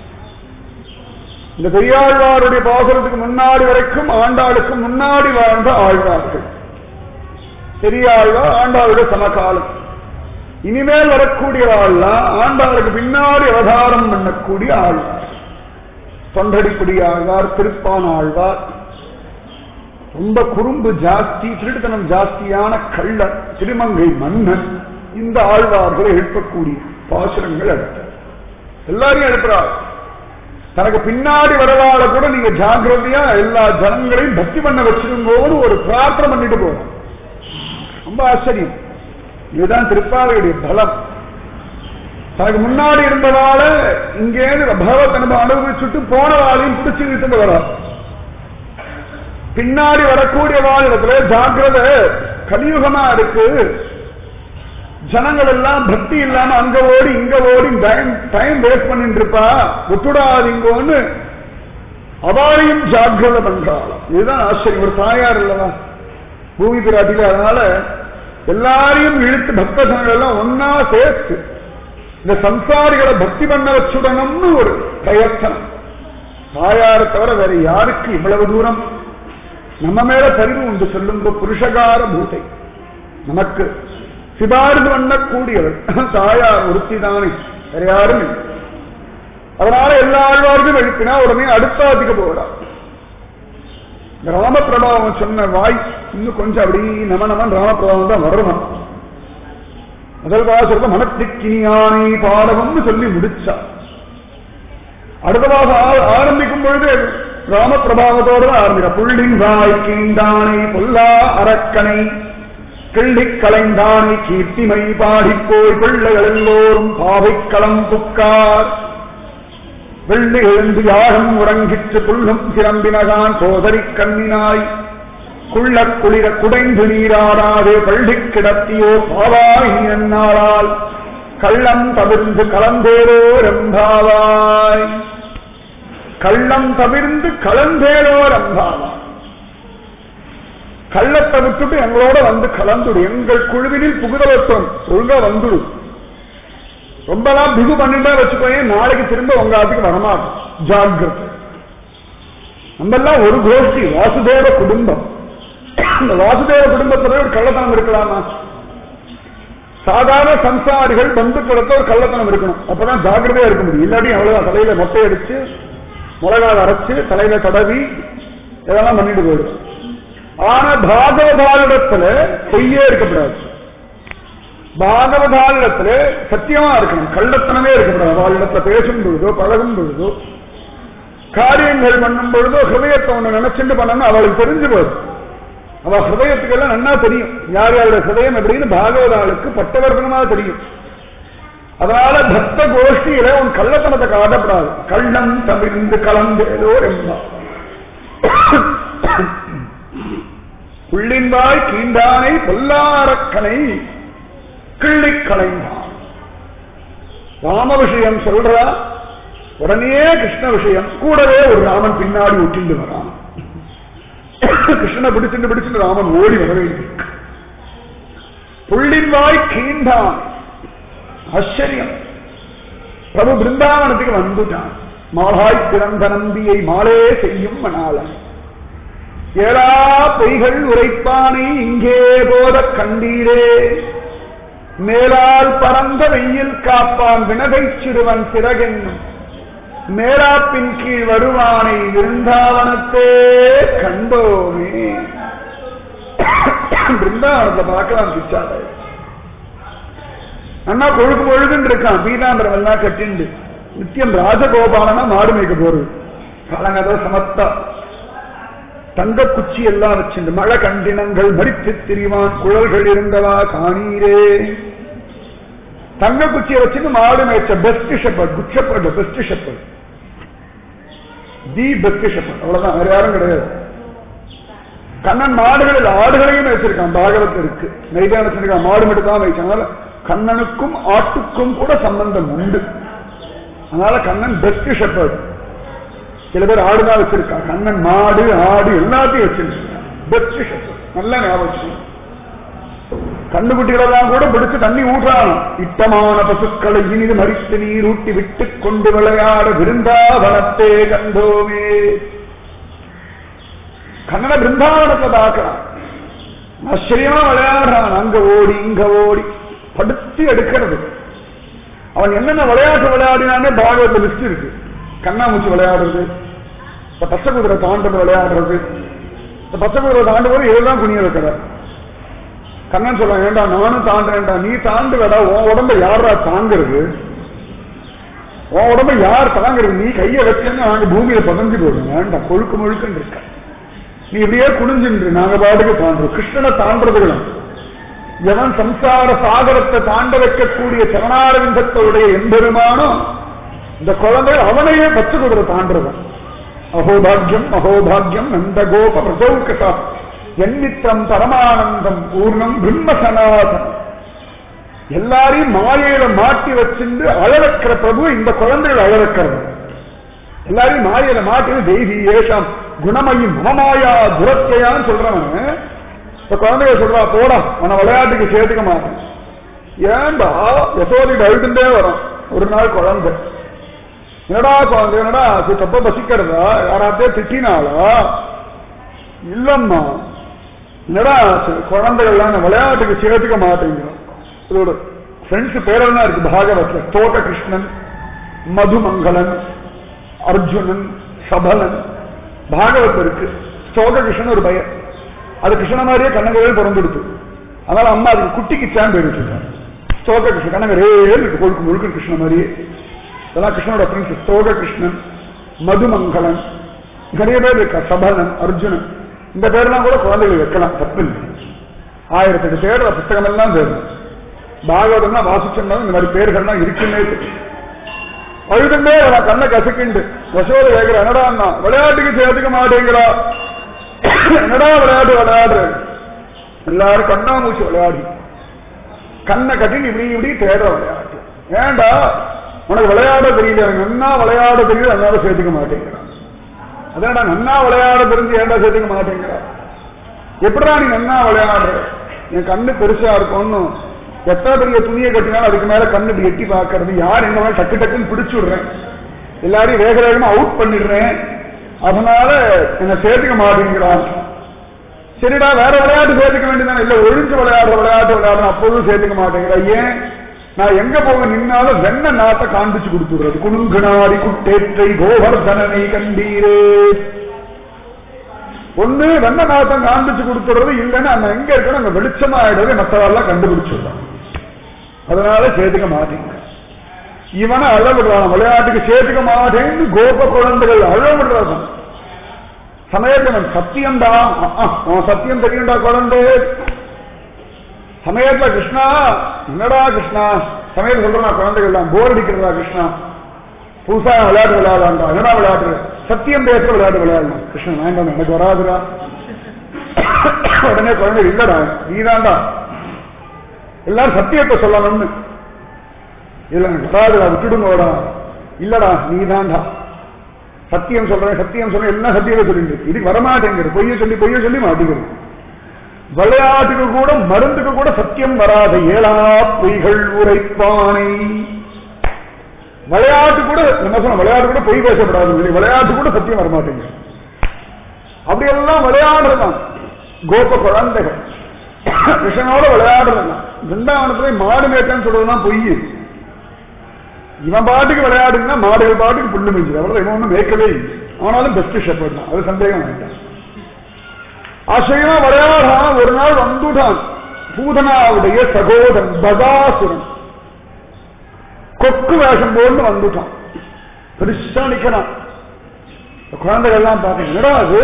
இந்த பெரியாழ்வாருடைய பாசுரத்துக்கு முன்னாடி வரைக்கும் ஆண்டாளுக்கு முன்னாடி வாழ்ந்த ஆழ்வார்கள். பெரியாழ்வார் ஆண்டாளுடைய சமகாலம். இனிமேல் வரக்கூடிய ஆள்லாம் ஆண்டாளுக்கு பின்னாடி அவதாரம் பண்ணக்கூடிய ஆழ்வார். தொண்டடிப்படி ஆழ்வார், திருப்பான் ஆழ்வார், ரொம்ப குறும்பு ஜாஸ்தி, திருட்டுத்தனம் ஜாஸ்தியான கள்ள திருமங்கை மன்னன். இந்த ஆழ்வார்களை எழுப்பக்கூடிய பாசுரங்கள் எடுத்தார். எல்லாரையும் எழுப்புறார். தனக்கு பின்னாடி வரவாள கூட நீங்க ஜாகிரதையா எல்லா ஜனங்களையும் பக்தி பண்ண வச்சிருந்தோடு ஒரு பிரார்த்தனை பண்ணிட்டு போறோம். ரொம்ப ஆச்சரியம். இதுதான் திருப்பாவையுடைய பலம். தனக்கு முன்னாடி இருந்தவாள இங்கேருந்து பகவத் அனுபவம் அனுபவிச்சுட்டு போனவாளையும் பிடிச்சு இழுத்துட்டு வரா. பின்னாடி வரக்கூடிய வாழிடத்துல ஜாக்கிரத, கலியுகமா இருக்கு, ஜனங்கள் எல்லாம் பக்தி இல்லாம அங்க ஓடி இங்க ஓடி டைம் வேஸ்ட் பண்ணிட்டு இருப்பா, விட்டுடாதீங்கன்னு அவாளையும் ஜாக்கிரதை பண்றாளாம். இதுதான் ஆச்சரியம். ஒரு தாயார் இல்லவா பூமி பிராட்டியில, அதனால எல்லாரையும் இழுத்து பக்த ஜனங்கள் எல்லாம் ஒன்னா சேர்த்து இந்த சம்சாரிகளை பக்தி பண்ண வச்சுடணும்னு ஒரு பிரயத்தனம். தாயாரை தவிர வேற யாருக்கு இவ்வளவு தூரம் நம்ம மேல பரிவு உண்டு சொல்லுங்க? புருஷகார பூத்தை நமக்கு சிபாரிசு பண்ணக்கூடியவர் தாயார் ஒருத்தி தானே, வேற யாரும் இல்லை. அதனால எல்லா ஆழ்வாருக்கும் எழுப்பினா உடனே அடுத்தாதிக்க போகிறார். ராமபிரபாவம் சொன்ன வாய் இன்னும் கொஞ்சம் அப்படி நமன் ராமபிரபாவம் தான் வரணும். முதல் வாசத்தை மனத்திக்கினியானை பாடவம்னு சொல்லி முடிச்சா. அடுத்ததாக ஆரம்பிக்கும் பொழுது ராமபிரபாவத்தோடு தான் ஆரம்பிக்க. புள்ளின் வாய் கீண்டானை பொல்லா அரக்கனை கிள்ளி கலைந்தானை கீர்த்திமை பாடிப்போய் பிள்ளைகள் எல்லோரும் பாவை களம் புக்கார் வெள்ளி எழுந்து யாகம் உறங்கிற்று புல்லும் சிரம்பினகான் சோதரி கண்ணினாய் குள்ள குளிர குடைந்து நீராடாதே பள்ளி கிடத்தியோ பாவாய் என்னாளால் கள்ளம் தவிர்ந்து கலந்தேரோ ரம்பாவாய். கள்ளம் தவிர்ந்து கலந்தேரோ ரம்பாவாய். கள்ளத்தை விட்டுட்டு எங்களோட வந்து கலந்துடு, எங்கள் குழுவினில் புகுதலட்டும், ஒழுங்கா வந்துடு. ரொம்பலாம் பிகு பண்ணிட்டா வச்சுக்கோங்க, நாளைக்கு திரும்ப உங்க ஆத்துக்கு வரமாட்டோம். ஜாகிரதை. நம்மெல்லாம் ஒரு கோஷ்டி, வாசுதேவ குடும்பம். இந்த வாசுதேவ குடும்பத்துல ஒரு கள்ளத்தனம் இருக்கலாமா? சாதாரண சம்சாரிகள் பந்துக்களத்துல ஒரு கள்ளத்தனம் இருக்கணும், அப்பதான் ஜாகிரதையா இருக்க முடியும். இல்லாட்டி அவ்வளவுதான், தலையில மொட்டை அடிச்சு மிளகாய் அரைச்சு தலையில தடவி இதெல்லாம் பண்ணிட்டு போயிடும். ஆனா பாகவதாளிடத்துல பொய்யே இருக்கக்கூடாது. பாகவதாளிடத்துல சத்தியமா இருக்கணும், கள்ளத்தனமே இருக்கக்கூடாது. அவளிடத்துல பேசும் பொழுதோ பழகும் பொழுதோ காரியங்கள் பண்ணும் பொழுதோ ஹிருதயத்தை ஒண்ணு நினைச்சுட்டு பண்ணணும். அவளுக்கு தெரிஞ்சு போகுது, அவ ஹிருதயத்துக்கெல்லாம் நன்னா தெரியும் யார் யாருடைய ஹிருதயம் எப்படின்னு பாகவதாளுக்கு பட்டவர்த்தனமா தெரியும். அதனால பக்த கோஷ்டியில உன் கள்ளத்தனத்தை காட்டப்படாது. கள்ளம் தவிர்ந்து கலந்தேதோ என்பா புள்ளின்பாய் கீண்டானை பொல்லாரக்கனை கிள்ளி கலைந்தான். ராம விஷயம் சொல்றா, உடனே கிருஷ்ண விஷயம், கூடவே ஒரு ராமன் பின்னாடி ஒட்டிண்டு வரான். கிருஷ்ணனை பிடிச்சுட்டு ராமன் ஓடி வர வேண்டியிருக்கு. புள்ளின்வாய் கீண்டான். ஆச்சரியம். பிரபு பிருந்தாவனத்துக்கு வந்துட்டான். மாலாய் பிறந்த நம்பியை மாலே செய்யும் மணாளன் ஏழா பொய்கள் உரைப்பானை இங்கே போத கண்டீரே மேலால் பறந்த வெயில் காப்பான் வினகை சிறுவன் சிறகென்னும் மேலாப்பின் கீழ் வருவானை விருந்தாவனத்தே கண்டோமே. பிருந்தாவனத்தை பார்க்கலாம் பிச்சாத அண்ணா கொழுக்கு கொழுகுன்னு இருக்கான். பீதாம்பரம் எல்லாம் கட்டிண்டு நித்தியம் ராஜகோபாலனா மாடு மேய்க்க போறது. கலங்கதோ சமத்தா தங்க குச்சி எல்லாம் வச்சிருந்து மழை கண்டினங்கள் மடித்து திரிவான் குழல்கள் இருந்தவா காணீரே. தங்க குச்சியை வச்சுட்டு மாடு மேய்ச்ச best shepherd, good shepherd, best shepherd, the best shepherd. அவ்வளவுதான், வேற யாரும் கிடையாது. கண்ணன் மாடுகளில் ஆடுகளையும் வச்சிருக்கான். பாகவத் இருக்கு, நைட்டான வச்சிருக்கான். மாடு மட்டும் தான் வைச்சாங்க. கண்ணனுக்கும் ஆட்டுக்கும் கூட சம்பந்தம் உண்டு. அதனால கண்ணன் பெஸ்ட் ஷெப்பர்ட். சில பேர் ஆடுதான் வச்சிருக்கான், கண்ணன் மாடு ஆடு எல்லாத்தையும் வச்சிருக்கான். Best shepherd. நல்ல ஞாபகம். கண்ணுக்குட்டிகளெல்லாம் கூட பிடிச்சு தண்ணி ஊற்றான். இட்டமான பசுக்களை இனிது மறித்து நீர் ஊட்டி விட்டு கொண்டு விளையாட விருந்தாவனத்தே கண்டோமே. கண்ணனை பிருந்தாவனத்தை பார்க்கிறான். ஆச்சரியமா விளையாடுறான். அங்க ஓடி இங்க ஓடி படுத்தி எடுக்கிறது. அவன் என்னென்ன விளையாட்டு விளையாடினானே பாகவத லிஸ்ட் இருக்கு. கண்ணாமூச்சி விளையாடுறது, பச்சை குதிரை தாண்டது விளையாடுறது. இந்த பச்சை குதிரை தாண்டும் போது இதுதான் குனிய வைக்கிறார். கண்ணன் சொல்றான், ஏண்டா நானும் தாண்டேன்டா, நீ தாண்டுவடா, உன் உடம்ப யாரா தாங்கிறது, உன் உடம்ப யார் தாங்கிறது, நீ கையை வச்சேன்னு நாங்க பூமியில பதஞ்சு போடுவோம். வேண்டாம், கொழுக்கு முழுக்குன்னு இருக்க, நீ இப்படியே குனிஞ்சுன்று நாங்க பாட்டுக்கு தாண்டுறோம். கிருஷ்ணனை தாண்டதுகளும் எவன் சம்சார சாகரத்தை தாண்ட வைக்கக்கூடிய சரணாரவிந்தத்தோடைய எம்பெருமானோ இந்த குழந்தை அவனையே பச்சு கொடுற தாண்டவன். அகோபாகியம் அகோபாகியம் நந்த கோப பிரஜௌகசா எண்ணித்தம் பரமானந்தம் பூர்ணம் பிரம்ம சனாதனம். எல்லாரையும் மாயையில மாட்டி வச்சிருந்து அழவைக்கிற பிரபு இந்த குழந்தைகள் அழவைக்கிறது. எல்லாரையும் மாயையில மாட்டி தெய்வீ ஏஷாம் குணமயம் மமமாயா துரத்தையான்னு சொல்றவன் இந்த குழந்தைய சொல்றா போடா உன விளையாட்டுக்கு சேர்த்துக்க மாட்டேன். ஏன்பா யசோதிட்டு அழுதுண்டே வரும். ஒரு நாள் குழந்தை என்னடா குழந்தை என்னடா தப்ப பசிக்கிறதா யாராத்தே திட்டினாளா? இல்லம்மா என்னடா குழந்தைகள்லாம் விளையாட்டுக்கு சேர்த்துக்க மாட்டேங்கிறோம். இதோட ஃப்ரெண்ட்ஸ் பேரெல்லாம் இருக்கு பாகவத்ல. தோட்ட கிருஷ்ணன், மதுமங்கலன், அர்ஜுனன், சபலன் பாகவத் இருக்கு. தோட்ட கிருஷ்ணன் ஒரு பையன். அது கிருஷ்ண மாதிரியே கண்ணகரே பிறந்துடுத்து. அதனால அம்மா அதுக்கு குட்டிக்கு சாம் போயிட்டு தோட்ட கிருஷ்ணன் கண்ணகரே இருக்கு கொழுக்கு முழுக்க கிருஷ்ண மாதிரியே. அதெல்லாம் கிருஷ்ணனோட ஃப்ரெண்ட்ஸ். தோட்ட கிருஷ்ணன், மதுமங்கலன், நிறைய பேர் இருக்கா. சபலன், அர்ஜுனன் இந்த பேர்லாம் கூட குழந்தைகள் வைக்கலாம், தப்பு இல்லை. 1008 பேர் புத்தகம் எல்லாம் பேரும். பாகவதம்னா வாசிச்சோம்னா இந்த மாதிரி பேர்கள்லாம் இருக்குன்னே தெரியும். அழுதுமே நான் கண்ணை கசக்கிண்டு யசோத கேட்கிற என்னடா விளையாட்டுக்கு சேர்த்துக்க மாட்டேங்கிறா. என்னடா விளையாட்டு விளையாடுற? எல்லாரும் கண்ணாமூச்சி விளையாடி கண்ணை கட்டின்னு இப்படி இப்படி தேடுற விளையாட்டு. ஏண்டா உனக்கு விளையாட தெரியல, எனக்கு நன்னா விளையாட தெரியல, அதனால சேர்த்துக்க மாட்டேங்கிறான். அதான்டா நன்னா விளையாட தெரிஞ்சு ஏண்டா சேர்த்துக்க மாட்டேங்கிறா? எப்படா நீ நன்னா விளையாடுற? என் கண்ணு பெருசா இருக்கும்னு எத்தனை பெரிய துணியை கட்டினாலும் அதுக்கு மேல கண்ணு இப்படி எட்டி பார்க்கறது. யார் எங்க மேல டக்கு டக்குன்னு பிடிச்சு விடுறேன், எல்லாரையும் வேக வேகமா அவுட் பண்ணிடுறேன், அதனால என்ன சேர்த்துக்க மாட்டேங்கிறான். சரிடா வேற விளையாட்டு சேர்த்துக்க வேண்டியதான். இல்ல ஒழிஞ்சு விளையாடுற விளையாட்டு விளையாடுற அப்போதும் சேர்த்துக்க மாட்டேங்கிறா. ஏன்? நான் எங்க போக நின்னாலும் வெண்ண நாட்டை காண்பிச்சு கொடுத்துடுறது. குணுங்குணாரி குட்டேற்றை கோவர்தனனை கண்டீரே. ஒண்ணு வெண்ண நாட்டம் காண்பிச்சு கொடுத்துடுறது, இல்லைன்னா அந்த எங்க இருக்கணும் அங்க வெளிச்சமா ஆயிடுறது மற்றவெல்லாம் கண்டுபிடிச்சிடுறான். அதனால சேர்த்துக்க மாட்டேங்க. இவனை அழவிடுறான். விளையாட்டுக்கு சேர்த்துக்க மாட்டேன்னு கோப குழந்தைகள் அழவிடுறான். சமயத்தவன் சத்தியம்டா, சத்தியம் தெரியும்டா குழந்தை. சமயத்துல கிருஷ்ணா என்னடா கிருஷ்ணா சமயம் சொல்றா குழந்தைகள் எல்லாம் போர் அடிக்கிறதா கிருஷ்ணா புதுசா விளையாட்டு விளையாடலாம்டா. என்னடா விளையாட்டு? சத்தியம் பேசுற விளையாட்டு விளையாடலாம். கிருஷ்ணன் வேண்டாம் எனக்கு வராதுடா. உடனே குழந்தை இல்லடா நீதான்டா எல்லாரும் சத்தியத்தை சொல்லணும்னு. இல்ல எனக்கு வராதுடா விட்டுடுங்கோடா. இல்லடா நீதான்டா சத்தியம் சொல்றேன் சத்தியம் சொல்றேன் எல்லாம் சத்தியத்தை சொல்லிட்டு இதுக்கு வரமாட்டேங்கிறது. பொய்ய சொல்லி மாட்டேங்கிறது. விளையாட்டுக்கு கூட மருந்துக்கு கூட சத்தியம் வராத ஏழா பொய்கள் உரைப்பானை. விளையாட்டு கூட என்ன சொன்ன விளையாட்டு கூட பொய் பேசப்படாது. விளையாட்டு கூட சத்தியம் வரமாட்டேங்க. அப்படியெல்லாம் விளையாடுறதான் கோப குழந்தைகள். கிருஷ்ணனோட விளையாடுறதுதான். பிருந்தாவனத்துல மாடு மேய்க்கான்னு சொல்றதுதான் பொய். இவன் பாட்டுக்கு விளையாடுங்கன்னா மாடுகள் பாட்டுக்கு புல்லு மேய்ச்சு அவ்வளவு இவன் ஒன்றும் மேய்க்கவே இல்லை. ஆனாலும் பெஸ்ட் ஷெப்பர்ட் தான், அது சந்தேகம் வேண்டாம். ஆசையமா விளையாடான். ஒரு நாள் வந்துட்டான் பூதனாவுடைய சகோதரன் பகாசுரன். கொக்கு வேஷம் போட்டு வந்துட்டான். பெருசா நிக்கிறான். குழந்தைகள் எல்லாம் பாத்தீங்கன்னா அது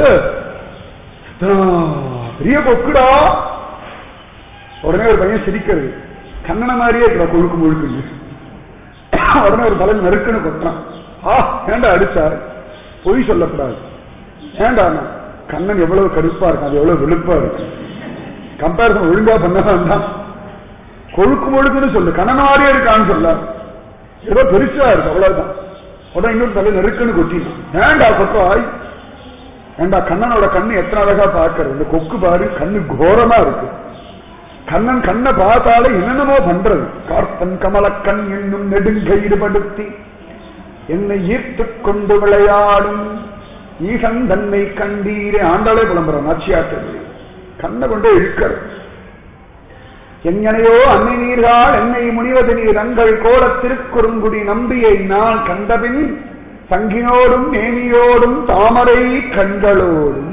பெரிய கொக்குடா. உடனே ஒரு பையன் சிரிக்கிறது. கண்ணனை மாதிரியே இருக்கிற கொழுக்கு முழுக்கு. உடனே ஒரு பலன் நெருக்குன்னு கொட்டான். ஏண்டா அடிச்சாரு? பொய் சொல்லக்கூடாது. ஏண்டா கண்ணன் எவ்வளவு கருப்பா இருக்கு, அது எவ்வளவு வெளுப்பா இருக்கு. கம்பேரிசன் ஒழுங்கா பண்ணதான் கொழுக்கு முழுக்குன்னு சொல்லு. கண்ணன் மாதிரியே இருக்கான்னு சொல்ல ஏதோ பெருசா இருக்கு அவ்வளவுதான். உடனே இன்னொரு தலை நெருக்குன்னு கொட்டினான். ஏண்டா கொட்டாய்? ஏண்டா கண்ணனோட கண்ணு எத்தனை அழகா பார்க்கறது. இந்த கொக்கு பாரு கண்ணு கோரமா இருக்கு. கண்ணன் கண்ணை பார்த்தாலே என்னென்னமோ பண்றது. கார்த்தன் கமலக்கண் என்னும் நெடுங்கயிடுபடுத்தி என்னை ஈர்த்து கொண்டு விளையாடும் ஈசன் தன்னை கண்டீரே. ஆண்டாளே புலம்புறான் நாச்சியாட்டு. கண்ணை கொண்டே இழுக்கிறது. எங்கனையோ அன்னை நீர்கள் என்னை முனிவது நீர் அங்கள் கோல திருக்குறுங்குடி நம்பியை நான் கண்டபின் சங்கினோடும் நேமியோடும் தாமரை கண்களோடும்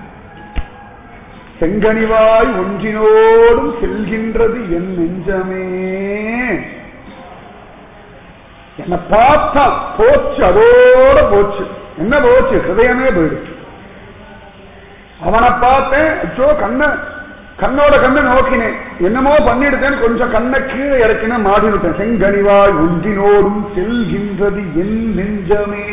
செங்கனிவாய் ஒன்றினோடும் செல்கின்றது என் நெஞ்சமே. என்ன பார்த்தா போச்சு, அதோட போச்சு. என்ன போச்சு? ஹிருதயமே போயிடுச்சு. அவனை பார்த்தேன். அச்சோ கண்ண கண்ணோட கண்ணை நோக்கினேன், என்னமோ பண்ணிடுத்தேன், கொஞ்சம் கண்ணை கீழே இறக்கின மாடி விட்டேன். செங்கனிவாய் ஒன்றினோடும் செல்கின்றது என் நெஞ்சமே.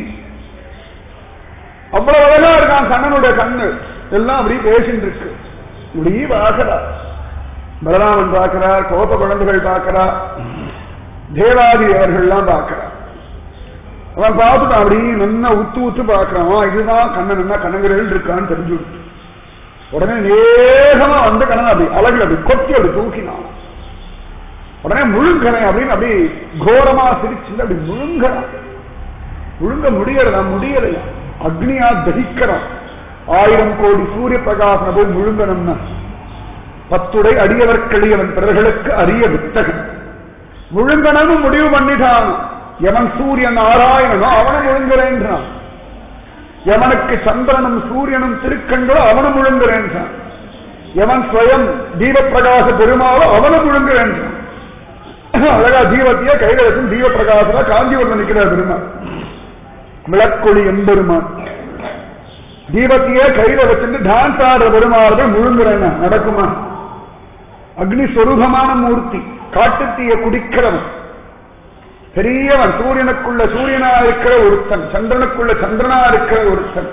அவ்வளவு அழகா இருக்கான் கண்ணனுடைய கண்ணு. எல்லாம் அப்படி பேசிட்டு இருக்கு. இப்படி பார்க்கிறார், பலராமன் பார்க்கிறார், கோப குழந்தைகள் பார்க்கிறார், தேவாதி அவர்கள்லாம் பார்க்கிறார். அவன் பார்த்துட்டு அப்படி நல்லா உத்து உத்து பார்க்கிறான். இதுதான் கண்ணன், என்ன கண்ணங்கள் இருக்கான்னு தெரிஞ்சு. உடனே வேகமா வந்து கண்ணன் அப்படி அழகு அப்படி கொத்தி அப்படி தூக்கினான். உடனே முழுங்கனை அப்படின்னு அப்படி கோரமா சிரிச்சு அப்படி முழுங்கறான். முழுங்க முடியலையா? அக்னியா தகிக்கிறான். 1000 கோடி சூரிய பிரகாசன போய் முழுங்கணும்னா 10 அடியவர்களியவன் பிறர்களுக்கு அரிய வித்தகன். முழுங்கனும் முடிவு பண்ணிட்டான். எவன் சூரியன் நாராயணனோ அவனை முழுங்குறேன்றான். எவனுக்கு சந்திரனும் சூரியனும் திருக்கண்களோ அவனை முழுங்குறேன்றான். எவன் ஸ்வயம் தீபப்பிரகாச பெருமாளோ அவனை முழுங்குறேன்றான். அழகா தீபத்தையே கையில வச்சும் தீப பிரகாசா காஞ்சிபுரம் நிற்கிறார் பெருமாள். விளக்கொளி எம்பெருமான் தீபத்தையே கையில வச்சுட்டு டான்ஸ் ஆடுற பெருமாள் முழுங்குறேன். நடக்குமா? அக்னி ஸ்வரூபமான மூர்த்தி, காட்டுத்தீய குடிக்கிறவன், பெரியவன், சூரியனுக்குள்ள சூரியனா இருக்கிற ஒருத்தன், சந்திரனுக்குள்ள சந்திரனா இருக்கிற ஒருத்தன்.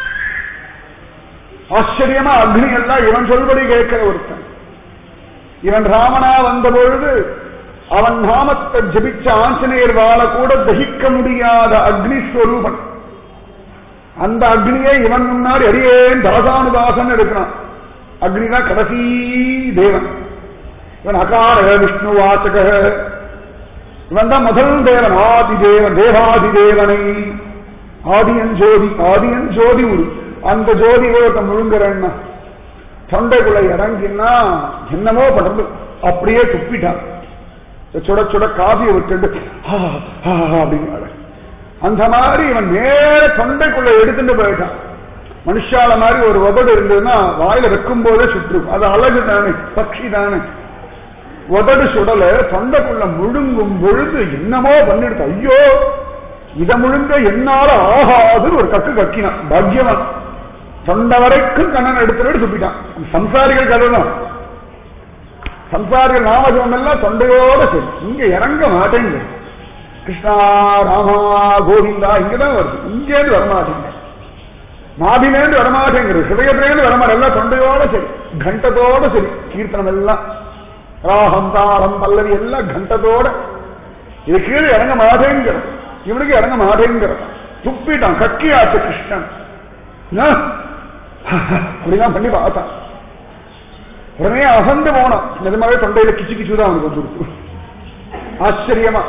ஆச்சரியமா அக்னி எல்லாம் இவன் சொல்படி கேட்கிற ஒருத்தன். இவன் ராமனா வந்த பொழுது அவன் நாமத்தை ஜபிச்ச ஆஞ்சநேயர் வாழ கூட தகிக்க முடியாத அக்னி ஸ்வரூபன். அந்த அக்னியை இவன் முன்னாடி அடியேன் தாசானுதாசன் எடுக்கிறான். அக்னிதான் கடைசி தேவன். இவன் அகார விஷ்ணு வாசக, இவன் தான் முதல் தேவன், ஆதிதேவன், தேவாதிதேவனை, ஆதியன் ஜோதி ஒரு அந்த ஜோதி முழுங்குறன்னா தொண்டைக்குள்ள இறங்கினா என்னமோ படந்து அப்படியே துப்பிட்டான். சுட சுட காபியை விட்டு அப்படின்னு அந்த மாதிரி இவன் நேர தொண்டைக்குள்ள எடுத்துட்டு போயிட்டான். மனுஷால மாதிரி ஒரு உதடு இருந்ததுன்னா வாயில வைக்கும் போதே சுற்றும். அது அழகு தானே, பட்சி தானே. உதடு சுடல தொண்டைக்குள்ள முழுங்கும் பொழுது என்னமோ பண்ணிடுது. ஐயோ இத முழுங்க என்னால ஆகாதுன்னு ஒரு கக்கு கக்கினான். பாக்யவன் தொண்டை வரைக்கும் கண்ணன் எடுத்துட்டு துப்பிட்டான். சம்சாரிகள் கததான், சம்சாரிகள் நாமஜம் எல்லாம் தொண்டையோட சரி. இங்க இறங்க மாட்டேங்க. கிருஷ்ணா ராமா கோவிந்தா இங்கதான் வருது, இங்கேருந்து வரமாட்டேங்க, நாபிலேருந்து வரமாட்டேங்கிறது, ஹிருதயத்திலேருந்து வரமாட்டேன். எல்லாம் தொண்டையோட சரி, கண்டத்தோட சரி. கீர்த்தனம் எல்லாம் ராகம் தாரம் பல்லவி எல்லாம் கண்டத்தோட. இது கீழே இறங்க மாட்டேங்கிறது, இவனுக்கு இறங்க மாட்டேங்கிறது. துப்பிட்டான், கக்கியாச்சு கிருஷ்ணன். அப்படிதான் பண்ணி பார்த்தான். உடனே அசந்து போனான். நிஜமாவே தொண்டையில கிச்சு கிச்சுதான் அவனுக்கு வந்துருக்கு. ஆச்சரியமா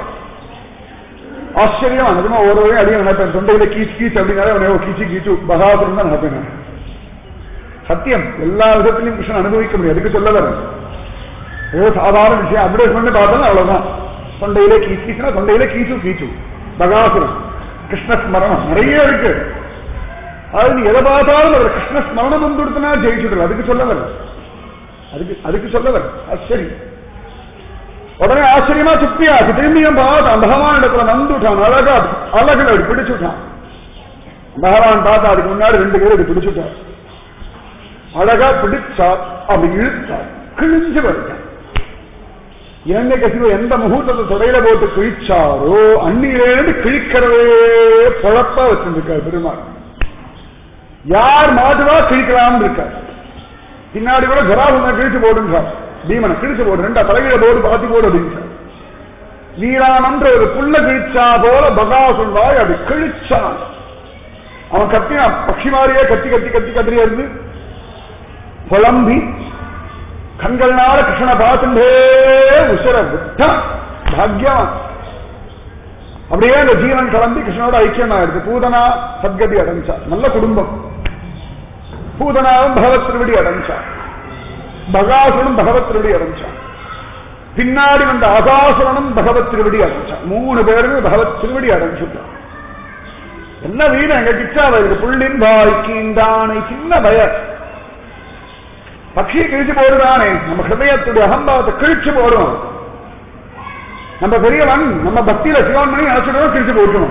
நிஜமா ஒரு வரையும் அடியும் நினைப்பேன். தொண்டையில கீச்சு கீச்சு அப்படின்னாலே கீச்சு கீச்சு பகாசுரம் தான் நினைப்பேன். சத்தியம், எல்லா விதத்திலையும் கிருஷ்ணன் அனுபவிக்க முடியும். அதுக்கு சொல்ல வர ஏதோ சாதாரண விஷயம் அட்வர்டைஸ் பண்ணி பார்த்தாலும் அவ்வளவுதான். தொண்டையில கீச்சுனா தொண்டையில கீச்சு கீச்சு பகாசுரம், கிருஷ்ணஸ்மரணம் நிறைய இருக்கு. அது நீ எதை பார்த்தாலும் ஒரு கிருஷ்ணஸ்மரணம் வந்துடுத்துனா ஜெயிச்சுடல. அதுக்கு சொல்ல வர அதுக்கு சொல்ல வர. சரி, உடனே ஆச்சரியமா சுப்பியாச்சு. திரும்பியும் பார்த்தான், பகவான் இடத்துல வந்துட்டான். அழகா அழகுல அப்படி பிடிச்சுட்டான். பகவான் பார்த்தா அதுக்கு முன்னாடி 2 பேர் அப்படி பிடிச்சுட்டார். அழகா பிடிச்சார், அப்படி இழுத்தார், கிழிஞ்சு வருட்டான். இலங்கை கசிவு எந்த முகூர்த்தத்தை தொடையில போட்டு கிழிச்சாரோ அன்னிலேருந்து கிழிக்கிறதே பொழப்பா வச்சிருக்காரு பெருமாள். யார் மாட்டுவா கிழிக்கலாம்னு இருக்கார். பின்னாடி கூட ஜராசந்தனை கிழிச்சு போடுன்றார். பீமனை கிழிச்சு போடு, 2 தலையில போடு, பாத்தி போடு அப்படின்னு. வீரானன்ற ஒரு புள்ள கிழிச்சா போல பகாசுண்டாய் அப்படி கிழிச்சான். அவன் கத்தினான், பட்சி மாதிரியே கத்தி கத்தி கத்தி கத்திரியா இருந்து புலம்பி கண்கள்னால கிருஷ்ணனை பார்த்துட்டே உசுர விட்டான். பாக்யவான். அப்படியே அந்த ஜீவன் கிளம்பி கிருஷ்ணனோட ஐக்கியமா இருக்கு. பூதனா சத்கதி அடைஞ்சா, நல்ல குடும்பம். பூதனாவும் பகவத் திருவடி அடைஞ்சான், பகாசுரனும் பகவத் திருவடி அடைஞ்சான். பின்னாடி வந்த அகாசுரனும் பகவத் திருவடி அடைஞ்சான். 3 பேருமே பகவத் திருவடி அடைஞ்சுட்டான். என்ன வீடு எங்க கிச்சாவ இருக்கு. புள்ளின் வாய்க்கின்றானை சின்ன பய பட்சியை கிழிச்சு போடுதானே. நம்ம ஹிருதயத்துடைய அகம்பாவத்தை கிழிச்சு போடும். நம்ம பெரியவன், நம்ம பக்தியில சிவன் பண்ணி நினைச்சிடுவோம், கிழிச்சு போட்டணும்.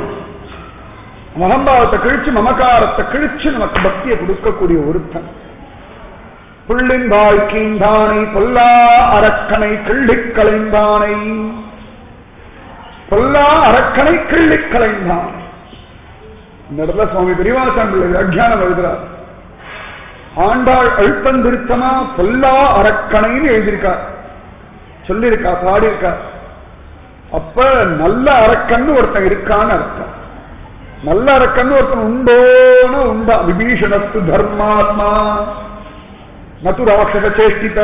அகம்பாவத்தை கிழிச்சு மமக்காரத்தை கிழிச்சு நமக்கு பக்தியை கொடுக்கக்கூடிய ஒருத்தன். புள்ளின் வாழ்க்கைந்தானை பொல்லா அரக்கனை கிள்ளிக் களைந்தானை. பொல்லா அரக்கனை கிள்ளிக் களைந்தான். இந்த இடத்துல சுவாமி பெரியவாசன் பிள்ளை வியாக்கியானம் எழுதுறார். ஆண்டாள் அழுத்தந்திருத்தமா பொல்லா அரக்கனைன்னு எழுதியிருக்கார், சொல்லியிருக்கா, பாடியிருக்கார். அப்ப நல்ல அரக்கன்னு ஒருத்தன் இருக்கான்னு அர்த்தம். நல்ல அரக்கன்னு ஒருத்தன் உண்டோன்னு உண்டா. விபீஷணஸ்து தர்மாத்மா நது ராட்சச சேஷ்டித.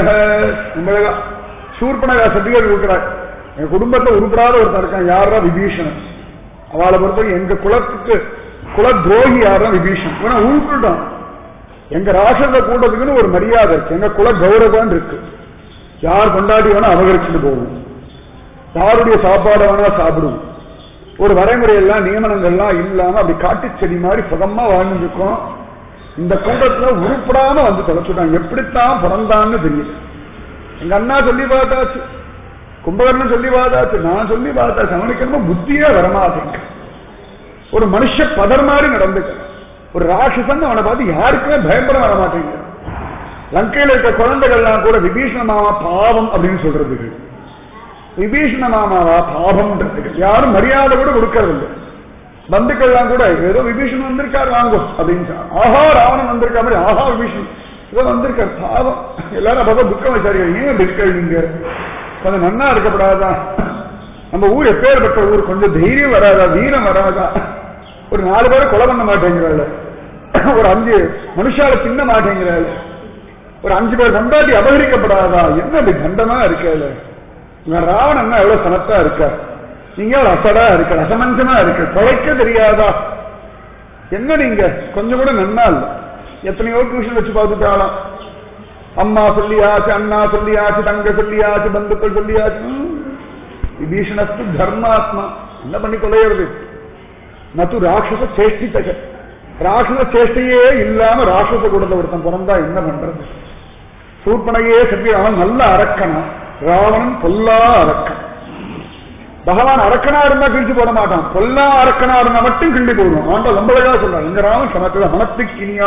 சூர்பனகா சர்டிபிகேட் கொடுக்கிறார். எங்க குடும்பத்துல உருப்படாத ஒருத்தன் இருக்கான், யாரா விபீஷணன். அவளை பொறுத்த எங்க குலத்துக்கு குல துரோகி யாரா விபீஷன். உருப்பிட்டான். எங்க ராட்சச கூட்டத்துக்குன்னு ஒரு மரியாதை இருக்கு, எங்க குல கௌரவம் இருக்கு. யார் கொண்டாடி வேணா அபகரிச்சுட்டு போவோம், யாருடைய சாப்பாடு வேணா சாப்பிடுவோம். ஒரு வரைமுறையெல்லாம் நியமனங்கள்லாம் இல்லாம அப்படி காட்டு செடி மாதிரி சுகமா வாழ்ந்து இருக்கோம். இந்த கூட்டத்துல உருப்படாம வந்து தொலைச்சுட்டான். எப்படித்தான் பிறந்தான்னு தெரியல. எங்க அண்ணா சொல்லி பார்த்தாச்சு, கும்பகர்ணன் சொல்லி பார்த்தாச்சு, நான் சொல்லி பார்த்தாச்சு. அவனுக்கு என்னமோ புத்தியே வரமாட்டேங்க. ஒரு மனுஷ பதர் மாதிரி நடந்துக்க. ஒரு ராட்சசன் அவனை பார்த்து யாருக்குமே பயப்பட வர மாட்டேங்க. லங்கையில இருக்க குழந்தைகள்லாம் கூட விபீஷண மாமா பாவம் அப்படின்னு சொல்றதுக்கு, விபீஷண மாமாவா பாவம்ன்றதுக்கு யாரும் மரியாதை கூட கொடுக்கறதில்லை. பந்துக்கள்லாம் கூட ஏதோ விபீஷன் வந்திருக்காரு வாங்கோ அப்படின்னு, ஆஹா ராவணன் வந்திருக்கா மாதிரி, ஆஹா விபீஷன் ஏதோ வந்திருக்காரு பாவம். எல்லாரும் அப்பதான் துக்கம் வச்சாரு. ஏன் அப்படி இருக்காரு நீங்க, கொஞ்சம் நன்னா இருக்கப்படாதா? நம்ம ஊர் எப்பேற்பட்ட ஊர், கொஞ்சம் தைரியம் வராதா, வீரம் வராதா? ஒரு 4 பேரை கொலை பண்ண மாட்டேங்கிறாள், ஒரு 5 மனுஷால தின்ன மாட்டேங்கிறாள், ஒரு 5 பேர் கொண்டாடி அபகரிக்கப்படாதா? என்ன அப்படி தண்டமா இருக்காது? ராவணன் எவ்வளவு சனத்தா இருக்கா, நீங்க எவ்வளவு அசடா இருக்க, ரசமஞ்சமா இருக்க, குறைக்க தெரியாதா? என்ன நீங்க கொஞ்சம் கூட நன்னா இல்ல. எத்தனையோ டியூஷன் வச்சு பார்த்துட்டாலாம். அம்மா சொல்லியாச்சு, அண்ணா சொல்லியாச்சு, தங்க சொல்லியாச்சு, பந்துக்கள் சொல்லியாச்சு. விபீஷணஸ்து தர்மாத்மா. என்ன பண்ணி கொலையிறது? நது ராட்சச சேஷ்டித்தக. ராட்சச சேஷ்டையே இல்லாம ராட்சச கூடத்தை ஒருத்தன் பிறந்தா என்ன பண்றது? சூர்பனையே சரி, அவன் நல்ல அரக்கனா, ராவணன் பொல்லா அரக்கன். பகவான் அரக்கனா இருந்தா கிழிச்சு போட மாட்டான், பொல்லா அரக்கனா இருந்தா மட்டும் கிள்ளி போடுவான். ஆண்டா ரொம்பழகா சொல்றான். எங்க ராமன் சமத்துல மனத்துக்கினியா,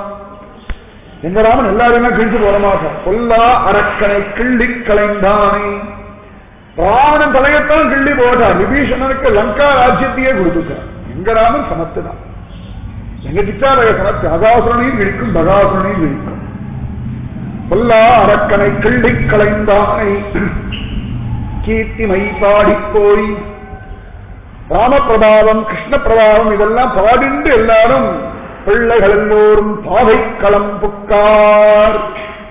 எங்க ராமன் எல்லாருமே கிழிச்சு போட மாட்டான். பொல்லா அரக்கனை கிள்ளி களைந்தானே. ராவணன் தலையத்தான் கிள்ளி போட்டார், விபீஷணனுக்கு லங்கா ராஜ்யத்தையே கொடுத்துட்டார். எங்க ராமன் சமத்துதான். எங்க சித்தாரக சமத்து அகாசுரனையும் விழிக்கும், பகாசுரனையும் விழிக்கும். பொல்லா அரக்கனை கிள்ளி களைந்தானை கீர்த்திமை பாடி போய். ராமபிரபாவம், கிருஷ்ண பிரபாவம் இதெல்லாம் பாடிண்டு எல்லாரும் பிள்ளைகள் எல்லோரும் பாவை களம் புக்கார்.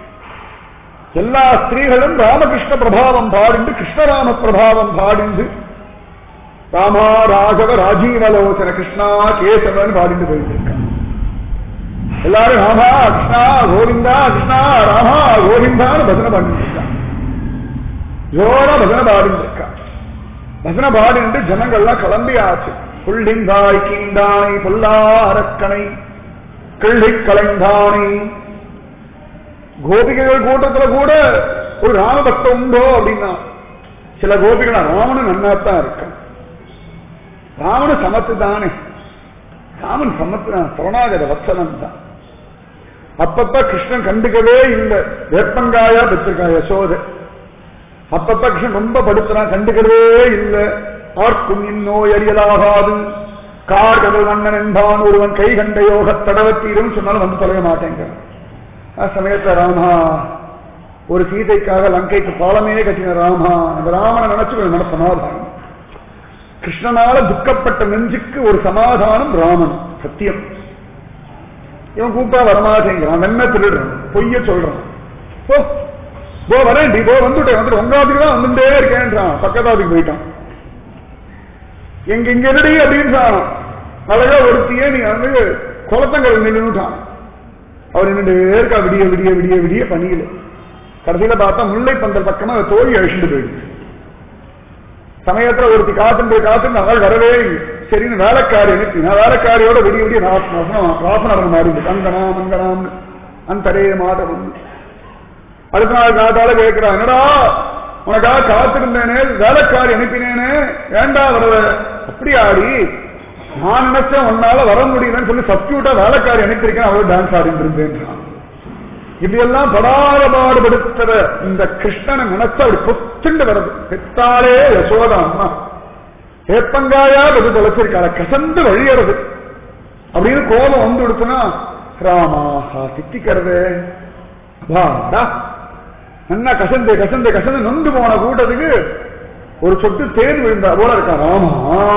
எல்லா ஸ்திரீகளும் ராமகிருஷ்ண பிரபாவம் பாடிண்டு, கிருஷ்ணராம பிரபாவம் பாடிண்டு, ராமா ராகவ ராஜீவலோச்சன கிருஷ்ணா கேசவன் பாடிண்டு போயிருக்கான். எல்லாரும் ராமா கிருஷ்ணா கோவிந்தா, கிருஷ்ணா ராமா கோவிந்தான்னு பஜனை பண்ணிருக்கான். ஜோரா பஜனை பாடிருக்கான். பஜனை பாடிண்டு ஜனங்கள்லாம் கிளம்பியாச்சு. புள்ளிங்காய் கீண்டானை பொல்லா அரக்கனை கிள்ளி களைந்தானை. கோபிகைகள் கூட்டத்துல கூட ஒரு ராமபக்தம் உண்டோ அப்படின்னா சில கோபிகளா, ராமனும் நன்னாத்தான் இருக்கான். ராமன் சமத்து தானே, ராமன் சமத்து தான், சரணாகத வத்சலம் தான். அப்பப்ப கிருஷ்ணன் கண்டுக்கவே இல்லை. வேப்பங்காயா பெற்றிருக்கா யசோத. அப்பப்ப கிருஷ்ணன் ரொம்ப படுத்துறான், கண்டுக்கவே இல்லை. ஆர்க்கும் இந்நோய் அறியலாகாது, கார்கடல் மன்னன் என்பான் ஒருவன் கை கண்ட யோக தடவத்தீரும் சொன்னாலும் வந்து தொலைய மாட்டேங்க. சமயத்துல ராமா ஒரு சீதைக்காக லங்கைக்கு பாலமே கட்டின ராமா, அந்த ராமனை நினைச்சு நட சமாதானம். கிருஷ்ணனால துக்கப்பட்ட நெஞ்சுக்கு ஒரு சமாதானம் ராமன். சத்தியம். இவன் கூப்பிட்டா வரமாட்டேங்கிறான், வெண்ண திருடுறான், பொய்ய சொல்றான். போ வரேன், போ வந்துட்டேன், வந்துட்டு உங்காதுக்கு தான் வந்துட்டே இருக்கேன்றான். பக்கத்தாதுக்கு போயிட்டான். எங்க இங்க ரெடி அப்படின்றான். அழகா ஒருத்தியே நீ வந்து குளத்தங்கள் நின்றுட்டான். அவர் நின்று இருக்கா, விடிய விடிய விடிய விடிய பணியில. கடைசியில பார்த்தா முல்லை பந்தல் பக்கமா தோழி அழிச்சுட்டு போயிடுச்சு. சமயத்துல ஒருத்தி காத்துட்டு அவள் வரவே சரின்னு வேலைக்காரி அனுப்பி, நான் வேலைக்காரியோட விடிய விடிய ராசனம் மாறி அங்கனாம் அங்கனாம் அந்தரே மாதவன். அடுத்த நாள் காத்தால கேட்கிறா, என்னடா உனக்காக காத்திருந்தேனே, வேலைக்காரி அனுப்பினேனே, வேண்டா வர. அப்படி ஆடி நான் நினைச்சேன் உன்னால வர முடியலன்னு சொல்லி சப்ஸ்டியூட்டா வேலைக்காரி அனுப்பியிருக்கேன், அவள் டான்ஸ் ஆடிட்டு இருந்தேன். இப்படியெல்லாம் படாத பாடுபடுத்துற இந்த கிருஷ்ணனை நினைச்சா அப்படி பொத்துண்டு வருது. பெத்தாலே யசோதா அம்மா ஏப்பங்காயா அது தொலைச்சிருக்காள கசந்து வழியறது அப்படின்னு கோபம் வந்து கொடுத்தனா ராமாஹா திட்டிக்கிறது நல்லா கசந்து கசந்து கசந்து நொந்து போன கூட்டத்துக்கு ஒரு சொட்டு தேன் விழுந்தா போல இருக்கா. ராமா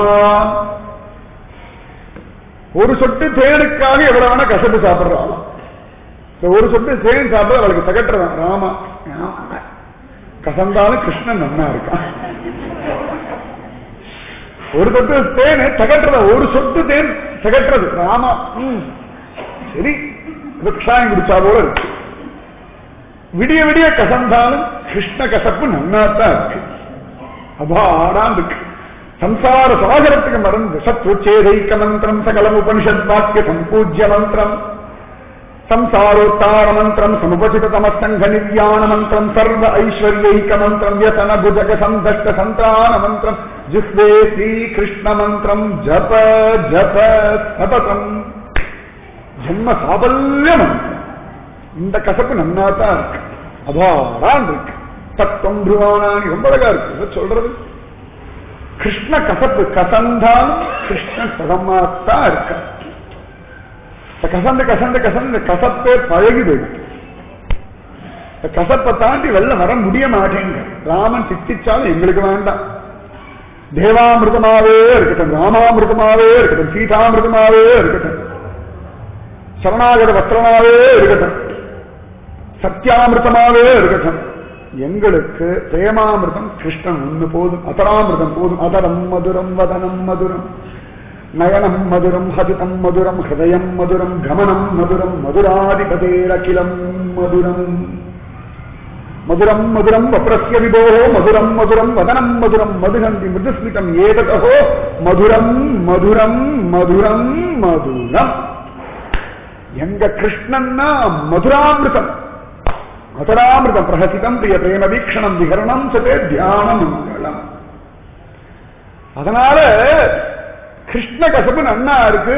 ஒரு சொட்டு தேனுக்காக எவ்வளவு வேணா கசந்து சாப்பிடுறான். ஒரு சொட்டு தேன் சாப்பிட அவளுக்கு தகட்டுறதான். ராமா கசந்தாலும் கிருஷ்ணன் நன்னா இருக்கான். ஒரு சொட்டு தேன் தகட்டுறத ஒரு சொட்டு தேன் தகட்டுறது. ராமா சரி விக்ஷாயம் குடிச்சா போல இருக்கு. விடிய விடிய கசந்தாலும் கிருஷ்ண கசப்பு நன்னாத்தான் இருக்கு. அபாடான் இருக்கு. சம்சார சாகரத்துக்கு மறந்து சத்ருச்சேதைக்க மந்திரம் சகலம் உபனிஷத் வாக்கிய சம்பூஜ்ய மந்திரம் சம்சாரோத்தார மந்திரம் சமுபசித தமசங்க நிர்யாண மந்திரம் சர்வ ஐஸ்வர்யைக மந்திரம் யசன புஜக சந்தஷ்ட சந்தான மந்திரம் ஜிஹ்வே ஸ்ரீ கிருஷ்ண மந்திரம் ஜப ஜப சததம் ஜன்ம சாபல்ய மந்திரம். இந்த கசப்பு நன்னாத்தான் இருக்கு. அபாடான் இருக்கு. தத்துவம் துருவானானி ரொம்ப அழகா இருக்கு சொல்றது. கிருஷ்ண கசப்பு கசந்தாலும் கிருஷ்ணன் பதமாத்தான் இருக்க. கசந்து கசந்து கசந்து கசப்பே பழகி போயிடுது. கசப்பை தாண்டி வெளில வர முடிய மாட்டேங்க. ராமன் சித்திச்சாலும் எங்களுக்கு வேண்டாம். தேவாமிருதமாவே இருக்கட்டும், ராமாமிருதமாவே இருக்கட்டும், சீதாமிருதமாவே இருக்கட்டும், சரணாகத வஸ்திரமாவே இருக்கட்டும், சத்தியாமிருதமாவே இருக்கட்டும், எங்களுக்கு பிரேமாமிருதம் கிருஷ்ணன் ஒண்ணு போதும். அதராமிருதம் போதும். அதரம் மதுரம் வதனம் மதுரம் நயனம் மதுரம் ஹதிதம் மதுரம் ஹிருதயம் மதுரம் கமனம் மதுரம் மதுராதிபதேரகிலம் மதுரம் மதுரம் மதுரம் வப்ரஸ்ய விபோ மதுரம் மதுரம் வதனம் மதுரம் மதுகந்தி மிருதுஸ்மிதம் ஏததோ மதுரம் மதுரம் மதுரம் மதுரம். எங்க கிருஷ்ணன்னா மதுராமிருதம் அதராமிருதம் பிரஹசிதம் பிரிய பிரேம வீக்ஷணம் விகரணம் சதே தியான மங்களம். அதனால கிருஷ்ண கசப்பு நன்னா இருக்கு.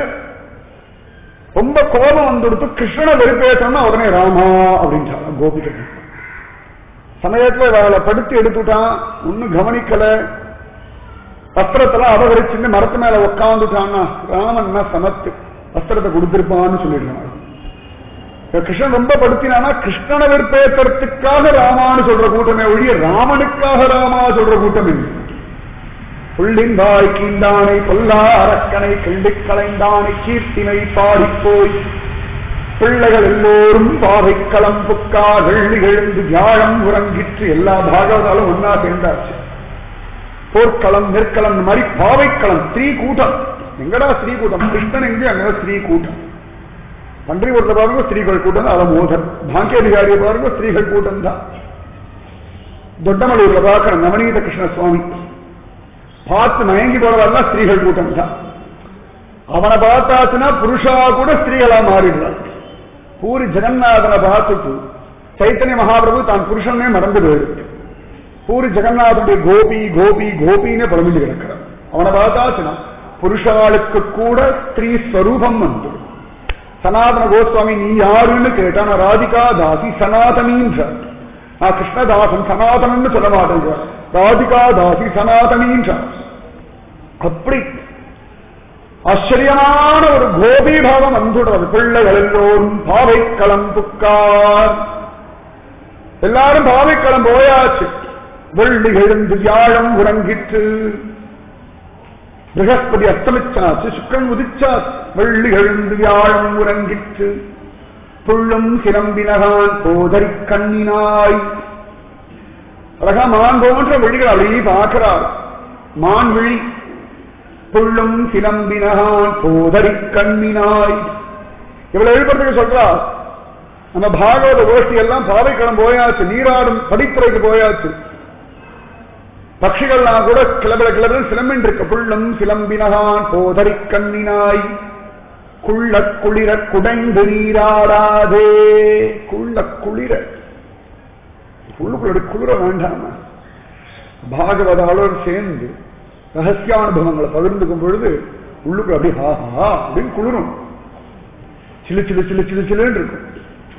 ரொம்ப கோபம் வந்துடுத்து கிருஷ்ணனை வெறுப்பேற்றோம்னா உடனே ராமா அப்படின்றாங்க கோபிகள். சமயத்துல அவளை படுத்து எடுத்துட்டான், ஒன்னும் கவனிக்கல, வஸ்திரத்தெல்லாம் அபகரிச்சுன்னு மரத்து மேல உட்காந்துட்டான்னா ராமன்னா சமத்து வஸ்திரத்தை கொடுத்திருப்பான்னு சொல்லிடுறாங்க. கிருஷ்ணன் ரொம்ப படுத்தினானா கிருஷ்ணனை வெறுப்பேற்றத்துக்காக ராமான்னு சொல்ற கூட்டமே ஒழிய ராமனுக்காக ராமா சொல்ற கூட்டம் இல்லை. புள்ளின்பாய் கீண்டானை பொல்லா அரக்கனை கிண்டி கலைந்தானை கீர்த்தினை பாடிப்போய் பிள்ளைகள் எல்லோரும் பாவை களம் புக்கார்கள் நிகழ்ந்து வியாழம் உறங்கிற்று. எல்லா பாகவதாலும் ஒன்னா சேர்ந்தாச்சு. போர்க்களம் நெற்களம் மாதிரி பாவைக்களம் ஸ்ரீ கூட்டம். எங்கடா ஸ்ரீ கூட்டம்? கிருஷ்ணன் எங்கே அங்க ஸ்ரீ கூட்டம். பன்றிபுரத்தை பாருங்க ஸ்திரீகள் கூட்டம் தான். மோதன் பாங்கியதிகாரியை பாருங்க ஸ்திரீகள் கூட்டம் தான். தொட்டமலூர்ல பார்க்கிற நவநீத கிருஷ்ண சுவாமி பார்த்து மயங்கி போறதெல்லாம் ஸ்திரீகள் கூட்டம் தான். அவனை பார்த்தாச்சுன்னா புருஷா கூட ஸ்திரீகளா மாறிடுறான். பூரி ஜெகநாதனை பார்த்துட்டு சைத்தன்ய மகாபிரபு தான் புருஷனே மறந்து போயிருக்கு. பூரி ஜெகநாதனுடைய கோபி கோபி கோபின்னு புலம்பிட்டு கிடக்கிறான். அவனை பார்த்தாச்சுன்னா புருஷாளுக்கு கூட ஸ்திரீ ஸ்வரூபம் வந்துடும். சனாதன கோஸ்வாமி நீ யாருன்னு கேட்டா நான் ராதிகா தாசி சனாதனின்ற. நான் கிருஷ்ணதாசன் சனாதனன்னு சொல்ல மாட்டேங்க, ராதிகா தாசி சனாதனின்ற. அப்படி ஆச்சரியமான ஒரு கோபி பாவம் வந்துடுறது. பிள்ளைகள் எல்லோரும் பாவைக்களம் புக்கார். எல்லாரும் பாவைக்களம் போயாச்சு. வெள்ளி எழுந்து வியாழம் உறங்கிற்று. பிரகஸ்பதி அஸ்தமிச்சாச்சு, சுக்கரன் உதிச்சாச்சு. வெள்ளி எழுந்து வியாழம் உறங்கிற்று. புள்ளும் சிலம்பினகான் போதறி கண்ணினாய். அழகா மான் போன்ற விழிகள் அப்படியே பார்க்கிறார். மான் விழி. புள்ளும் சிலம்பினகான் போதறி கண்ணினாய். இவ்வளவு எழுப்பறதுக்கு சொல்றார். நம்ம பாகவத கோஷ்டி எல்லாம் பாவைக்களம் போயாச்சு, நீராடும் படித்துறைக்கு போயாச்சு. பட்சிகள்லாம் கூட கிளபில கிளபில சிலம்பின் இருக்க. புள்ளும் சிலம்பினகான் போதறி கண்ணினாய். குள்ள குளிர குடைந்து நீராடாதே. குள்ள குளிர உள்ளுக்குள்ள குளிர வேண்டாம. பாகவதாளர் சேர்ந்து ரகசியானுபவங்களை பகிர்ந்துக்கும் பொழுது உள்ளுக்குள்ள அப்படி ஹாஹா அப்படின்னு குளிரும். சிலு சிலு சிலு சிலு சிலுன்னு இருக்கும்.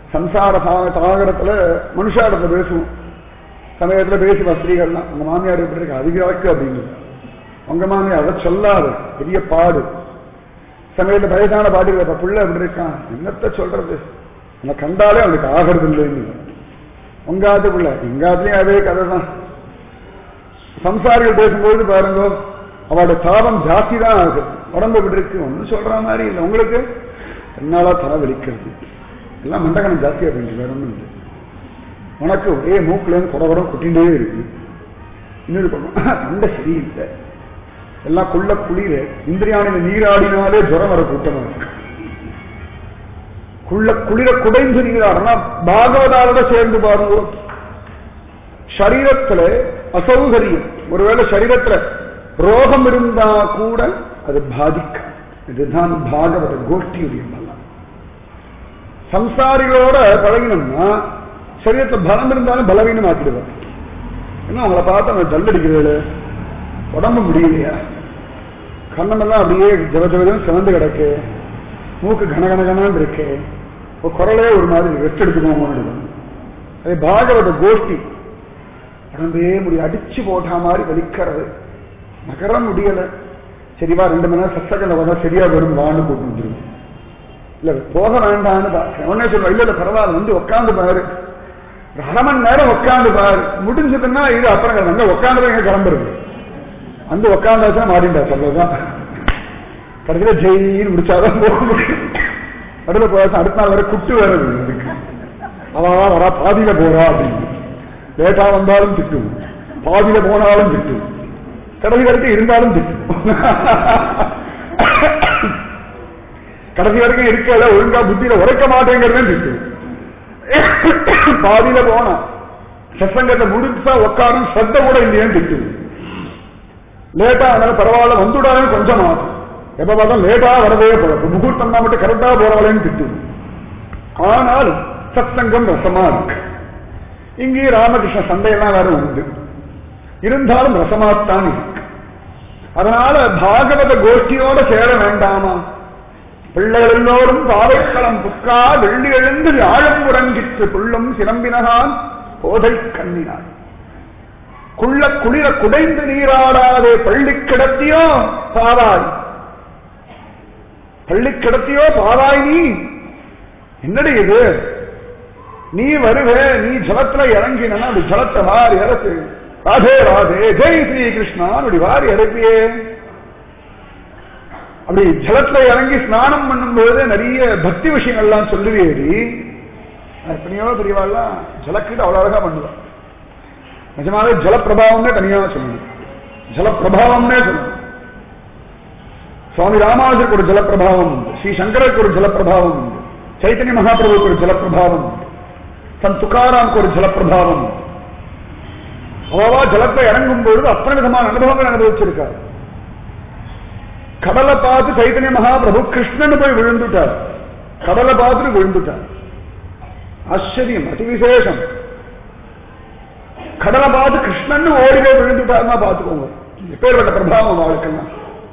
சம்சார தாகரத்துல மனுஷாடத்துல பேசுவோம். சமயத்துல பேசி ஸ்திரீகள்லாம் உங்க மாமியார் எப்படி இருக்கு அதிகாக்கு அப்படின்னு. உங்க மாமியார் அதை சொல்லாது, பெரிய பாடு. சமயத்துல வயசான பாட்டு பிள்ளை எப்படி இருக்கான், என்னத்த சொல்றது, என்னை கண்டாலே அவனுக்கு ஆகிறது இல்லைன்னு. உங்காத்து பிள்ளை எங்காத்துலயும் அதே கதை தான். சம்சாரிகள் பேசும்போது பாருங்க, அவளோட தாபம் ஜாஸ்தி தான் ஆகுது. உடம்பு எப்படி இருக்கு ஒன்னும் சொல்ற மாதிரி இல்லை. உங்களுக்கு என்னால தலை வலிக்கிறது, எல்லாம் மண்டகணம் ஜாஸ்தியா போயிட்டு வேற ஒன்றும் இல்லை. உனக்கு ஒரே மூக்குல இருந்து குடகுடம் குட்டிகிட்டே இருக்கு. இன்னொரு தொண்டை சரியில்லை, எல்லாம் குள்ள குளிர இந்திரியானில நீராடினாலே ஜுரம் வர கூட்டமா இருக்கு. குள்ள குளிர குடைந்து நீராடுனா பாகவதாரோட சேர்ந்து பாருங்க. சரீரத்துல அசௌகரியம், ஒருவேளை சரீரத்துல ரோகம் இருந்தா கூட அது பாதிக்க. இதுதான் பாகவத கோஷ்டியுடைய பலம். சம்சாரிகளோட பழகினோம்னா சரீரத்துல பலம் இருந்தாலும் பலவீனம் ஆக்கிடுவார். ஏன்னா அவங்கள பார்த்து அவங்க ஜல்லடிக்கிறது, உடம்பு முடியலையா, கண்ணமெல்லாம் அப்படியே ஜவஜவதம் சிவந்து கிடக்கு, மூக்கு கனகனகனான்னு இருக்கு, குரலே ஒரு மாதிரி ரெஸ்ட் எடுத்துக்கோங்க. அது பாகவத கோஷ்டி. உடம்பே முடிய அடிச்சு போட்டா மாதிரி வலிக்கிறது, நகர முடியல. சரிவா 2 மணி நேரம் சத்தக்கல்ல வந்தா சரியா வரும் வான்னு போட்டு வந்துடும். இல்ல போக வேண்டான்னு பாக்கிறேன். உடனே சொல்லுவா இல்ல பரவாயில்ல வந்து உட்காந்து பாரு, 1/2 மணி நேரம் உட்காந்து பாரு, முடிஞ்சதுன்னா இது அப்புறம் வந்து உட்காந்து எங்க கிளம்புறது, வந்து உட்காந்தாச்சுன்னா மாறிண்டா சொல்லதான். கடைசியில ஜெயின்னு முடிச்சாதான் போக முடியும். நடுவில் போயாச்சும் அடுத்த நாள் வர குட்டு வருது இருக்கு. அவா வரா பாதியில போறா அப்படின்னு. லேட்டா வந்தாலும் திட்டும், பாதியில போனாலும் திட்டும், கடைசி வரைக்கும் இருந்தாலும் திட்டும். கடைசி வரைக்கும் இருக்கல ஒழுங்கா புத்தியில உரைக்க மாட்டேங்கிறதே திட்டும். பாதியில போனா சத்சங்கத்தை முடிச்சா உட்காரும் சத்த கூட இல்லையேன்னு திட்டும். லேட்டா அதனால பரவாயில்ல வந்துடாதுன்னு கொஞ்சம் ஆகும். எப்ப பார்த்தா லேட்டா வரவே போறது, முகூர்த்தம் தான் மட்டும் கரெக்டா போறவளேன்னு திட்டும். ஆனாலும் சத்சங்கம் ரசமா இருக்கு. இங்கேயும் ராமகிருஷ்ண சண்டையெல்லாம் வேற உண்டு, இருந்தாலும் ரசமாத்தான் இருக்கு. அதனால பாகவத கோஷ்டியோட சேர வேண்டாமா? பிள்ளைகள் எல்லோரும் பாவைக்களம் புக்கா வெள்ளி எழுந்து ஆழம் உறங்கிற்று புள்ளும் சிலம்பினகான் போதை கண்ணினார். குள்ள குளிர குடைந்து நீராடாதே பள்ளி கிடத்தியோ பாவாய், பள்ளி கிடத்தியோ பாவாய், நீ என்னடி இது, நீ வருவ, நீ ஜலத்துல இறங்கினா அப்படி ஜலத்தை வாரி இறக்கு, ராதே ராதே ஜெய் ஸ்ரீ கிருஷ்ணா அப்படி வாரி இறக்கியே. அப்படி ஜலத்துல இறங்கி ஸ்நானம் பண்ணும்போது நிறைய பக்தி விஷயங்கள்லாம் சொல்லுவேடி. எத்தனையோ பெரியவாள்லாம் ஜலக்கிட்ட அவ்வளவு அழகா பண்ணுவா. நிஜமாவே ஜலப்பிரபாவம்னே தனியா சொல்லணும், ஜலப்பிரபாவம்னே சொல்லணும். சுவாமி ராமானுஜருக்கு ஒரு ஜலப்பிரபாவம் உண்டு, ஸ்ரீ சங்கருக்கு ஒரு ஜலப்பிரபாவம் உண்டு, சைத்தன்ய மகாபிரபுக்கு ஒரு ஜலப்பிரபாவம் உண்டு, சந்த் துக்காராமுக்கு ஒரு ஜலப்பிரபாவம் உண்டு. அவ்வளவா ஜலத்தை இறங்கும் பொழுது அத்தனை விதமான அனுபவங்கள் அனுபவிச்சிருக்காரு. கடலை பார்த்து சைத்தன்ய மகாபிரபு கிருஷ்ணன் போய் விழுந்துட்டார், கடலை பார்த்துட்டு விழுந்துட்டார். ஆச்சரியம், அதி விசேஷம். கடலை பார்த்து கிருஷ்ணன் ஓடி போய் விழுந்துட்டாருன்னா பார்த்துக்கோங்க எப்பேற்பட்ட பிரபாவம் வாழ்க்கைலாம்.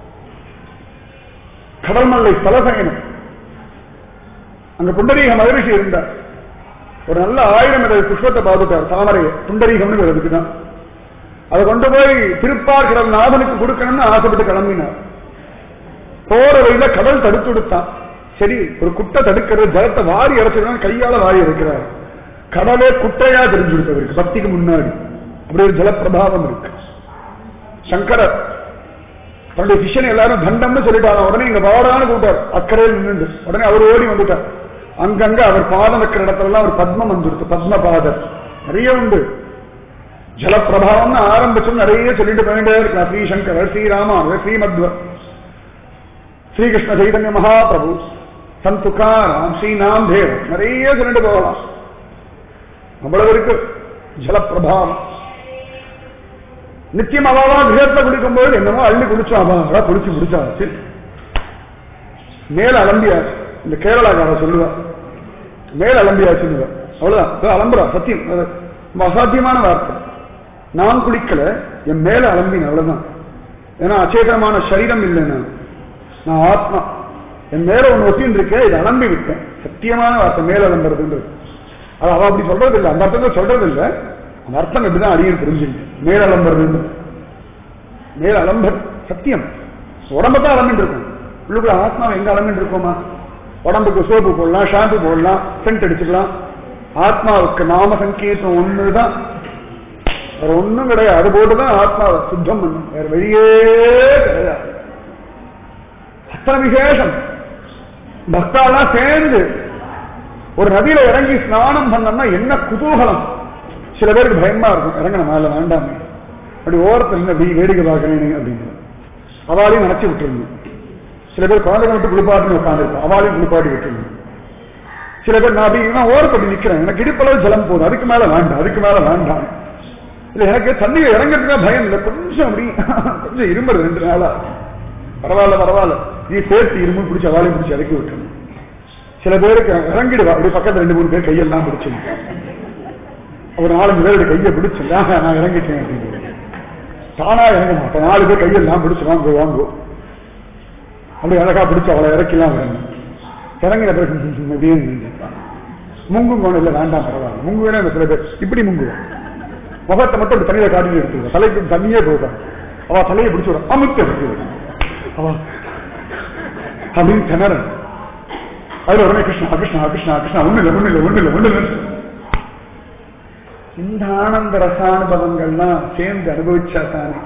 கடல் மல்லை தலசயனம், அங்க புண்டரீக மகரிஷி இருந்தார். ஒரு நல்ல 1000 மீட்டர் புஷ்பத்தை பார்த்துட்டார், தாமரையை, புண்டரீகம்னு அதுக்குதான். அதை கொண்டு போய் திருப்பார் கடல் நாதனுக்கு கொடுக்கணும்னு ஆசைப்பட்டு கிளம்பினார். போற வழியில கடல் தடுத்து விடுத்தான். சரி ஒரு குட்டை தடுக்கிறது, ஜலத்தை வாரி இறச்சிருக்கான், கையால வாரி இறக்கிறார். கடலே குட்டையா தெரிஞ்சு கொடுத்தவருக்கு பக்திக்கு முன்னாடி அப்படி ஒரு ஜலப்பிரபாவம் இருக்கு. சங்கரர் தன்னுடைய சிஷ்யனை எல்லாரும் தண்டம்னு சொல்லிட்டாங்க. உடனே இங்க வாடான்னு கூட்டார், அக்கறையில் நின்று. உடனே அவர் ஓடி வந்துட்டார். அங்கங்க அவர் பாதம் வைக்கிற இடத்துல எல்லாம் ஒரு பத்மம் வந்துருக்கு, பத்மபாதர் நிறைய உண்டு. ஜலப்பிரபாவம்னு ஆரம்பிச்சும் நிறைய சொல்லிட்டு போயிட்டே இருக்கலாம். ஸ்ரீசங்கர், ஸ்ரீராமான், ஸ்ரீமத்வர், ஸ்ரீகிருஷ்ண சைதன்ய மகாபிரபு, சந்த் துக்காராம், ஸ்ரீநாம்தேவ், நிறைய சொல்லிட்டு போகலாம். அவ்வளவு இருக்கு ஜலப்பிரபாவம். நித்தியம் அவாவா கிரகத்துல குடிக்கும்போது என்னமோ அள்ளி குடிச்சோம், அவா குடிச்சு குடிச்சாச்சு, மேல அலம்பியாச்சு. இந்த கேரளாக்கார சொல்லுவா மேல அலம்பியாச்சுன்னு, அவ்வளவுதான் அலம்புறா. சத்தியம், அசாத்தியமான வார்த்தை. நான் குளிக்கல, என் மேல அலம்பின, அவ்வளவுதான். ஏன்னா அச்சேதனமான சரீரம் இல்லைன்னு, நான் ஆத்மா. என் மேல ஒண்ணு ஒட்டின்னு இருக்கேன், இதை அலம்பி விட்டேன். சத்தியமான வார்த்தை மேல அலம்புறதுன்றது. அது அவ அப்படி சொல்றது இல்லை, அந்த அர்த்தம் சொல்றது இல்லை. அந்த அர்த்தம் எப்படிதான் அடியில் புரிஞ்சுங்க. மேலம்பர் மேல அலம்பர் சத்தியம். உடம்பத்தான் அலம்பிட்டு இருக்கும், உள்ளுக்குள்ள ஆத்மா எங்க அலம்பிட்டு இருக்கோமா? உடம்புக்கு சோப்பு போடலாம், ஷாம்பு போடலாம், சென்ட் அடிச்சுக்கலாம். ஆத்மாவுக்கு நாம சங்கீதம் ஒண்ணுதான், வேற ஒண்ணும் கிடையாது. அது போட்டுதான் ஆத்மாவை சுத்தம் பண்ணும், வேற வழியே கிடையாது. அத்தனை விசேஷம். பக்தாலாம் சேர்ந்து ஒரு நதியில இறங்கி ஸ்நானம் பண்ணோம்னா என்ன குதூகலம். சில பேருக்கு பயமா இருக்கும், இறங்கணும் மேல வேண்டாமே, அப்படி ஓரத்தில் அப்படி வேடிக்கை பார்க்கணும் அப்படின்னு அவளையும் நினைச்சு விட்டுருங்க. சில பேர் குழந்தைகள் மட்டும் குளிப்பாட்டுன்னு உட்காந்துருக்கும், அவளையும் குளிப்பாட்டி விட்டுருங்க. சில பேர் நான் அப்படின்னா ஓரப்பட்டு நிக்கிறேன், எனக்கு இடுப்பளவு ஜலம் போதும், அதுக்கு மேல வேண்டாம், அதுக்கு மேல வேண்டாம். இல்ல எனக்கு தண்ணியை இறங்கிறதுக்கா பயம் இல்லை, கொஞ்சம் அப்படி கொஞ்சம் இரும்புறது 2 நாளா, பரவாயில்ல பரவாயில்ல, நீ சேர்த்து இரும்பு பிடிச்சி அவளையும் பிடிச்சி இறக்கி விட்டுருங்க. சில பேருக்கு இறங்கிடுவா, அப்படி பக்கத்துல 2-3 பேர் கையெல்லாம் பிடிச்சுங்க, ஒரு 4-5 பேருடைய கையை பிடிச்சு நான் இறங்கிட்டேன் அப்படின்னு தானா இறங்க மாட்டேன். 4 பேர் கையெல்லாம் பிடிச்சு வாங்கோ அப்படி அழகா பிடிச்சு அவளை இறக்கலாம் விடணும். இறங்கின பிறகு அப்படின்னு முங்கும் கோணம் இல்லை, வேண்டாம் பரவாயில்ல முங்கு வேணும். சில பேர் இப்படி முங்குவான், முகத்தை மட்டும் அப்படி தண்ணியில காட்டி எடுத்துருவா, தலைக்கு தண்ணியே போகும். அவ தலையை பிடிச்சு விடும், அமுத்து எடுத்து அவ அப்படின்னு திணறன். அதுல உடனே கிருஷ்ணா கிருஷ்ணா கிருஷ்ணா கிருஷ்ணா ஒண்ணு இல்லை ஒண்ணு இல்லை ஒண்ணு இல்லை ஒண்ணு இல்லை. இந்த ஆனந்த ரசானுபவங்கள்லாம் சேர்ந்து அனுபவிச்சா தானே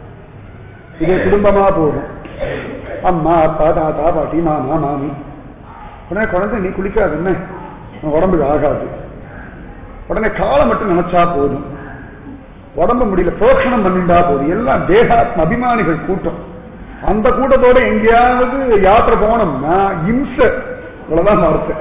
இதே குடும்பமா போகும். அம்மா அப்பா தாத்தா பாட்டி மாமா மாமி, உடனே குழந்தை நீ குளிக்காது என்ன, உடம்புக்கு ஆகாது. உடனே காலை மட்டும் நினைச்சா போதும், உடம்பு முடியல புரோக்ஷணம் பண்ணிண்டா போதும். எல்லாம் தேகாத்ம அபிமானிகள் கூட்டம். அந்த கூட்டத்தோட எங்கேயாவது யாத்திரை போனோம்னா இம்சை, இவ்வளவுதான் வார்த்தை.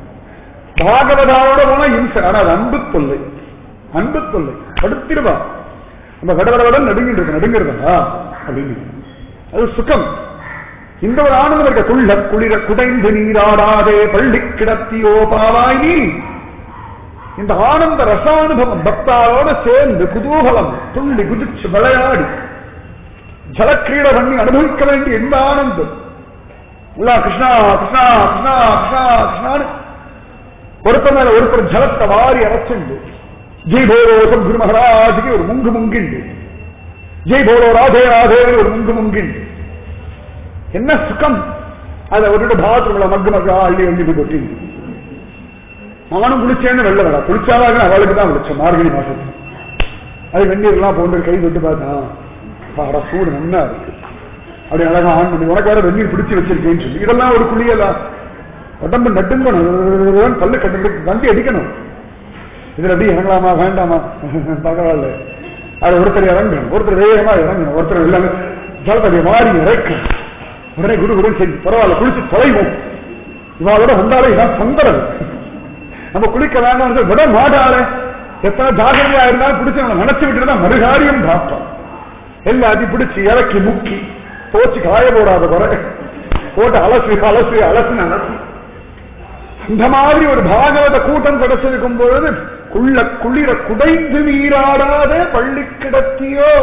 பாகவதாவோட போனா இம்சை, ஆனா அது அன்பு தொல்லை, அன்பு தொல்லை படுத்திடுவா. நம்ம கடவடவுடன் நடுங்கிட்டு நடுங்கிறதா அப்படின்னு, அது சுகம். இந்த ஒரு ஆனந்தம் இருக்க, குள்ள குளிர குடைந்து நீராடாதே பள்ளி கிடத்தியோ பாவாய் நீ. இந்த ஆனந்த ரசானுபவம் பக்தாவோட சேர்ந்து குதூகலம் துள்ளி குதிச்சு விளையாடி ஜலக்கிரீட பண்ணி அனுபவிக்க வேண்டிய இந்த ஆனந்தம் கிருஷ்ணா கிருஷ்ணா கிருஷ்ணா கிருஷ்ணா கிருஷ்ணான்னு ஒருத்தர் மேல ஒருத்தர் ஜலத்தை வாரி அரைச்சுண்டு ஜெய் போலோ குரு மகாராஜுக்கு ஒரு முங்கு முங்கிண்டு, ஜெய் போலோ ராதே ராதே ஒரு முங்கு முங்கிண்டு. என்ன சுகம். அதை ஒரு பாத்ரூம்ல மக்கு மக்கா அள்ளி அள்ளி கொட்டி நானும் குளிச்சேன்னு வெளில வரா. குளிச்சாலாக அவளுக்கு தான் குளிச்சேன் மார்கழி மாசத்துக்கு. அது வெந்நீர்லாம் போன்று கை தொட்டு பார்த்தா சூடு நல்லா இருக்கு, அப்படி அழகா ஆன் பண்ணி உனக்கு வேற வெந்நீர் பிடிச்சி வச்சிருக்கேன்னு சொல்லி இதெல்லாம் ஒரு குளியலா. உடம்பு நட்டுங்கணும், பல்லு கட்டு வண்டி அடிக்கணும். இதுல எப்படி இறங்கலாமா வேண்டாமா பரவாயில்ல. அது ஒருத்தர் இறங்கணும், ஒருத்தர் வேகமா இறங்கணும், ஒருத்தர் எல்லாமே ஜலத்தடியை மாறி இறக்கணும். உடனே குரு குரு சரி பரவாயில்ல குளிச்சு தொலைவோம். இவாளோட வந்தாலே இதான் தொந்தரவு. நம்ம குளிக்க வேண்டாம் விட மாட்டாள. எத்தனை ஜாகிரதையா இருந்தாலும் பிடிச்சு நம்ம நினைச்சு விட்டுருந்தா மறுகாரியம் பார்ப்போம். எல்லாத்தையும் பிடிச்சு இறக்கி முக்கி தோச்சு காய போடாத குறை போட்டு அலசி அலசி அலசி அலசி. இந்த மாதிரி ஒரு பாகவத கூட்டம் கிடைச்சிருக்கும் பொழுது குள்ள குளிர குடைந்து நீராடாத பள்ளி கிடத்தியோ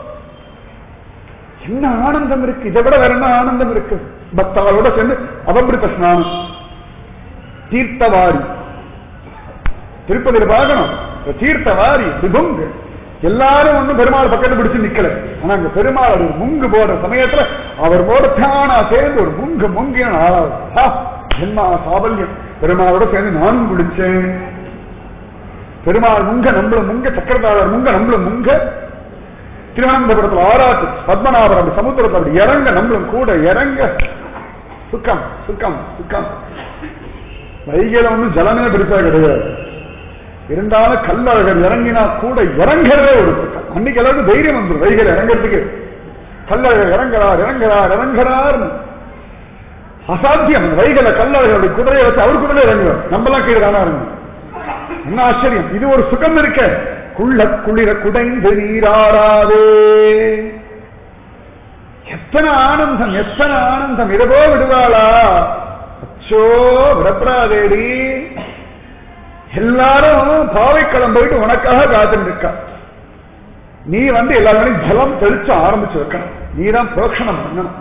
என்ன ஆனந்தம் இருக்கு. இதை விட வேற என்ன ஆனந்தம் இருக்கு. பக்தாவோட சேர்ந்து அபமிருத ஸ்நானம், தீர்த்தவாரி. திருப்பதியில் பார்க்கணும், தீர்த்தவாரி விபுங்கு. எல்லாரும் ஒன்னும் பெருமாள் பக்கத்தை பிடிச்சு நிக்கல. ஆனா அங்க பெருமாள் ஒரு முங்கு போடுற சமயத்துல அவர் போடத்தானா சேர்ந்து ஒரு முங்கு முங்கிய என்ன சாபல்யம். பெருமாளோட சேர்ந்து நானும் குடிச்சேன். பெருமாள் முங்க நம்மள முங்க, சக்கரதாளர் முங்க நம்மள முங்க, திருவனந்தபுரத்தில் ஆராய்ச்சி பத்மநாபர் அப்படி சமுத்திரத்தில் அப்படி இறங்க நம்மளும் கூட இறங்க. சுக்கம் சுக்கம் சுக்கம். வைகையில ஒன்றும் ஜலமே பெருசா கிடையாது, இருந்தாலும் கல்லழகர் இறங்கினா கூட இறங்குறதே ஒரு சுக்கம். அன்னைக்கு எல்லாருக்கும் தைரியம் வந்துடும் வைகையில இறங்கிறதுக்கு. கல்லழகர் இறங்குறார் இறங்குறார் இறங்குறார், அசாத்தியம். வைகையில கல்லழகருடைய குதிரையை வச்சு அவர் குதிரை இறங்குவார், நம்மளாம் கீழே தானே இறங்கும். என்ன ஆச்சரியம். இது ஒரு சுகம் இருக்க. குள்ள குளிர குடைந்து நீராடாதே. எத்தனை ஆனந்தம் எத்தனை ஆனந்தம். இதோ விடுவாளா? அச்சோ விடப்படாதேடி. எல்லாரும் பாவைக்களம் போயிட்டு உனக்காக காத்துட்டு இருக்கா. நீ எல்லாரும் ஜலம் தெளிச்சு ஆரம்பிச்சு வைக்கணும். நீதான் புரோக்ஷணம் பண்ணணும்.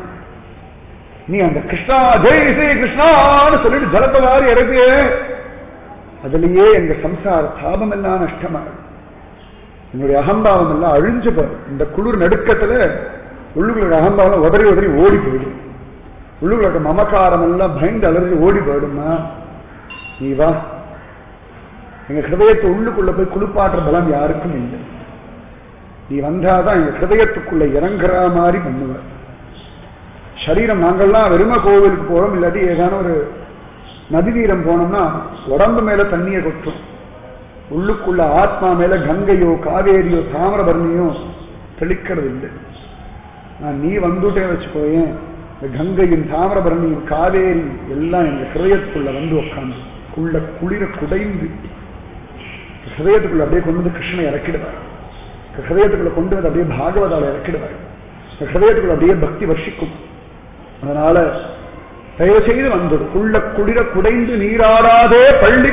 நீ அந்த கிருஷ்ணா ஜெய் ஸ்ரீ கிருஷ்ணான்னு சொல்லிட்டு ஜலத்தை வாரி இறக்கியே அதுலயே எங்க சம்சார தாபம் எல்லாம் நஷ்டமாகும். என்னுடைய அகம்பாவம் எல்லாம் அழிஞ்சு போகும். இந்த குளிர் நடுக்கத்துல உள்ளுக்குள்ள அகம்பாவம் உதறி உதறி ஓடி போயிடும். உள்ளுக்குள்ள மமக்காரம் எல்லாம் பயந்து அலர்ஜி ஓடி போயிடுமா. நீ வா, எங்க ஹிருதயத்தை உள்ளுக்குள்ள போய் குளிப்பாற்ற பலம் யாருக்கும் இல்லை. நீ வந்தாதான் எங்க ஹிருதயத்துக்குள்ள இறங்குற மாதிரி பண்ணுவார். சரீரம் நாங்கள்லாம் வெறும கோவிலுக்கு போறோம், இல்லாட்டி ஏதான ஒரு நதி தீரம் போனோம்னா உடம்பு மேல தண்ணியை கொட்டும். உள்ளுக்குள்ள ஆத்மா மேல கங்கையோ காவேரியோ தாமிரபரணியோ தெளிக்கிறது இல்லை. நான் நீ வந்துட்டே வச்சுக்கோயேன், இந்த கங்கையும் தாமிரபரணியும் காவேரி எல்லாம் எங்க ஹிருதயத்துக்குள்ள வந்து உட்காந்து குளிர குடைந்து ஹிருதயத்துக்குள்ள அப்படியே கொண்டு வந்து கிருஷ்ணனை இறக்கிடுவார். ஹிருதயத்துக்குள்ள கொண்டு வந்து அப்படியே பாகவதால இறக்கிடுவார். ஹிருதயத்துக்குள்ள அப்படியே பக்தி வர்ஷிக்கும். அதனால தயவு செய்து வந்தது குளிர குடைந்து நீராடாதே பள்ளி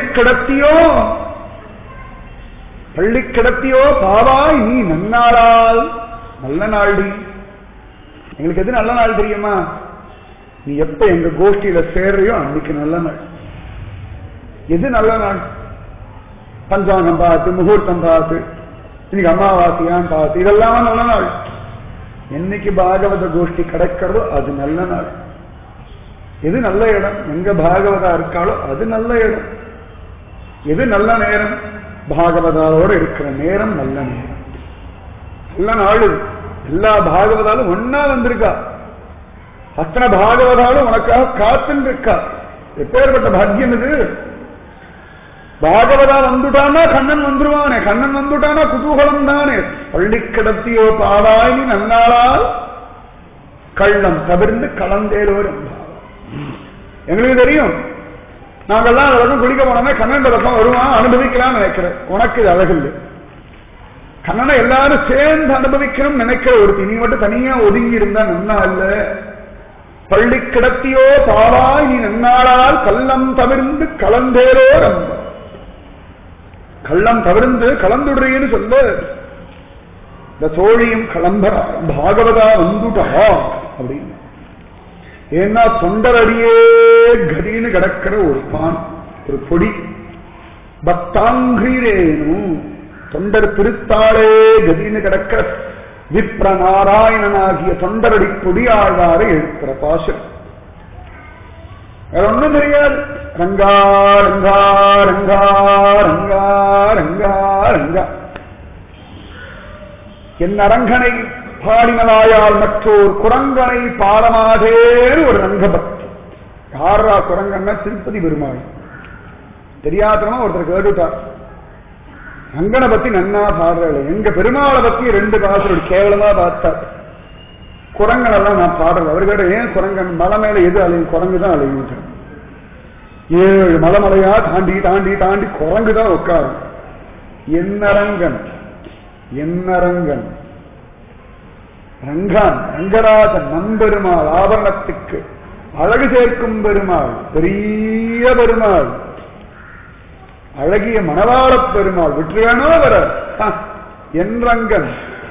கிடத்தியோ பாவாய் நீ நன்னாளால். நல்ல நாள்டி. எங்களுக்கு எது நல்ல நாள் தெரியுமா? நீ எப்ப எங்க கோஷ்டியில சேர்றியோ அன்னைக்கு நல்ல நாள். எது நல்ல நாள்? பஞ்சாங்கம் பார்த்து, முகூர்த்தம் பார்த்து, இன்னைக்கு அமாவாசையான் பார்த்து, இதெல்லாம் நல்ல நாள். என்னைக்கு பாகவத கோஷ்டி கிடைக்கிறதோ அது நல்ல நாள். எது நல்ல இடம்? எங்க பாகவதா இருக்காளோ அது நல்ல இடம். எது நல்ல நேரம்? பாகவதாவோட இருக்கிற நேரம் நல்ல நேரம். நல்ல நாள். எல்லா பாகவதாலும் ஒன்னா வந்திருக்கா. அத்தனை பாகவதாலும் உனக்காக காத்துன்னு இருக்கா. எப்பேற்பட்ட பாக்கியம் இது! பாகவதா வந்துட்டானா கண்ணன் வந்துருவானே. கண்ணன் வந்துட்டானா குதூகலம் தானே. பள்ளி கிடத்தியோ பாவாய் நன்னாளால் கள்ளம் தவிர்ந்து கலந்தேலோரும். எங்களுக்கு தெரியும், நாங்கெல்லாம் அதற்கும் குளிக்க போனோமே கண்ணன் ரசம் வருவான், அனுபவிக்கலாம்னு நினைக்கிறேன். உனக்கு இது அழகில்லை. கண்ணனை எல்லாரும் சேர்ந்து அனுபவிக்கணும் நினைக்கிற ஒரு நீ மட்டும் தனியா ஒதுங்கி இருந்தா நன்னா இல்ல. பள்ளி கிடத்தியோ பாவாய் நீ நன்னாளால் கள்ளம் தவிர்ந்து கலந்தேரோ ரொம்ப. கள்ளம் தவிர்ந்து கலந்துடுறீன்னு சொல்ல இந்த தோழியும் கிளம்புற பாகவதா வந்துட்டா அப்படின்னு. ஏன்னா தொண்டரடியே கதின்னு கிடக்கிற ஒரு பான், ஒரு பொடி. பக்தாங்கிரேனும் தொண்டர் திருத்தாளே கதின்னு கிடக்கிற விப்ர நாராயணனாகிய தொண்டரடி பொடியாழ்வாரை எழுக்கிற பாசம். வேற ஒண்ணும் தெரியாது. ரங்கா ரங்கா ரங்கா ரங்கா ரங்கா ரங்கா என் அரங்கனை பாடினவாயால் மற்றோர் குரங்கனை பாடமாதேன்னு ஒரு ரங்கபக்தி. யாரா குரங்கன்னா திருப்பதி பெருமாள். தெரியாதவங்க ஒருத்தர் கேட்டுட்டார், ரங்கனை பத்தி நன்னா பாடுறல, எங்க பெருமாளை பத்தி 2 பாசல் கேவலமா பார்த்தார். குரங்கன் எல்லாம் நான் பாடுறேன். அவர் கேட்ட, ஏன் குரங்கன்? மலை மேல எது அலையும்? குரங்கு தான் அலையும். 7 மலைமலையா தாண்டி தாண்டி தாண்டி குரங்குதான் உட்காரும். என்னரங்கன் என்னரங்கன் ரங்கான் ரங்கராஜன் நம்பெருமாள், ஆபரணத்துக்கு அழகு சேர்க்கும் பெருமாள், பெரிய பெருமாள், அழகிய மணவாளப் பெருமாள். விட்டுவேனோ வர என் ரங்கன்.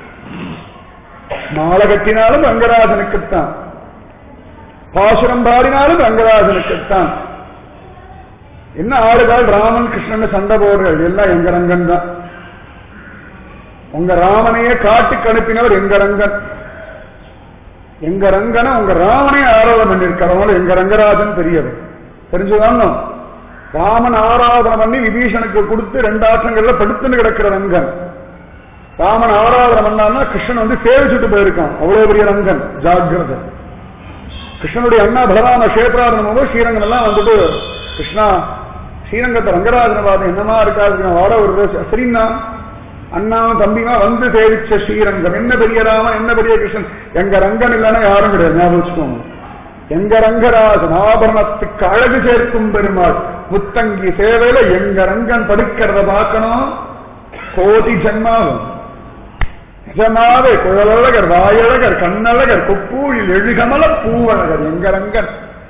மாலை கட்டினாலும் ரங்கராஜனுக்குத்தான், பாசுரம் பாடினாலும் ரங்கராஜனுக்குத்தான். என்ன ஆளுகால் ராமன் கிருஷ்ணன் சண்டை போடுறது எல்லாம் எங்க ரங்கன் தான். உங்க ராமனையே காட்டுக்கு அனுப்பினவர் எங்க ரங்கன். எங்க ரங்கனை உங்க ராமனையே ஆராதனை பண்ணிருக்கிறவங்க எங்க ரங்கராஜன் பெரியவர். தெரிஞ்சுதாங்க. ராமன் ஆராதனை பண்ணி விபீஷனுக்கு கொடுத்து 2 ஆற்றங்கள்ல படுத்துன்னு கிடக்கிற ரங்கன். ராமன் ஆராதனை பண்ணான்னா கிருஷ்ணன் வந்து சேவிச்சுட்டு போயிருக்கான். அவ்வளவு பெரிய ரங்கன். ஜாகிரத. கிருஷ்ணனுடைய அண்ணா பலராம கஷேத்ராதனம் போது ஸ்ரீரங்கம் எல்லாம் வந்துட்டு, கிருஷ்ணா ஸ்ரீரங்கத்தை ரங்கராஜன பாதம் என்னமா இருக்காது வாட ஒரு சரிண்ணா அண்ணாவும் தம்பிமா வந்து சேவிச்ச ஸ்ரீரங்கம். என்ன பெரிய ராமன், என்ன பெரிய கிருஷ்ணன். எங்க ரங்கன் இல்லைன்னா யாரும் கிடையாது. ஞாபகம் வச்சுக்கோங்க. எங்க ரங்கராஜன் ஆபரணத்துக்கு அழகு சேர்க்கும் பெருமாள். முத்தங்கி சேவையில எங்க ரங்கன் படுக்கிறத பார்க்கணும். கோடி ஜன்மாவும் நிஜமாவே குழலழகர், வாயழகர், கண்ணழகர், கொப்பூழில் எழுகமல பூவழகர் எங்க ரங்கன்.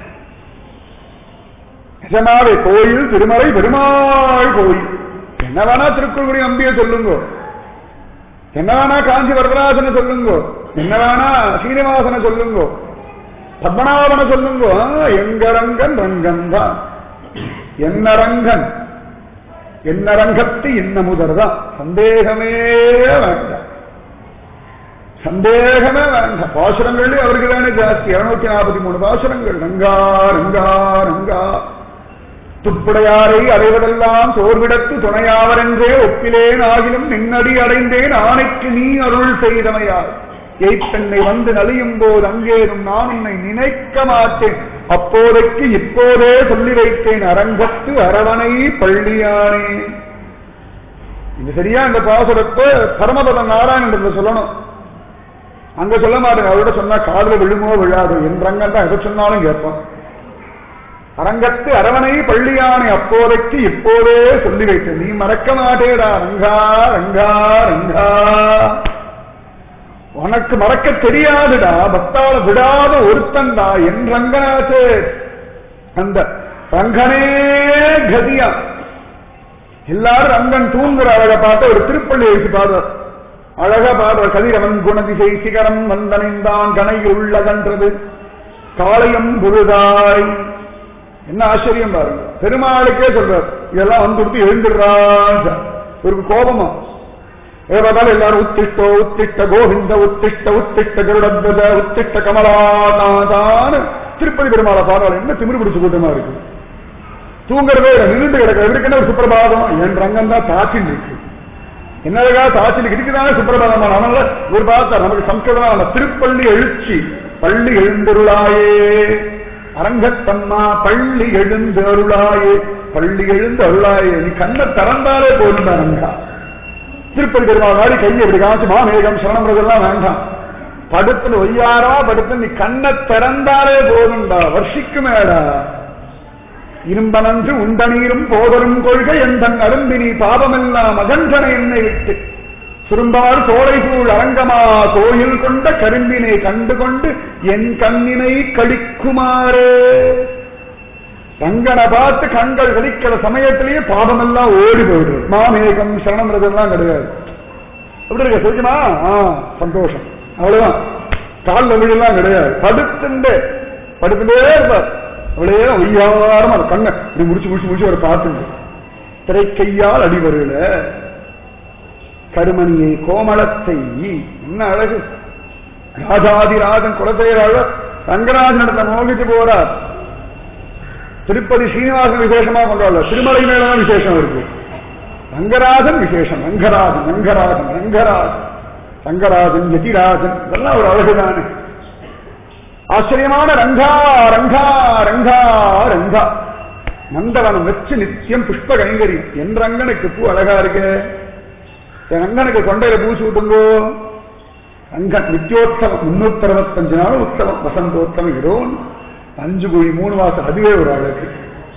நிஜமாவே கோயில் திருமலை பெருமாள் கோயில். என்ன வேணா திருக்குறளுடைய அம்பியை சொல்லுங்க, என்ன வேணா காஞ்சி வரதராஜனை சொல்லுங்க, என்ன வேணா சீனிவாசனை சொல்லுங்க, பத்மநாபனை சொல்லுங்க. எங்க ரங்கன் ரங்கன் தான். என்ன ரங்கன் என்ன ரங்கத்து இன்ன முதல்தான். சந்தேகமே வேண்டாம், சந்தேகமே வேண்டாம். பாசுரங்கள் அவருக்கு தானே ஜாஸ்தி. 243 பாசுரங்கள். ரங்கா ரங்கா ரங்கா துப்புடையாரை அடைவதெல்லாம் சோர்விடத்து துணையாவரென்றே ஒப்பிலேன் ஆகிலும் நின்னடி அடைந்தேன் ஆணைக்கு நீ அருள் செய்தமையார். எய்ப்பெண்ணை வந்து நலியும் போது அங்கேனும் நான் உன்னை நினைக்க மாட்டேன். அப்போதைக்கு இப்போதே சொல்லி வைத்தேன் அரங்கத்து அரவணை பள்ளியானே. இது சரியா இந்த பாசுரத்தை பரமபத நாராயணன் சொல்லணும். அங்க சொல்ல மாட்டேங்க. அவரோட சொன்னா காதுல விழுமோ விழாது. என் ரங்கம் தான் எதை சொன்னாலும் கேட்போம். அரங்கத்து அரவணை பள்ளியானை அப்போதைக்கு இப்போதே சொல்லி வைத்தேன். நீ மறக்க மாட்டேடா ரங்கா ரங்கா ரங்கா. உனக்கு மறக்க தெரியாதுடா. பக்தால விடாத ஒருத்தன்டா என் ரங்கநாச்சு. அந்த ரங்கனே கதியா. எல்லாரும் ரங்கன் தூங்குற அழகை பார்த்து ஒரு திருப்பள்ளி வைத்து பாடுறார். அழகா பாடுற கதிரவன் குணதிசை சிகரம் வந்தனைந்தான் கணையில் உள்ளகன்றது காளையம் பொழுதாய். என்ன ஆச்சரியம் பாருங்க. பெருமாளுக்கே சொல்றார் இதெல்லாம் வந்து எழுந்துடுறாங்க. ஒரு கோபமா ஏதாலும் எல்லாரும் உத்திஷ்டோ உத்திஷ்ட கோவிந்த உத்திஷ்ட உத்திஷ்ட கருடத்வஜ உத்திஷ்ட கமலாதான் திருப்பதி பெருமாளை பாடுறாள். என்ன திமிரு பிடிச்சு கூட்டமா இருக்கு. தூங்குறதே நின்று கிடக்க. இவருக்கு என்ன ஒரு சுப்பிரபாதம். என் ரங்கம் தான் தாச்சில் இருக்கு. என்னதுக்கா தாச்சில் இருக்குதானே சுப்பிரபாதம். அதனால ஒரு பார்த்தா நமக்கு சம்ஸ்கிருதம் திருப்பள்ளி எழுச்சி. பள்ளி எழுந்தருளாயே அரங்கத்தம்மா பள்ளி எழுந்து அருளாயே. பள்ளி எழுந்து அருளாயே. நீ கண்ணை திறந்தாலே போதும் ரங்கா. திருப்பதி பெருமாள் மாதிரி கையை எப்படி காமிச்சு மாமேகம் சரணம் வேண்டாம். படுத்து ஒய்யாரா படுத்து நீ கண்ணை திறந்தாலே போதும்டா. வருஷிக்குமேடா. இரும்பனன்று உண்டநீரும் போதரும் கொள்கை எந்தன் அரும்பினி பாபமெல்லாம் அகன்றன என்னை விட்டு சுரும்பால் தோளைசூழ் அரங்கமா கோயில் கொண்ட கரும்பினை கண்டு கொண்டு என் கண்ணினை கழிக்குமாறு. ரங்கனை பார்த்து கண்கள் கழிக்கிற சமயத்திலேயே பாபமெல்லாம் ஓடி போயிடுது. மாமேகம் சரணம் கிடையாது. எப்படி இருக்க சொல்லுமா? சந்தோஷம் அவ்வளவுதான். காலில் விழலாம் கிடையாது. படுத்துட்டே இருப்பார். அவ்வளே ஒய்யாரமா கண்ணை இப்படி முடிச்சு முடிச்சு முடிச்சு ஒரு பார்த்துங்க. திரைக்கையால் அடிவருல கருமணியை கோமளத்தை. என்ன அழகு. ராஜாதிராஜன் குலசேகர ரங்கராஜன் இடத்துல மோகிச்சு போறார். திருப்பதி ஸ்ரீனிவாசன் விசேஷமா கொண்டாடல. திருமலை மேலதான் விசேஷம் இருக்கு. ரங்கராஜன் விசேஷம். ரங்கராஜன் ரங்கராஜன் ரங்கராஜன் ரங்கராஜன் யதிராஜன் இதெல்லாம் ஒரு அழகுதானே. ஆச்சரியமான ரங்கா ரங்கா ரங்கா ரங்கா. நந்தவனம் வச்சு நித்தியம் புஷ்ப கைங்கரியம். என் ரங்கனுக்கு பூ அழகா இருக்கு. என் ரங்கனுக்கு கொண்டையில பூ சூட்டுங்கோ. ரங்கன் நித்தியோத்சவம் 365 நாள் உற்சவம். வசந்தோத்சவம் ஏதோ 5 குழி 3 மாசம். அதுவே ஒரு அழகு.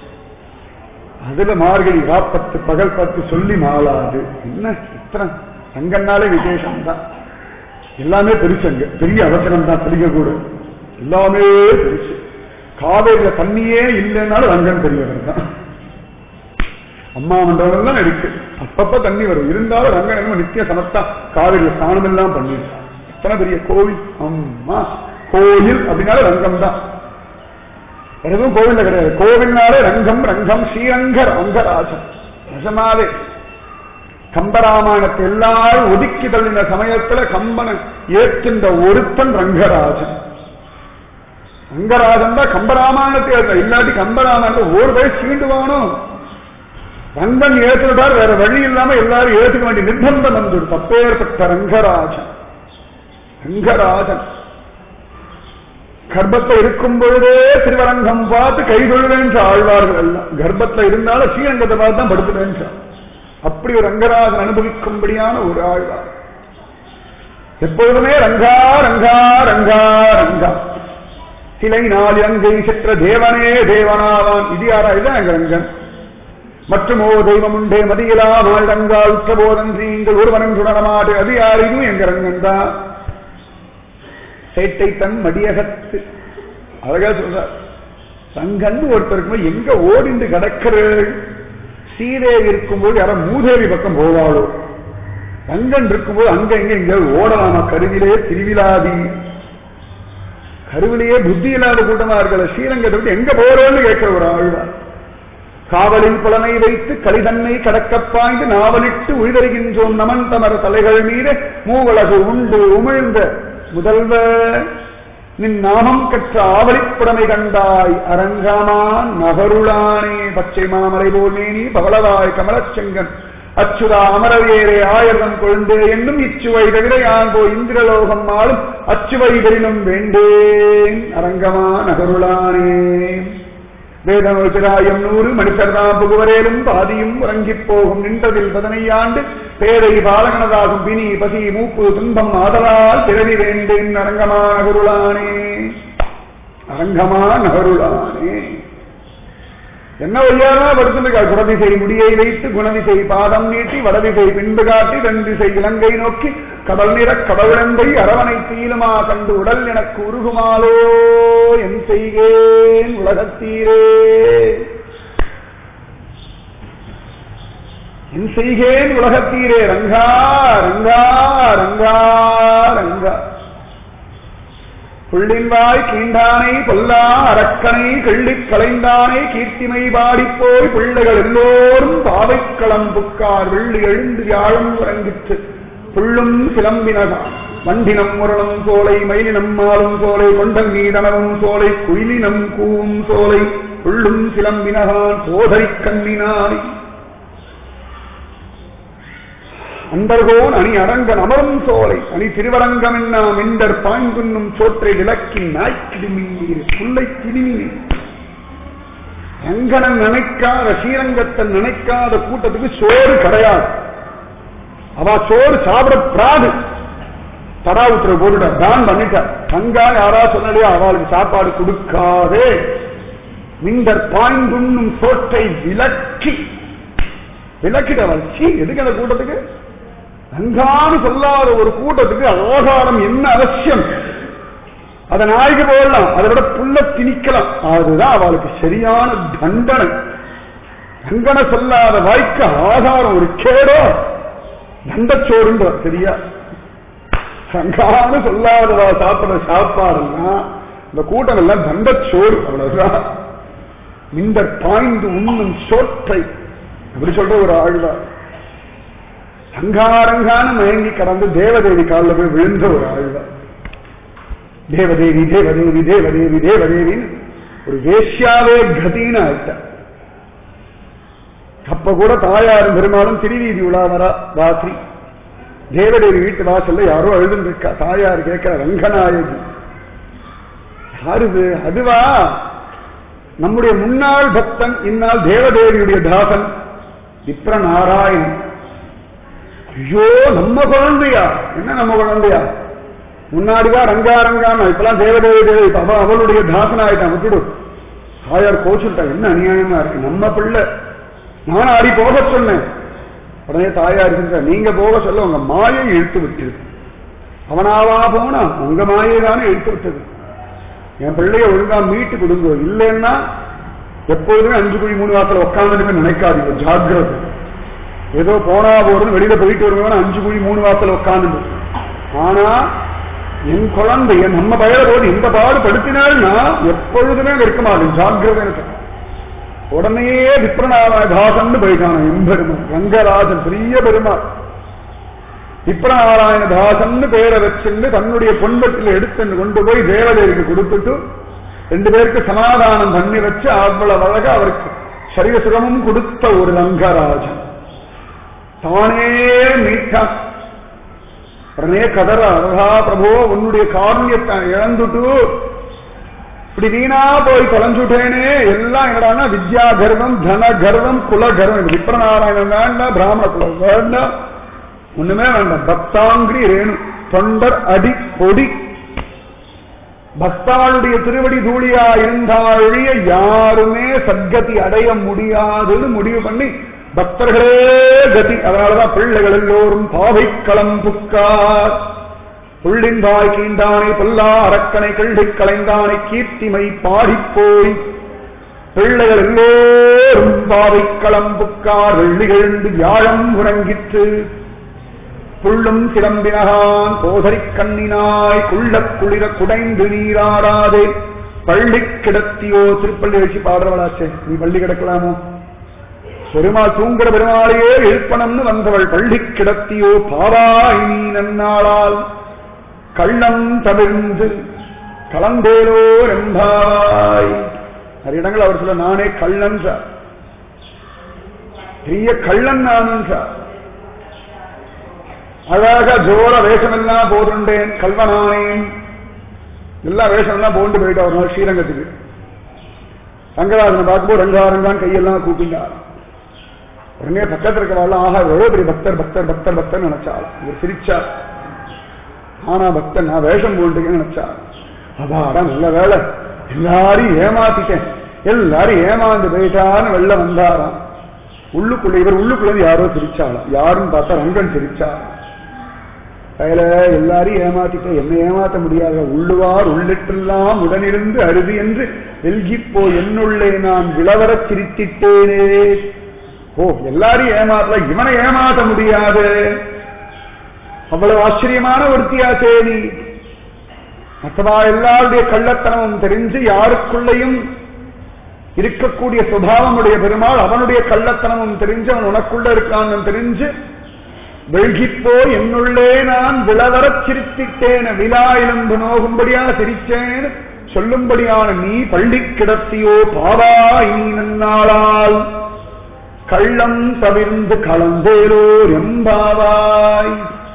அதுல மார்கழி ராப்பத்து பகல் 10 சொல்லி மாளாது. என்ன சித்திரம். ரங்கன்னாலே விசேஷம் தான். எல்லாமே பெருசங்க. பெரிய அவசரம் தான். பெரிய கூட எல்லாமே பெருசு. காவேரியில தண்ணியே இல்லைன்னாலும் ரங்கன் பெரியவர் தான். அம்மா மண்டபம் தான் இருக்கு. அப்பப்ப தண்ணி வரும். இருந்தாலும் ரங்கன் என்ன நித்திய சமத்தா காவேரியில ஸ்நானம் எல்லாம் பண்ணிருக்கான். எத்தனை பெரிய கோவில். அம்மா கோயில் அப்படின்னாலே ரங்கம் தான். எதுவும் கோவில்ல கிடையாது. கோவில்னாலே ரங்கம் ரங்கம். ஸ்ரீரங்கர் ரங்கராஜன். நிஜமாவே கம்பராமாயணத்தை எல்லாரும் ஒதுக்கி தள்ளின சமயத்துல கம்பனை ஏற்கின்ற ஒருத்தன் ரங்கராஜன். ரங்கராஜன் தான் கம்பராமாயணத்தை ஏற்ற. இல்லாட்டி கம்பராமாயணத்தை ஒரு வயசு சீண்டுவானோ. ரங்கன் ஏற்றுட்டார். வேற வழி இல்லாம எல்லாரும் ஏற்றுக்க வேண்டிய நிர்பந்தம் வந்துடும். தப்பேற்பட்ட ரங்கராஜன். ரங்கராஜன் கர்ப்பத்தில் இருக்கும் பொழுதே திருவரங்கம் பார்த்து கைகொள்வேன் ஆழ்வார்கள் எல்லாம். கர்ப்பத்தில் இருந்தாலும் ஸ்ரீரங்கத்தை பார்த்து தான் படுத்துவேன். அப்படி ஒரு ரங்கராஜன் அனுபவிக்கும்படியான ஒரு ஆழ்வார். எப்பொழுதுமே ரங்கா ரங்கா ரங்கா ரங்கா. சிலை நாள் அங்கை செற்ற தேவனே தேவனாவான். இது யாரா? இதுதான் எங்க ரங்கன். மற்றும் ஓ தெய்வம் உண்டே மதியிலா மாழ்டங்கா உற்றபோதன்றி நீங்கள் ஒருவனம் சுடரமாட்டு. அது யார்? இதுவும் எங்க ரங்கன் தான். சேட்டை தன் மடியகத்து. அழகா சொல்றார். ரங்கன் ஒருத்தருக்கு எங்க ஓடிந்து கிடக்கிறது. ஸ்ரீதேவி இருக்கும்போது யாரோ மூதேவி பக்கம் போவாளோ. ரங்கன் இருக்கும்போது அங்க எங்க ஓடலாமா? கருவிலே திருவிழாதி. கருவிலேயே புத்தி இல்லாத கூட்டமா இருக்கல. ஸ்ரீரங்கத்தை விட்டு எங்க போறோம்னு கேட்கிற ஒரு ஆழ்வார். காவலில் புலனை வைத்து கலிதன்னை கடக்கப் பாய்ந்து நாவலிட்டு உய்தருகின்றோம் நமன் தமர் தலைகள் மீது மூவலகு உண்டு உமிழ்ந்த முதல்வ நின் நாமம் கற்ற ஆவலிப்புறமை கண்டாய் அரங்கமான் நகருளானே. பச்சை மாமலை போல் மேனி பவளவாய் கமலச்செங்கன் அச்சுதா அமரவேரே ஆயிரம் கொழுந்தே என்னும் இச்சுவை தவிர யாங்கோ இந்திரலோகம் ஆளும் அச்சுவை பெறினும் வேண்டேன் அரங்கமா நகருளானே. வேதனோச்சராயம் 100 மனுஷர்தாம் புகுவரேலும் பாதியும் உறங்கிப் போகும் நின்றதில் 15 ஆண்டு பேரை பாலகனதாகும் பிணி பசி மூப்பு துன்பம் ஆதலால் பிறவி வேண்டேன் அரங்கமா நகருளானே. அரங்கமா நகருளானே. என்ன வழியாரா படுத்திருக்கா? குடதிசை முடியை வைத்து குணதிசை பாதம் நீட்டி வடதிசை பின்பு காட்டி தென்திசை இலங்கை நோக்கி கடல் நிற கடவுளந்தை அரவணை தீலுமா கண்டு உடல் எனக்கு உருகுமாலோ என் செய்கேன் உலகத்தீரே. என் செய்கேன் உலகத்தீரே. ரங்கா ரங்கா ரங்கா ரங்கா. புள்ளின்வாய் கீண்டானை பொல்லா அரக்கனை கள்ளிக் களைந்தானை கீர்த்திமை பாடிப்போய் பிள்ளைகள் எல்லோரும் பாவைக்களம் புக்கார் வெள்ளி எழுந்து வியாழம் உறங்கிற்று புள்ளும் சிலம்பினதான் வண்டினம் முரளும் சோலை மயிலினம் மாலும் சோலை கொண்டம் நீதனவும் சோலை குயிலினம் கூவும் சோலை புள்ளும் சிலம்பினதான் போதரி கண்ணினாய் அண்டர்கோன் அணி அரங்கன் அமரும் சோலை அணி திருவரங்கம் என்ன மெண்டர் பாய்ந்துண்ணும் சோற்றை விளக்கின் நாய்க்கிடுமீர் புல்லை கிடுமீர். ரங்கனன் நினைக்காத ஸ்ரீரங்கத்தன் நினைக்காத கூட்டத்துக்கு சோறு கிடையாது. அவ சோறு சாப்பிடப்படாது. தடா உத்தரவு போட்டுட்டா தான் பண்ணிட்டார். ரங்கா யாரா சொன்னலையா அவளுக்கு சாப்பாடு கொடுக்காதே. மிண்டர் பாய்ந்துண்ணும் சோற்றை விளக்கிட்டவள். எதுக்கு அந்த கூட்டத்துக்கு? ரங்கான்னு சொல்லாத ஒரு கூட்டத்துக்கு ஆகாரம் என்ன அவசியம்? அதை நாய்க்கு போடலாம், அதை விட புல்ல திணிக்கலாம். அதுதான் அவளுக்கு சரியான தண்டனை. ரங்கனை சொல்லாத வாய்க்கு ஆகாரம் ஒரு கேடோ தண்டச்சோறுன்ற சரியா. ரங்கான்னு சொல்லாதவா சாப்பிட சாப்பாடுன்னா இந்த கூட்டம் எல்லாம் தண்டச்சோறு. அவ்வளவுதான். மிண்டர் பாய்ந்து உண்ணும் சோற்றை அப்படி சொல்ற ஒரு ஆழ்வார். ரங்காரங்கான மயங்கி கடந்து தேவதேவி காலில் போய் விழுந்த ஒரு ஆழ்வார். தேவதேவி தேவதேவி தேவதேவி தேவதேவின்னு ஒரு வேஷ்யாவே கதின்னு ஆயிட்ட. அப்ப கூட தாயாரும் பெருமாளும் திருவீதி உலாவரா ராத்திரி. தேவதேவி வீட்டு வாசல்ல யாரோ அழுதுன்னு இருக்கா. தாயார் கேட்கிற ரங்கநாயகி யாருது? அதுவா நம்முடைய முன்னாள் பக்தன் இந்நாள் தேவதேவியுடைய தாசன் விப்ர நாராயணன். ஐயோ நம்ம குழந்தையா? என்ன நம்ம குழந்தையா? முன்னாடிதான் ரங்காரங்கான இப்பெல்லாம் தேவதேவி தேவி அவளுடைய தாசனாயிட்டான். விட்டுடு. தாயார் கோச்சுட்டா. என்ன அநியாயமா இருக்கு. நம்ம பிள்ளை நான் ஆடி போக சொன்னேன். உடனே தாயார் இருக்க நீங்க போக சொல்ல உங்க மாயை இழுத்து விட்டுது. அவனாவா போனா உங்க மாயை தானே இழுத்து விட்டது. என் பிள்ளைய ஒழுங்கா மீட்டு கொடுங்க. இல்லைன்னா எப்போதுமே 5 குழி 3 வாசல உட்காந்துட்டு நினைக்காதீங்க. ஜாக்கிரதை. ஏதோ போனா போறது வெளியில போயிட்டு வருவாங்க 5 குழி 3 வாசல உட்காந்து. ஆனா என் குழந்தைய நம்ம பயிர போது இந்த பாடு படுத்தினால்னா எப்பொழுதுமே இருக்க மாட்டேன். ஜாக்கிரதை இருக்கு. உடனே விப்ரநாராயணதாசன் போயிட்டான எம்பெருமான் ரங்கராஜன் பெரிய பெருமாள். விப்ரநாராயணதாசன் பேரை வச்சிருந்து தன்னுடைய பொன்பட்டில் எடுத்து கொண்டு போய் தேவதேவிக்கு கொடுத்துட்டு 2 பேருக்கு சமாதானம் பண்ணி வச்சு அவ்வளவு அழகா அவருக்கு சரீர சுகமும் கொடுத்த ஒரு ரங்கராஜன் தானே மீட்டான். உடனே கதற அழகா பிரபோ உன்னுடைய காரணியத்தை இழந்துட்டு இப்படி வீணா போய் தொலைஞ்சுட்டேனே. எல்லாம் என்னடானா வித்யா கர்வம் தன கர்வம் குல கர்வம். விப்ரநாராயணன் வேண்டாம், பிராமண குலம் வேண்டாம், ஒண்ணுமே வேண்டாம். பக்தாங்கிரி ரேணு தொண்டர் அடி பொடி பக்தாளுடைய திருவடி தூளியா இருந்தாழிய யாருமே சத்கதி அடைய முடியாதுன்னு முடிவு பண்ணி பக்தர்களே கதி. அதனாலதான் பிள்ளைகள் எல்லோரும் பாவைக்களம் புக்கார். புள்ளின் வாய் கீண்டானை பொல்லா அரக்கனை கள்ளிக் களைந்தானை கீர்த்திமை பாடிப்போய் பிள்ளைகள் எல்லோரும் பாவைக்களம் புக்கார். வெள்ளி எழுந்து வியாழம் உறங்கிற்று புள்ளும் சிலம்பினகான் போதரி கண்ணினாய் குள்ள குளிர குடைந்து நீராடாதே பள்ளி கிடத்தியோ. திருப்பள்ளி வச்சு பாடுறவளாச்சே நீ பள்ளி கிடக்கலாமோ? பெருமாள் தூங்குற பெருமாளையே எழுப்பணம்னு வந்தவள் பள்ளி கிடத்தியோ பாவாய் நீ நன்னாளால் கள்ளம் தவிர்ந்து கலந்தேலோ ரெம்பாய். நிறைய இடங்கள் அவர் சொல்ல நானே கள்ளன் சார், பெரிய கள்ளன் நானும் சார். அழகா ஜோர வேஷமெல்லாம் போட்டுண்டேன், கல்வனானேன், எல்லா வேஷமெல்லாம் போண்டு போயிட்டு ஒரு நாள் ஸ்ரீரங்கத்துக்கு. ரங்கராஜனை பார்க்கும்போது ரங்காரங்கான் கையெல்லாம் கூப்பிட்டார். உடனே பக்கத்தில் இருக்கிறாள் ஆஹா எவ்வளவு பெரிய பக்தர் பக்தர் பக்தர் பக்தர் நினைச்சாள். இவர் சிரிச்சார். ஆனா பக்தன் நான் வேஷம் போட்டுக்கேன்னு நினைச்சாள். அதாடா நல்ல வேலை, எல்லாரையும் ஏமாத்திட்டேன், எல்லாரும் ஏமாந்து போயிட்டான்னு வெளில வந்தாராம். உள்ளுக்குள்ள இவர் உள்ளுக்குள்ள யாரோ சிரிச்சாளாம். யாருன்னு பார்த்தா ரங்கன் சிரிச்சாள். கையில எல்லாரையும் ஏமாத்திட்ட, என்ன ஏமாத்த முடியாது, உள்ளுவார் உள்ளிட்டெல்லாம் உடனிருந்து அருதி என்று வெல்கிப்போ என்னுள்ளே நான் விளவரச் சிரித்திட்டேனே. ஓ எல்லாரையும் ஏமாத்தல, இவனை ஏமாத்த முடியாது, அவ்வளவு ஆச்சரியமான ஒருத்தியாச்சே நீ. மற்றவா எல்லாருடைய கள்ளத்தனமும் தெரிஞ்சு யாருக்குள்ளையும் இருக்கக்கூடிய சுபாவமுடைய பெருமாள் அவனுடைய கள்ளத்தனமும் தெரிஞ்சு அவன் உனக்குள்ள இருக்கான்னு தெரிஞ்சு வெள்கிப்போ என்னுள்ளே நான் விளவரச் சிரித்திட்டேன, விழா எலும்பு நோகும்படியா சிரிச்சேன்னு சொல்லும்படியான நீ பள்ளி கிடத்தியோ பாவாய் நீ நன்னாளால் கள்ளம் தவிர்ந்து கலந்தேலோ எம்பாவாய்.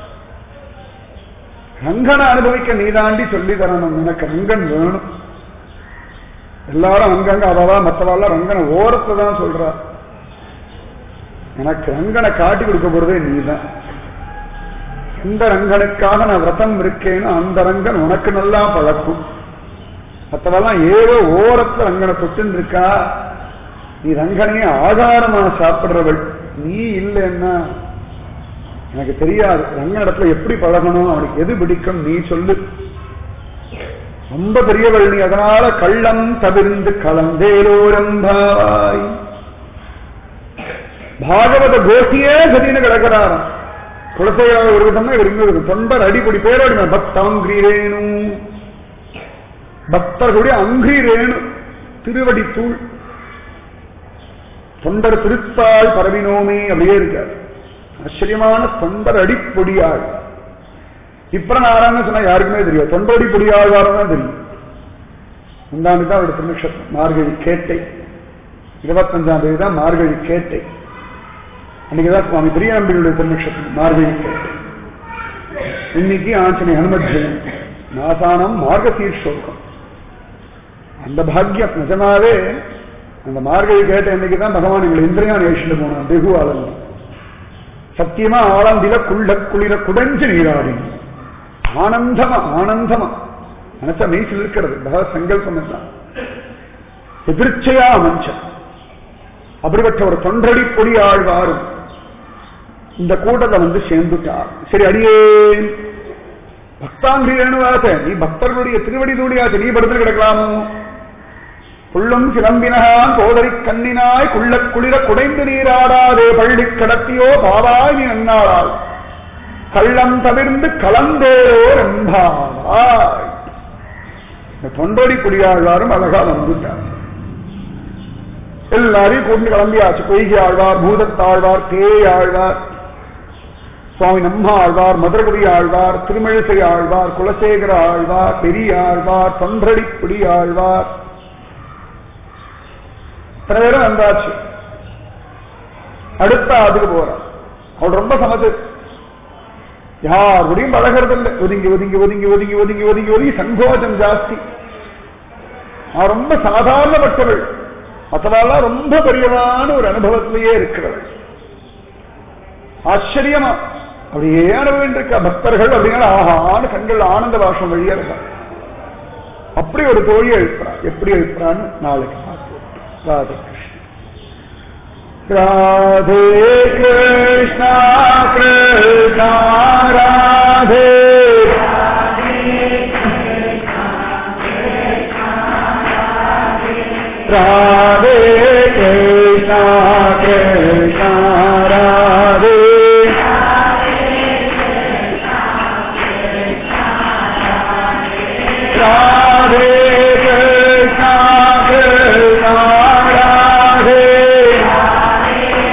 ரங்கனை அனுபவிக்க நீதாண்டி சொல்லி தரணும், எனக்கு ரங்கன் வேணும். எல்லாரும் அங்கங்க அவவா மற்றவாள் ரங்கனை ஓரத்தை தான் சொல்றா. எனக்கு ரங்கனை காட்டி கொடுக்க போறதே நீதான். எந்த ரங்கனுக்காக நான் விரதம் இருக்கேன்னு அந்த ரங்கன் உனக்கு நல்லா பழக்கும். மற்றவெல்லாம் ஏதோ ஓரத்துல ரங்கனை தொட்டுன்னு இருக்கா. நீ ரங்கனையே ஆதாரமா சாப்பிடுறவள். நீ இல்லைன்னா எனக்கு தெரியாது ரங்கன் இடத்துல எப்படி பழகணும், அவனுக்கு எது பிடிக்கும் நீ சொல்லு. ரொம்ப பெரியவள் நீ, அதனால கள்ளம் தவிர்ந்து கலந்தேலோரம்பாய். பாகவத கோஷியே கதின்னு கிடக்கிறாராம். குலசையாக ஒரு விதம்னா இவர் இன்னொரு தொண்டர் அடிப்படி பேரோடி பக்தாங்கிரேணு, பக்தர்களுடைய அங்கிரேணு திருவடி தூள். தொண்டர் திருத்தாள் பரவினோமே அப்படியே இருக்கார். ஆச்சரியமான தொண்டர் அடிப்பொடியாள். இப்ப நாராயணன் சொன்னா யாருக்குமே தெரியாது, தொண்டடி பொடியாழ்வாரம் தான் தெரியும். முந்தாண்டு தான் அவருடைய திருநக்ஷத்திரம் மார்கழி கேட்டை, 25ஆம் தேதி தான் மார்கழி கேட்டை. அன்னைக்குதான் சுவாமி பெரிய நம்பிகளுடைய திருநக்ஷத்திரம் மார்கழி கேட்டை. இன்னைக்கு ஆஞ்சனை ஹனுமத் ஜெயந்தி, நாசானம் மார்கசீர்ஷோகம். அந்த பாக்கியம் நிஜமாவே அந்த மார்கழி கேட்ட இன்னைக்குதான் பகவான் எங்களை இந்திரியான் ஏஷிட்டு போனான். வெகு ஆளம் சத்தியமா ஆளந்தில குள்ள குளிர குடஞ்சு நீராடி ஆனந்தமா ஆனந்தமா நினைச்சா மெய்சில் இருக்கிறது. பகவத் சங்கல்பம் எல்லாம் எதிர்ச்சையா மனுஷன். அப்படிப்பட்ட ஒரு தொண்டடி பொடி ஆழ்வாரும் இந்த கூட்டத்தை வந்து சேர்ந்துட்டார். சரி அடியேன் பக்தாங்கிரி வேணுவாச, நீ பக்தர்களுடைய திருவடி தூடியாச, நீ படுத்து கிடக்கலாமோ? புள்ளும் சிலம்பினான் கோதரி கண்ணினாய் குள்ள குளிர குடைந்து நீராடாதே பள்ளி கடத்தியோ பாவாய் நீ நன்னாளால் கள்ளம் தவிர்ந்து கலந்தேரோ ரெம்பாவாய். இந்த தொண்டடி குடியாழ்வாரும் அழகா வந்துட்டார். எல்லாரையும் கொண்டு கிளம்பியாச்சு. பொய்கை ஆழ்வார், பூதத்தாழ்வார், பேய் ஆழ்வார், சுவாமி நம்மா ஆழ்வார், மதுரகவி ஆழ்வார், திருமழிசை ஆழ்வார், குலசேகர ஆழ்வார், பெரிய ஆழ்வார், தொண்டடி குடி ஆழ்வார், இத்தனை பேரும் வந்தாச்சு. அடுத்த அதுக்கு போறான். அவள் ரொம்ப சமத்து, யாருடையும் பழகிறது இல்லை. ஒதுங்கி ஒதுங்கி ஒதுங்கி ஒதுங்கி ஒதுங்கி ஒதுங்கி ஒதுங்கி சங்கோஜம் ஜாஸ்தி. அவன் ரொம்ப சாதாரணப்பட்டவள், மற்றவாள் ரொம்ப பெரியவான ஒரு அனுபவத்திலேயே இருக்கிறவள். ஆச்சரியமா அப்படியே அனுபவின்றிருக்க பக்தர்கள் அப்படிங்கிற ஆஹான்னு கண்கள் ஆனந்த பாஷம் வழியா இருக்கா. அப்படி ஒரு தோழியை எழுப்புறா. எப்படி எழுப்புறான்னு நாளைக்கு பார்ப்போம். ராதே கிருஷ்ணா ராதே கிருஷ்ணா கிருஷ்ணா ராதே ராதே கிருஷ்ணா கிருஷ்ணா ராதே ராதே கிருஷ்ணா கிருஷ்ணா ராதே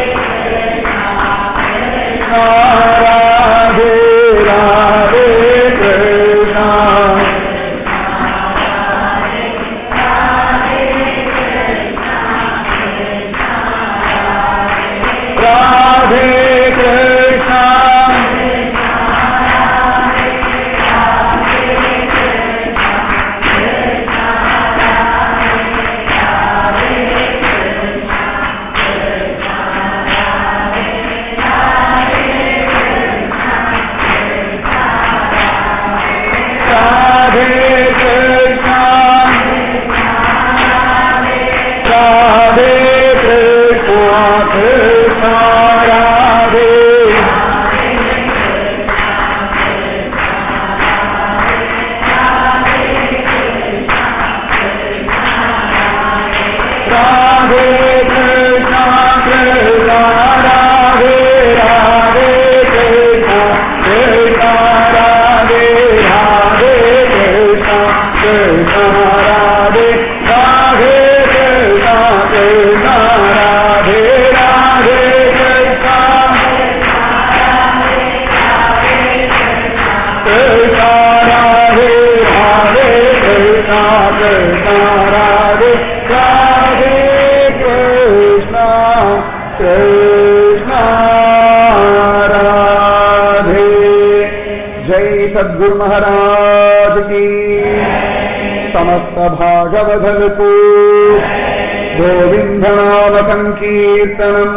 सद्गुरु महाराज की, समस्त भागवत को गोविंद नाम संकीर्तनम।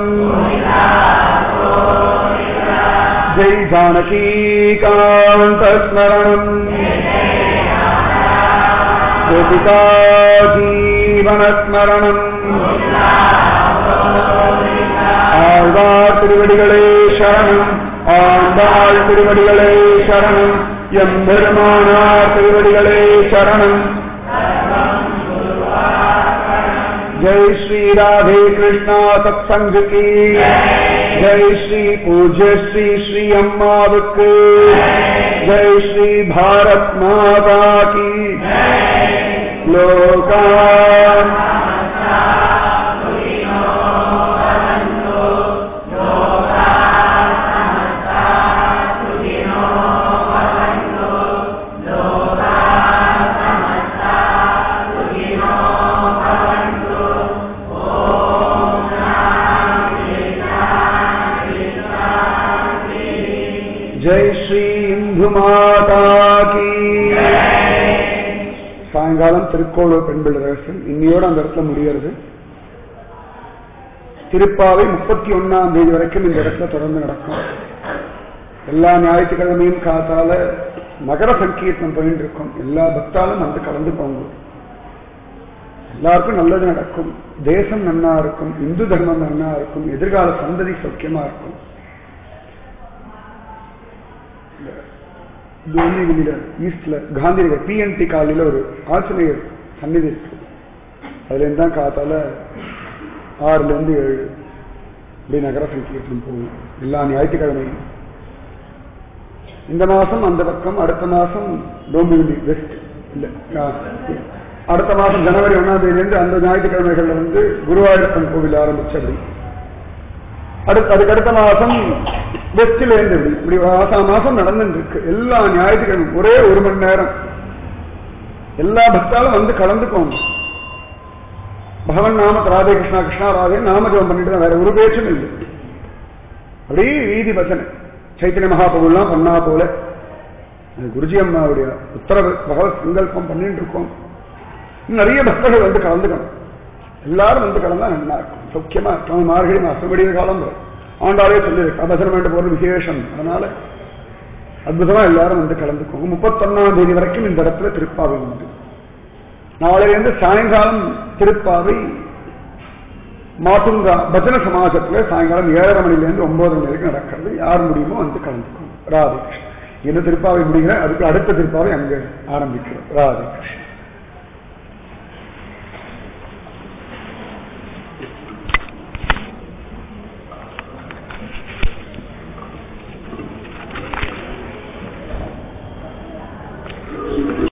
जय जानकी कांत स्मरणम, गोपिका जीवन स्मरणम। ஆழ்வார் திருவடிகளே சரணம், ஆண்டாள் திருவடிகளே சரணம், எம்பெருமானார் திருவடிகளே சரணம்। जय श्री राधे कृष्णा सत्संग की जय, श्री पूज्य श्री श्री अम्मावुक्कु जय, श्री भारत माता की लोका जय श्री इंदु माता की। சாயங்காலம் திருக்கோளூர் பெண்பிள்ளை ரகசியம் இன்னையோட அந்த இடத்துல முடிகிறது. திருப்பாவை 31ஆம் தேதி வரைக்கும் இந்த இடத்துல தொடர்ந்து நடக்கும். எல்லா ஞாயிற்றுக்கிழமையும் காத்தால நகர சங்கீர்த்தனம் பண்ணிட்டு இருக்கும். எல்லா பக்தாலும் வந்து கலந்து போங்க. எல்லாருக்கும் நல்லது நடக்கும், தேசம் நன்னா இருக்கும், இந்து தர்மம் நன்னா இருக்கும், எதிர்கால சந்ததி சௌக்கியமா இருக்கும். ஈஸ்ட்ல காந்தி நகர் PNT காலையில ஒரு ஆசிரியர் சன்னிதி இருக்கு. அதுல இருந்தா காத்தால 6 to 7 இப்படி நகர சங்கீர்த்தனம் போகும் எல்லா ஞாயிற்றுக்கிழமையும். இந்த மாசம் அந்த பக்கம், அடுத்த மாசம் டோம்பிவிலி வெஸ்ட் இல்ல, அடுத்த மாசம் ஜனவரி 1ஆம் தேதியிலிருந்து அந்த ஞாயிற்றுக்கிழமைகள்ல குருவாயூரப்பன் கோவில் ஆரம்பிச்சு அப்படி அதுக்கடுத்த மாசம் வெஸ்டில இருந்து இப்படி மாசம் நடந்துட்டு இருக்கு. எல்லா ஞாயிற்றுக்கிழமை ஒரே 1 மணி நேரம் எல்லா பக்தாலும் வந்து கலந்துக்கோங்க. பகவன் நாம ராதே கிருஷ்ணா கிருஷ்ணா ராதே நாமஜபம் பண்ணிட்டு தான், வேற ஒரு பேச்சும் இல்லை. அப்படி வீதி பசனை சைத்தன்ய மகாபிரபுலாம் பண்ணா போல குருஜி அம்மாவுடைய உத்தரவு பகவத் சங்கல்பம் பண்ணிட்டு இருக்கோம். நிறைய பக்தர்கள் வந்து கலந்துக்கணும். எல்லாரும் வந்து கலந்தா நல்லா இருக்கும், சௌக்கியமா இருக்கும். மார்கழி மாசம் விடிய காலம் ஆண்டாலே சொல்லியிருக்கு அபசனம் வேண்டு போறது விசேஷம். அதனால அற்புதமா எல்லாரும் வந்து கலந்துக்கோங்க. 31ஆம் தேதி வரைக்கும் இந்த இடத்துல திருப்பாவை உண்டு. நாளையிலிருந்து சாயங்காலம் திருப்பாவை மாட்டுங்கா பஜன சமாஜத்துல சாயங்காலம் 7:30 மணிலேருந்து 9 மணி வரைக்கும் நடக்கிறது. யார் முடியுமோ வந்து கலந்துக்கோங்க. ராதே கிருஷ்ணன். இந்த திருப்பாவை முடிகிற அதுக்கு அடுத்த திருப்பாவை அங்க ஆரம்பிக்கிறோம். ராதே கிருஷ்ணன்.